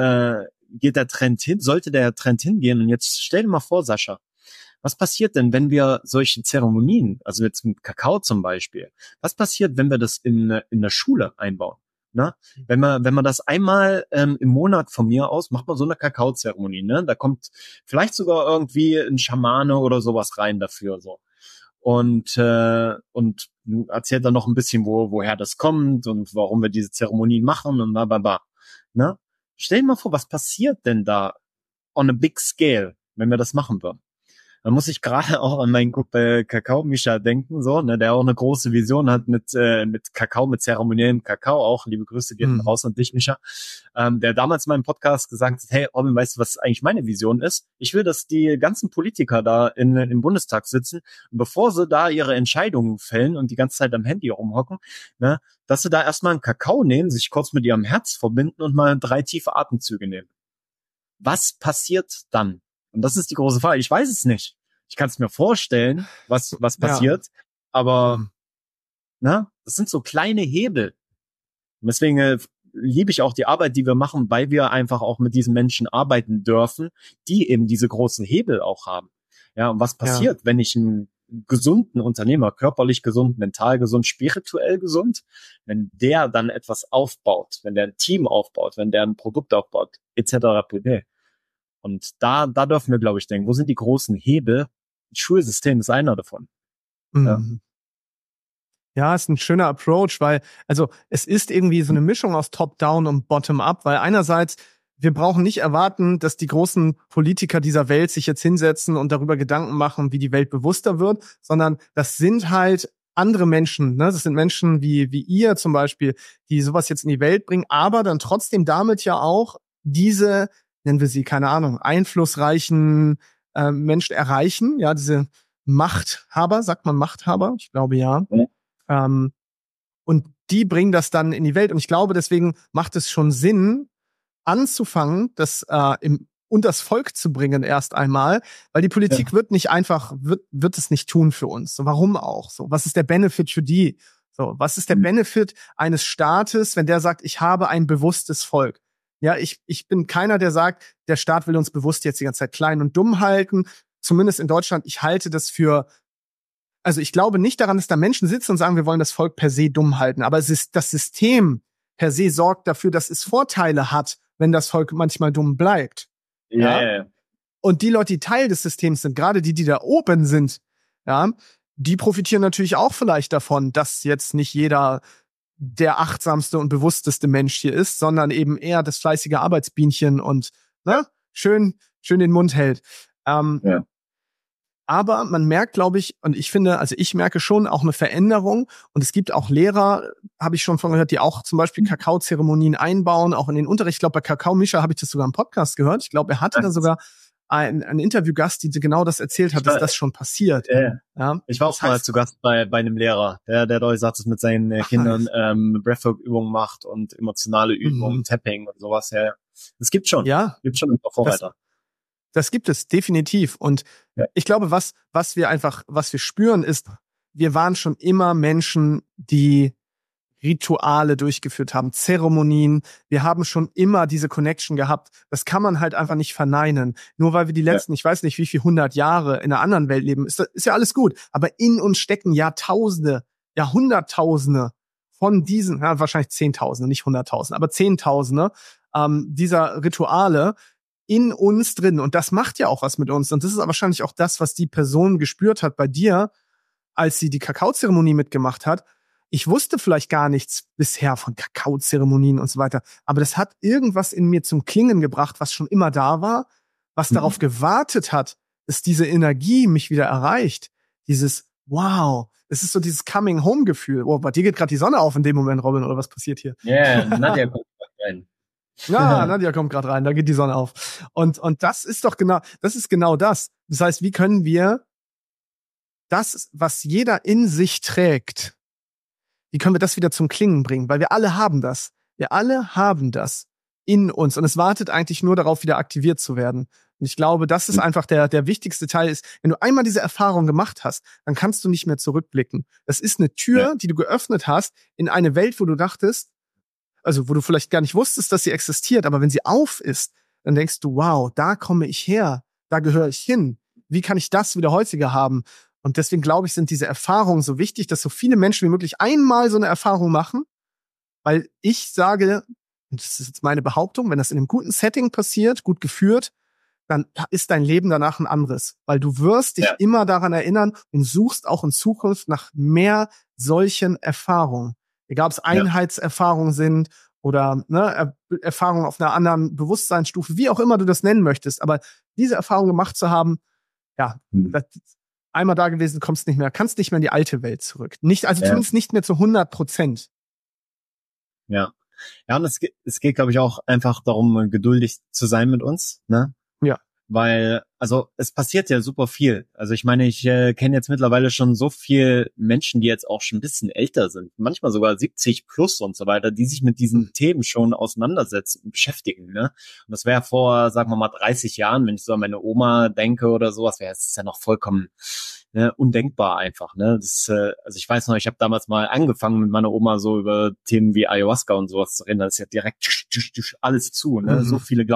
Speaker 2: Trend hin, sollte der Trend hingehen. Und jetzt stell dir mal vor, Sascha, was passiert denn, wenn wir solche Zeremonien, also jetzt mit Kakao zum Beispiel, was passiert, wenn wir das in der Schule einbauen? Ne? Wenn man das einmal im Monat von mir aus, macht man so eine Kakaozeremonie, ne? Da kommt vielleicht sogar irgendwie ein Schamane oder sowas rein dafür, so. Und erzählt dann noch ein bisschen, woher das kommt und warum wir diese Zeremonien machen und bla bla bla. Ne? Stell dir mal vor, was passiert denn da on a big scale, wenn wir das machen würden? Da muss ich gerade auch an meinen Kumpel Kakao Mischa denken, so, ne, der auch eine große Vision hat mit Kakao, mit zeremoniellem Kakao auch. Liebe Grüße gehen raus an dich, Mischa. Der damals in meinem Podcast gesagt hat, hey, Robin, weißt du, was eigentlich meine Vision ist? Ich will, dass die ganzen Politiker da im Bundestag sitzen und bevor sie da ihre Entscheidungen fällen und die ganze Zeit am Handy rumhocken, ne, dass sie da erstmal einen Kakao nehmen, sich kurz mit ihrem Herz verbinden und mal 3 tiefe Atemzüge nehmen. Was passiert dann? Und das ist die große Frage. Ich weiß es nicht. Ich kann es mir vorstellen, was passiert. Aber ne, das sind so kleine Hebel. Und deswegen liebe ich auch die Arbeit, die wir machen, weil wir einfach auch mit diesen Menschen arbeiten dürfen, die eben diese großen Hebel auch haben. Ja, und was passiert, wenn ich einen gesunden Unternehmer, körperlich gesund, mental gesund, spirituell gesund, wenn der dann etwas aufbaut, wenn der ein Team aufbaut, wenn der ein Produkt aufbaut, etc. pp. Und da dürfen wir, glaube ich, denken, wo sind die großen Hebel? Das Schulsystem ist einer davon.
Speaker 1: Ja, ist ein schöner Approach, weil, also es ist irgendwie so eine Mischung aus Top-Down und Bottom-Up, weil einerseits, wir brauchen nicht erwarten, dass die großen Politiker dieser Welt sich jetzt hinsetzen und darüber Gedanken machen, wie die Welt bewusster wird, sondern das sind halt andere Menschen, ne? Das sind Menschen wie ihr zum Beispiel, die sowas jetzt in die Welt bringen, aber dann trotzdem damit ja auch diese, nennen wir sie, keine Ahnung, einflussreichen Menschen erreichen, ja, diese Machthaber, sagt man Machthaber? Ich glaube ja. Und die bringen das dann in die Welt. Und ich glaube, deswegen macht es schon Sinn, anzufangen, das unters Volk zu bringen erst einmal, weil die Politik wird nicht einfach, wird es nicht tun für uns. So, warum auch? So, was ist der Benefit für die? So, was ist der Benefit eines Staates, wenn der sagt, ich habe ein bewusstes Volk? Ja, ich bin keiner, der sagt, der Staat will uns bewusst jetzt die ganze Zeit klein und dumm halten. Zumindest in Deutschland, ich halte das für, also ich glaube nicht daran, dass da Menschen sitzen und sagen, wir wollen das Volk per se dumm halten. Aber es ist, das System per se sorgt dafür, dass es Vorteile hat, wenn das Volk manchmal dumm bleibt. Ja. Und die Leute, die Teil des Systems sind, gerade die da oben sind, ja, die profitieren natürlich auch vielleicht davon, dass jetzt nicht jeder der achtsamste und bewussteste Mensch hier ist, sondern eben eher das fleißige Arbeitsbienchen und ne, schön den Mund hält. Aber man merkt, glaube ich, und ich finde, also ich merke schon auch eine Veränderung. Und es gibt auch Lehrer, habe ich schon von gehört, die auch zum Beispiel Kakaozeremonien einbauen, auch in den Unterricht. Ich glaube, bei Kakao Mischa habe ich das sogar im Podcast gehört. Ich glaube, er hatte da sogar ein Interviewgast, die genau das erzählt hat, dass das schon passiert.
Speaker 2: Ja. Ich war auch mal zu Gast bei einem Lehrer, der dadurch sagt, dass mit seinen Kindern Breathwork-Übungen macht und emotionale Übungen, Tapping und sowas. Ja. Das gibt schon.
Speaker 1: Ja.
Speaker 2: Gibt schon auch Vorreiter.
Speaker 1: Das gibt es definitiv. Und ich glaube, was wir spüren, ist, wir waren schon immer Menschen, die Rituale durchgeführt haben, Zeremonien. Wir haben schon immer diese Connection gehabt. Das kann man halt einfach nicht verneinen. Nur weil wir die letzten, ich weiß nicht wie viel 100 Jahre in einer anderen Welt leben, ist ja alles gut. Aber in uns stecken Jahrtausende, Hunderttausende von diesen, wahrscheinlich Zehntausende, nicht Hunderttausende, aber Zehntausende dieser Rituale in uns drin. Und das macht ja auch was mit uns. Und das ist wahrscheinlich auch das, was die Person gespürt hat bei dir, als sie die Kakaozeremonie mitgemacht hat. Ich wusste vielleicht gar nichts bisher von Kakaozeremonien und so weiter, aber das hat irgendwas in mir zum Klingen gebracht, was schon immer da war, was darauf gewartet hat, dass diese Energie mich wieder erreicht. Dieses Wow, es ist so dieses Coming-Home-Gefühl. Oh, bei dir geht gerade die Sonne auf in dem Moment, Robin, oder was passiert hier?
Speaker 2: Nadja kommt rein.
Speaker 1: Ja, Nadja kommt gerade rein, da geht die Sonne auf. Und das ist doch genau das. Das heißt, wie können wir das, was jeder in sich trägt, wie können wir das wieder zum Klingen bringen? Weil wir alle haben das. Wir alle haben das in uns. Und es wartet eigentlich nur darauf, wieder aktiviert zu werden. Und ich glaube, das ist einfach der wichtigste Teil ist, wenn du einmal diese Erfahrung gemacht hast, dann kannst du nicht mehr zurückblicken. Das ist eine Tür, die du geöffnet hast in eine Welt, wo du dachtest, also wo du vielleicht gar nicht wusstest, dass sie existiert, aber wenn sie auf ist, dann denkst du, wow, da komme ich her, da gehöre ich hin. Wie kann ich das wieder häufiger haben? Und deswegen glaube ich, sind diese Erfahrungen so wichtig, dass so viele Menschen wie möglich einmal so eine Erfahrung machen, weil ich sage, und das ist jetzt meine Behauptung, wenn das in einem guten Setting passiert, gut geführt, dann ist dein Leben danach ein anderes, weil du wirst dich immer daran erinnern und suchst auch in Zukunft nach mehr solchen Erfahrungen. Egal ob es Einheitserfahrungen sind oder Erfahrungen auf einer anderen Bewusstseinsstufe, wie auch immer du das nennen möchtest, aber diese Erfahrung gemacht zu haben, einmal da gewesen, kannst nicht mehr in die alte Welt zurück. Zumindest nicht mehr zu 100%.
Speaker 2: Ja. Ja, und es geht, glaube ich, auch einfach darum, geduldig zu sein mit uns, ne?
Speaker 1: Ja.
Speaker 2: Weil, also es passiert ja super viel. Also ich meine, ich kenne jetzt mittlerweile schon so viel Menschen, die jetzt auch schon ein bisschen älter sind, manchmal sogar 70 plus und so weiter, die sich mit diesen Themen schon auseinandersetzen und beschäftigen. Ne? Und das wäre vor, sagen wir mal, 30 Jahren, wenn ich so an meine Oma denke oder sowas, wäre es ja noch vollkommen undenkbar einfach. Ne? Also ich weiß noch, ich habe damals mal angefangen mit meiner Oma so über Themen wie Ayahuasca und sowas zu reden. Das ist ja direkt alles zu. Ne? So viele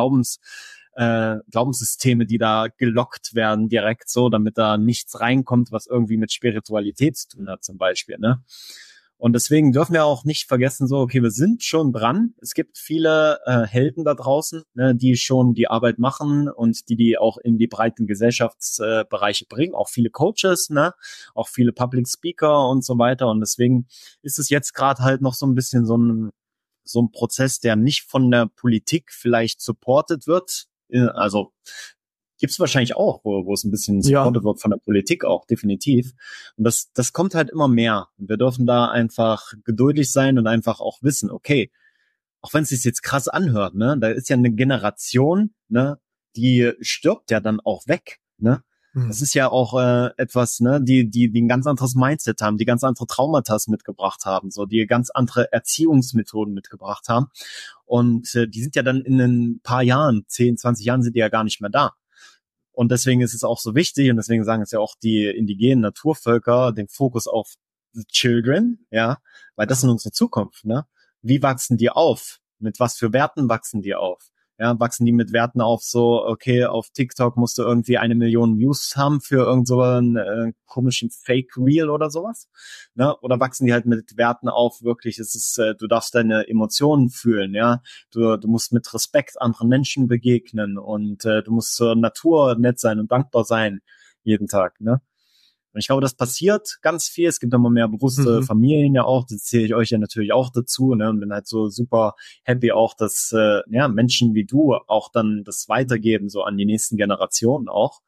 Speaker 2: Glaubenssysteme, die da gelockt werden direkt so, damit da nichts reinkommt, was irgendwie mit Spiritualität zu tun hat zum Beispiel, ne? Und deswegen dürfen wir auch nicht vergessen, so, okay, wir sind schon dran. Es gibt viele Helden da draußen, ne, die schon die Arbeit machen und die auch in die breiten Gesellschaftsbereiche bringen. Auch viele Coaches, ne, auch viele Public Speaker und so weiter. Und deswegen ist es jetzt gerade halt noch so ein bisschen so ein Prozess, der nicht von der Politik vielleicht supported wird. Also gibt's wahrscheinlich auch, wo es ein bisschen supported wird von der Politik auch, definitiv. Und das kommt halt immer mehr. Und wir dürfen da einfach geduldig sein und einfach auch wissen, okay, auch wenn es sich jetzt krass anhört, ne, da ist ja eine Generation, ne, die stirbt ja dann auch weg, ne. Das ist ja auch etwas, ne, die ein ganz anderes Mindset haben, die ganz andere Traumata mitgebracht haben, so die ganz andere Erziehungsmethoden mitgebracht haben. Und die sind ja dann in ein paar Jahren, 10, 20 Jahren sind die ja gar nicht mehr da. Und deswegen ist es auch so wichtig, und deswegen sagen es ja auch die indigenen Naturvölker, den Fokus auf the children, ja, weil das ist unsere Zukunft, ne? Wie wachsen die auf? Mit was für Werten wachsen die auf? Ja, wachsen die mit Werten auf so, okay, auf TikTok musst du irgendwie 1 Million Views haben für irgend so einen komischen Fake-Reel oder sowas, ne? Oder wachsen die halt mit Werten auf, wirklich, es ist, du darfst deine Emotionen fühlen, ja? Du musst mit Respekt anderen Menschen begegnen und du musst zur Natur nett sein und dankbar sein jeden Tag, ne? Und ich glaube, das passiert ganz viel. Es gibt immer mehr bewusste Familien ja auch. Das zähle ich euch ja natürlich auch dazu. Ne? Und bin halt so super happy auch, dass Menschen wie du auch dann das weitergeben, so an die nächsten Generationen auch.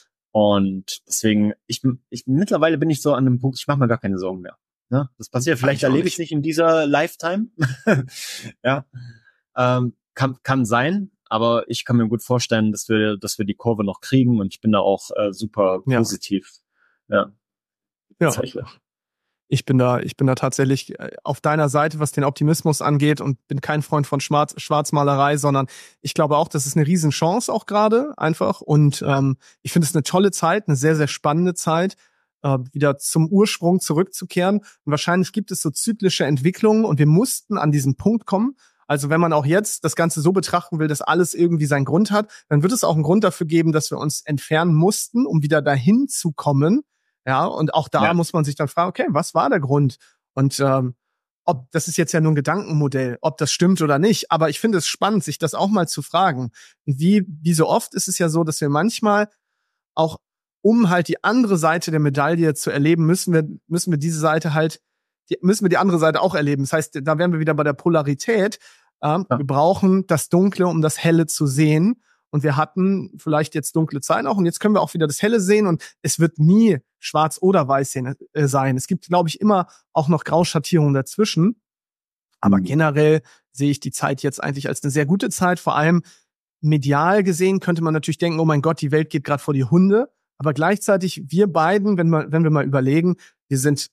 Speaker 2: Und deswegen, mittlerweile bin ich so an einem Punkt, ich mache mir gar keine Sorgen mehr. Ne? Das passiert, vielleicht erlebe ich es nicht in dieser Lifetime. Ja, kann sein. aber ich kann mir gut vorstellen, dass wir die Kurve noch kriegen und ich bin da auch super positiv. Ja.
Speaker 1: Tatsächlich. Ich bin da tatsächlich auf deiner Seite, was den Optimismus angeht und bin kein Freund von Schwarzmalerei, sondern ich glaube auch, das ist eine Riesenchance auch gerade einfach und ich finde es eine tolle Zeit, eine sehr, sehr spannende Zeit, wieder zum Ursprung zurückzukehren und wahrscheinlich gibt es so zyklische Entwicklungen und wir mussten an diesen Punkt kommen. Also wenn man auch jetzt das Ganze so betrachten will, dass alles irgendwie seinen Grund hat, dann wird es auch einen Grund dafür geben, dass wir uns entfernen mussten, um wieder dahin zu kommen. Ja, und auch da muss man sich dann fragen, okay, was war der Grund? Und ob das ist jetzt ja nur ein Gedankenmodell, ob das stimmt oder nicht. Aber ich finde es spannend, sich das auch mal zu fragen. Wie so oft ist es ja so, dass wir manchmal auch, um halt die andere Seite der Medaille zu erleben, müssen wir diese Seite halt, müssen wir die andere Seite auch erleben. Das heißt, da wären wir wieder bei der Polarität. Wir brauchen das Dunkle, um das Helle zu sehen. Und wir hatten vielleicht jetzt dunkle Zeiten auch. Und jetzt können wir auch wieder das Helle sehen. Und es wird nie schwarz oder weiß sein. Es gibt, glaube ich, immer auch noch Grauschattierungen dazwischen. Aber generell sehe ich die Zeit jetzt eigentlich als eine sehr gute Zeit. Vor allem medial gesehen könnte man natürlich denken, oh mein Gott, die Welt geht gerade vor die Hunde. Aber gleichzeitig, wir beiden, wenn wir mal überlegen, wir sind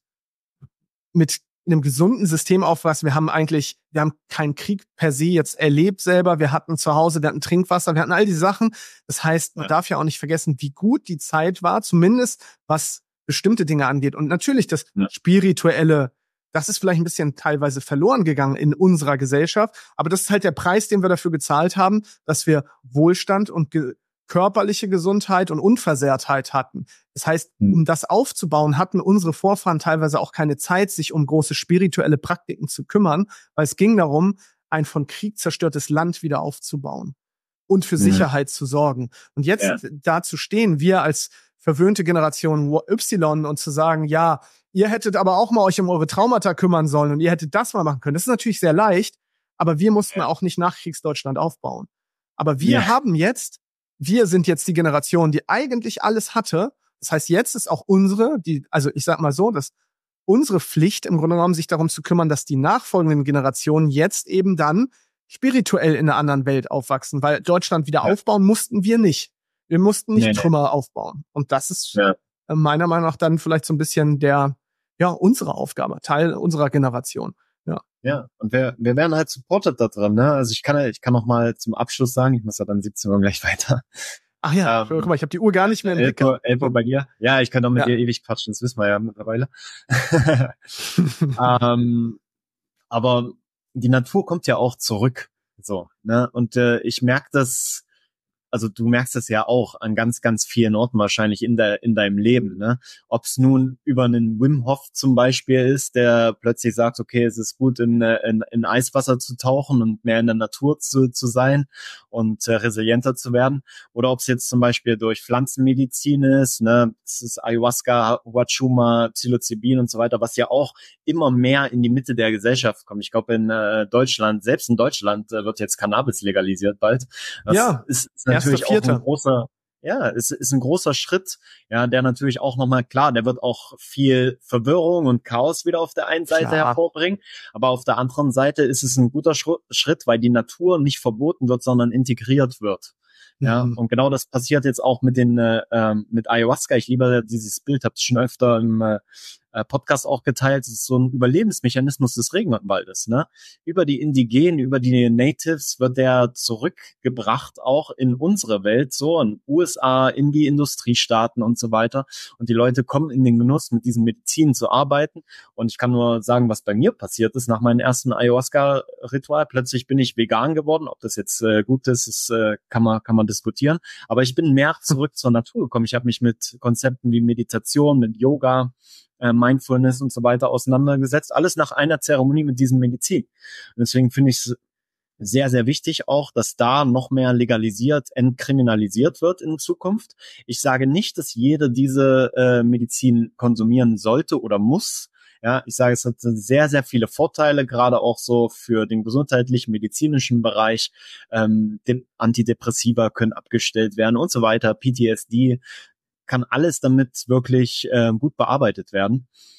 Speaker 1: mit einem gesunden System aufwachsen. Wir haben keinen Krieg per se jetzt erlebt selber. Wir hatten zu Hause, wir hatten Trinkwasser, wir hatten all die Sachen. Das heißt, man darf ja auch nicht vergessen, wie gut die Zeit war, zumindest was bestimmte Dinge angeht. Und natürlich das Spirituelle, das ist vielleicht ein bisschen teilweise verloren gegangen in unserer Gesellschaft. Aber das ist halt der Preis, den wir dafür gezahlt haben, dass wir Wohlstand und körperliche Gesundheit und Unversehrtheit hatten. Das heißt, um das aufzubauen, hatten unsere Vorfahren teilweise auch keine Zeit, sich um große spirituelle Praktiken zu kümmern, weil es ging darum, ein von Krieg zerstörtes Land wieder aufzubauen und für Sicherheit zu sorgen. Und jetzt da zu stehen, wir als verwöhnte Generation Y und zu sagen, ja, ihr hättet aber auch mal euch um eure Traumata kümmern sollen und ihr hättet das mal machen können. Das ist natürlich sehr leicht, aber wir mussten auch nicht Nachkriegsdeutschland aufbauen. Aber wir sind jetzt die Generation, die eigentlich alles hatte. Das heißt, jetzt ist auch ich sag mal so, dass unsere Pflicht im Grunde genommen sich darum zu kümmern, dass die nachfolgenden Generationen jetzt eben dann spirituell in einer anderen Welt aufwachsen, weil Deutschland wieder aufbauen mussten wir nicht. Wir mussten nicht Trümmer aufbauen. Und das ist meiner Meinung nach dann vielleicht so ein bisschen unsere Aufgabe, Teil unserer Generation.
Speaker 2: Ja, und wir werden halt supported da drin, ne? Also ich kann noch mal zum Abschluss sagen, ich muss ja dann 17 Uhr gleich weiter.
Speaker 1: Ach ja, guck mal, ich habe die Uhr gar nicht mehr im Blick.
Speaker 2: 11 Uhr bei dir. Ja, ich kann doch mit dir ewig quatschen, das wissen wir ja mittlerweile. Aber die Natur kommt ja auch zurück, so, ne? Und ich merke das. Also du merkst es ja auch an ganz, ganz vielen Orten wahrscheinlich in deinem Leben, ne? Ob es nun über einen Wim Hof zum Beispiel ist, der plötzlich sagt, okay, es ist gut, in Eiswasser zu tauchen und mehr in der Natur zu sein und resilienter zu werden. Oder ob es jetzt zum Beispiel durch Pflanzenmedizin ist, ne? Es ist Ayahuasca, Huachuma, Psilocybin und so weiter, was ja auch immer mehr in die Mitte der Gesellschaft kommt. Ich glaube, selbst in Deutschland wird jetzt Cannabis legalisiert bald. Das ist natürlich auch ist ein großer Schritt, ja, der natürlich auch nochmal, klar, der wird auch viel Verwirrung und Chaos wieder auf der einen Seite hervorbringen, aber auf der anderen Seite ist es ein guter Schritt, weil die Natur nicht verboten wird, sondern integriert wird. Ja, und genau das passiert jetzt auch mit Ayahuasca. Ich liebe dieses Bild, habe es schon öfter im Podcast auch geteilt. Es ist so ein Überlebensmechanismus des Regenwaldes, ne? Über die Indigenen, über die Natives wird der zurückgebracht auch in unsere Welt, so in USA, in die Industriestaaten und so weiter. Und die Leute kommen in den Genuss, mit diesen Medizinen zu arbeiten. Und ich kann nur sagen, was bei mir passiert ist nach meinem ersten Ayahuasca-Ritual. Plötzlich bin ich vegan geworden. Ob das jetzt gut ist, kann man diskutieren. Aber ich bin mehr zurück zur Natur gekommen. Ich habe mich mit Konzepten wie Meditation, mit Yoga, Mindfulness und so weiter auseinandergesetzt. Alles nach einer Zeremonie mit diesem Medizin. Und deswegen finde ich es sehr, sehr wichtig auch, dass da noch mehr legalisiert, entkriminalisiert wird in Zukunft. Ich sage nicht, dass jeder diese Medizin konsumieren sollte oder muss. Ja, ich sage, es hat sehr, sehr viele Vorteile, gerade auch so für den gesundheitlichen, medizinischen Bereich. Den Antidepressiva können abgestellt werden und so weiter. PTSD kann alles damit wirklich gut bearbeitet werden.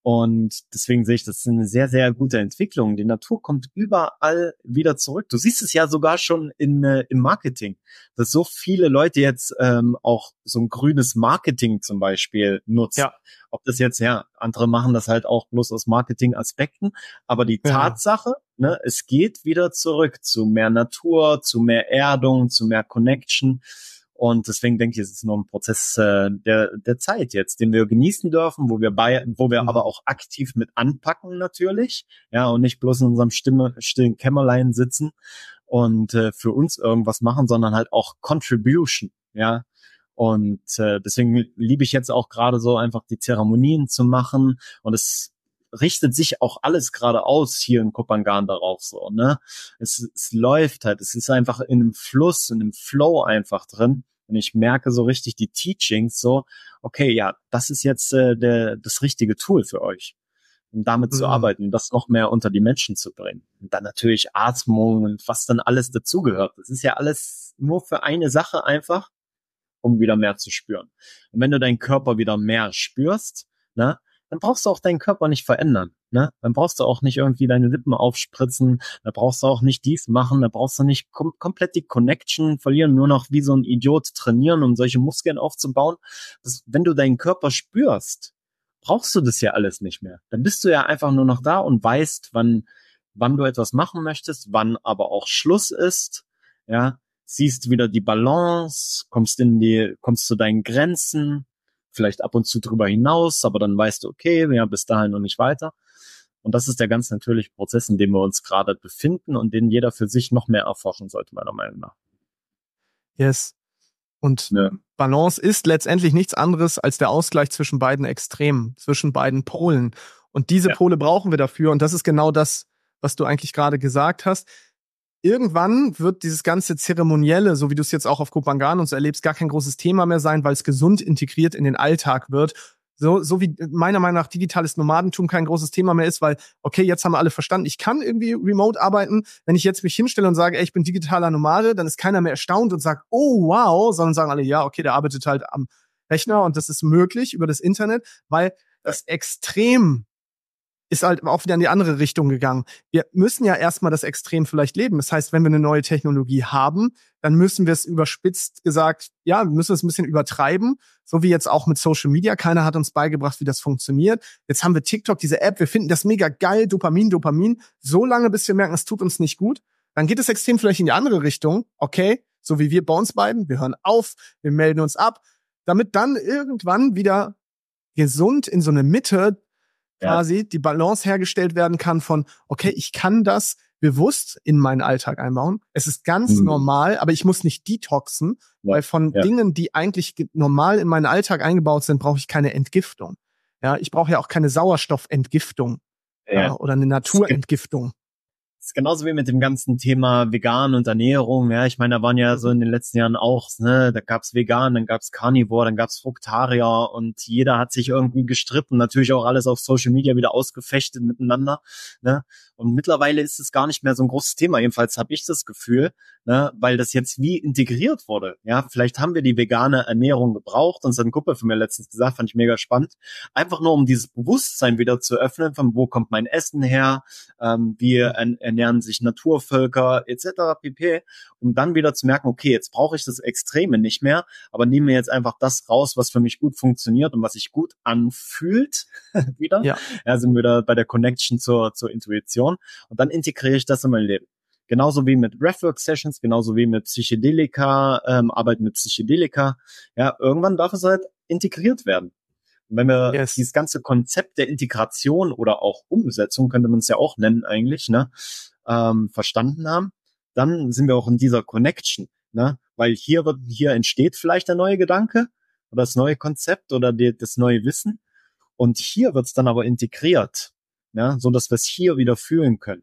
Speaker 2: Und deswegen sehe ich, das ist eine sehr, sehr gute Entwicklung. Die Natur kommt überall wieder zurück. Du siehst es ja sogar schon im Marketing, dass so viele Leute jetzt auch so ein grünes Marketing zum Beispiel nutzen.
Speaker 1: Ja.
Speaker 2: Ob das jetzt, andere machen das halt auch bloß aus Marketing-Aspekten. Aber die Tatsache, ne, es geht wieder zurück zu mehr Natur, zu mehr Erdung, zu mehr Connection. Und deswegen denke ich, es ist noch ein Prozess der Zeit jetzt, den wir genießen dürfen, wo wir aber auch aktiv mit anpacken natürlich, ja, und nicht bloß in unserem stillen Kämmerlein sitzen und für uns irgendwas machen, sondern halt auch Contribution, ja. Und deswegen liebe ich jetzt auch gerade so einfach die Zeremonien zu machen, und es richtet sich auch alles gerade aus hier in Kopangan darauf so, ne? Es läuft halt, es ist einfach in einem Fluss, in einem Flow einfach drin. Und ich merke so richtig die Teachings so, okay, ja, das ist jetzt das richtige Tool für euch, um damit zu arbeiten, das noch mehr unter die Menschen zu bringen. Und dann natürlich Atmung und was dann alles dazugehört. Das ist ja alles nur für eine Sache einfach, um wieder mehr zu spüren. Und wenn du deinen Körper wieder mehr spürst, ne, dann brauchst du auch deinen Körper nicht verändern, ne? Dann brauchst du auch nicht irgendwie deine Lippen aufspritzen, da brauchst du auch nicht dies machen, da brauchst du nicht komplett die Connection verlieren, nur noch wie so ein Idiot trainieren, um solche Muskeln aufzubauen. Wenn du deinen Körper spürst, brauchst du das ja alles nicht mehr. Dann bist du ja einfach nur noch da und weißt, wann du etwas machen möchtest, wann aber auch Schluss ist, ja? Siehst wieder die Balance, kommst zu deinen Grenzen, vielleicht ab und zu drüber hinaus, aber dann weißt du, okay, ja, bis dahin und nicht weiter. Und das ist der ganz natürliche Prozess, in dem wir uns gerade befinden und den jeder für sich noch mehr erforschen sollte, meiner Meinung nach.
Speaker 1: Yes. Und Balance ist letztendlich nichts anderes als der Ausgleich zwischen beiden Extremen, zwischen beiden Polen. Und diese Pole brauchen wir dafür. Und das ist genau das, was du eigentlich gerade gesagt hast. Irgendwann wird dieses ganze Zeremonielle, so wie du es jetzt auch auf Kopangan und so erlebst, gar kein großes Thema mehr sein, weil es gesund integriert in den Alltag wird. So wie meiner Meinung nach digitales Nomadentum kein großes Thema mehr ist, weil, okay, jetzt haben wir alle verstanden, ich kann irgendwie remote arbeiten. Wenn ich jetzt mich hinstelle und sage, ey, ich bin digitaler Nomade, dann ist keiner mehr erstaunt und sagt, oh, wow, sondern sagen alle, ja, okay, der arbeitet halt am Rechner und das ist möglich über das Internet, weil das Extrem ist halt auch wieder in die andere Richtung gegangen. Wir müssen ja erstmal das Extrem vielleicht leben. Das heißt, wenn wir eine neue Technologie haben, dann müssen wir es überspitzt gesagt, ja, wir müssen es ein bisschen übertreiben. So wie jetzt auch mit Social Media. Keiner hat uns beigebracht, wie das funktioniert. Jetzt haben wir TikTok, diese App. Wir finden das mega geil. Dopamin. So lange, bis wir merken, es tut uns nicht gut. Dann geht das Extrem vielleicht in die andere Richtung. Okay, so wie wir bei uns beiden. Wir hören auf, wir melden uns ab. Damit dann irgendwann wieder gesund in so eine Mitte quasi die Balance hergestellt werden kann von, okay, ich kann das bewusst in meinen Alltag einbauen. Es ist ganz normal, aber ich muss nicht detoxen, weil von Dingen, die eigentlich normal in meinen Alltag eingebaut sind, brauche ich keine Entgiftung. Ja, ich brauche ja auch keine Sauerstoffentgiftung oder eine Naturentgiftung.
Speaker 2: Das ist genauso wie mit dem ganzen Thema Vegan und Ernährung. Ja, ich meine, da waren ja so in den letzten Jahren auch, ne, da gab's Vegan, dann gab's Carnivore, dann gab's Fructarier und jeder hat sich irgendwie gestritten. Natürlich auch alles auf Social Media wieder ausgefechtet miteinander, ne. Und mittlerweile ist es gar nicht mehr so ein großes Thema. Jedenfalls habe ich das Gefühl, ne, weil das jetzt wie integriert wurde. Ja, vielleicht haben wir die vegane Ernährung gebraucht. Und das hat ein Kumpel von mir letztens gesagt, fand ich mega spannend. Einfach nur, um dieses Bewusstsein wieder zu öffnen, von wo kommt mein Essen her, wie ernähren sich Naturvölker etc. pp. Um dann wieder zu merken, okay, jetzt brauche ich das Extreme nicht mehr, aber nehme mir jetzt einfach das raus, was für mich gut funktioniert und was sich gut anfühlt wieder. Ja, sind wir wieder bei der Connection zur Intuition. Und dann integriere ich das in mein Leben. Genauso wie mit Breathwork-Sessions, genauso wie mit Psychedelika, Arbeit mit Psychedelika. Ja, irgendwann darf es halt integriert werden. Und wenn wir dieses ganze Konzept der Integration oder auch Umsetzung, könnte man es ja auch nennen eigentlich, ne, verstanden haben, dann sind wir auch in dieser Connection, ne, weil hier entsteht vielleicht der neue Gedanke oder das neue Konzept oder das neue Wissen und hier wird es dann aber integriert, ja, so dass wir es hier wieder fühlen können.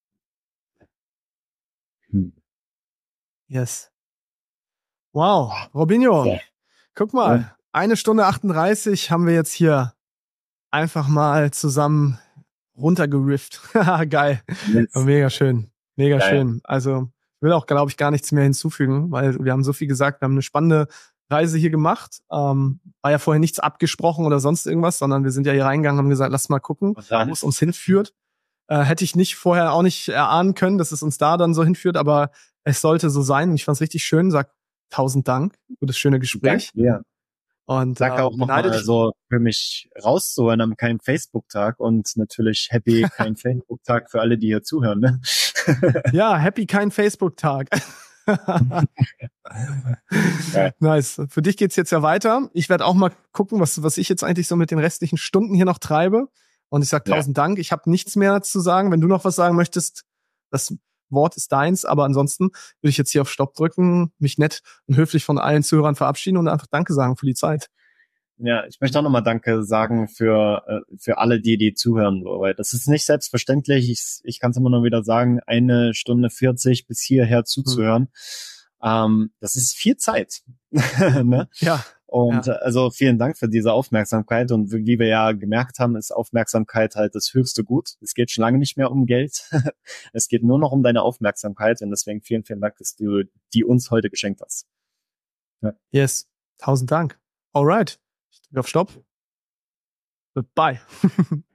Speaker 1: Yes. Wow, Robinho, guck mal, 1 Stunde 38 haben wir jetzt hier einfach mal zusammen runtergerifft. Geil. Mega schön. Mega schön. Also ich will auch, glaube ich, gar nichts mehr hinzufügen, weil wir haben so viel gesagt, wir haben eine spannende Reise hier gemacht. War ja vorher nichts abgesprochen oder sonst irgendwas, sondern wir sind ja hier reingegangen und haben gesagt, lass mal gucken, wo es uns hinführt. Hätte ich vorher auch nicht erahnen können, dass es uns da dann so hinführt, aber es sollte so sein. Und ich fand es richtig schön. Sag 1000 Dank für das schöne Gespräch.
Speaker 2: Danke, ja.
Speaker 1: Und
Speaker 2: sag auch nochmal so für mich rauszuhören am keinen Facebook-Tag und natürlich happy kein Facebook-Tag für alle, die hier zuhören. Ne?
Speaker 1: Ja, happy kein Facebook-Tag. Nice. Für dich geht's jetzt ja weiter. Ich werde auch mal gucken, was ich jetzt eigentlich so mit den restlichen Stunden hier noch treibe. Und ich sage 1000 Dank. Ich habe nichts mehr zu sagen. Wenn du noch was sagen möchtest, das Wort ist deins. Aber ansonsten würde ich jetzt hier auf Stopp drücken, mich nett und höflich von allen Zuhörern verabschieden und einfach Danke sagen für die Zeit.
Speaker 2: Ja, ich möchte auch nochmal Danke sagen für alle, die zuhören, weil das ist nicht selbstverständlich. Ich kann es immer nur wieder sagen, 1:40 bis hierher zuzuhören. Das ist viel Zeit. Ne?
Speaker 1: Ja.
Speaker 2: Und also vielen Dank für diese Aufmerksamkeit. Und wie wir ja gemerkt haben, ist Aufmerksamkeit halt das höchste Gut. Es geht schon lange nicht mehr um Geld. Es geht nur noch um deine Aufmerksamkeit. Und deswegen vielen, vielen Dank, dass du die uns heute geschenkt hast.
Speaker 1: Ja. Yes. 1000 Dank. Alright. Ich drücke auf Stopp. Bye.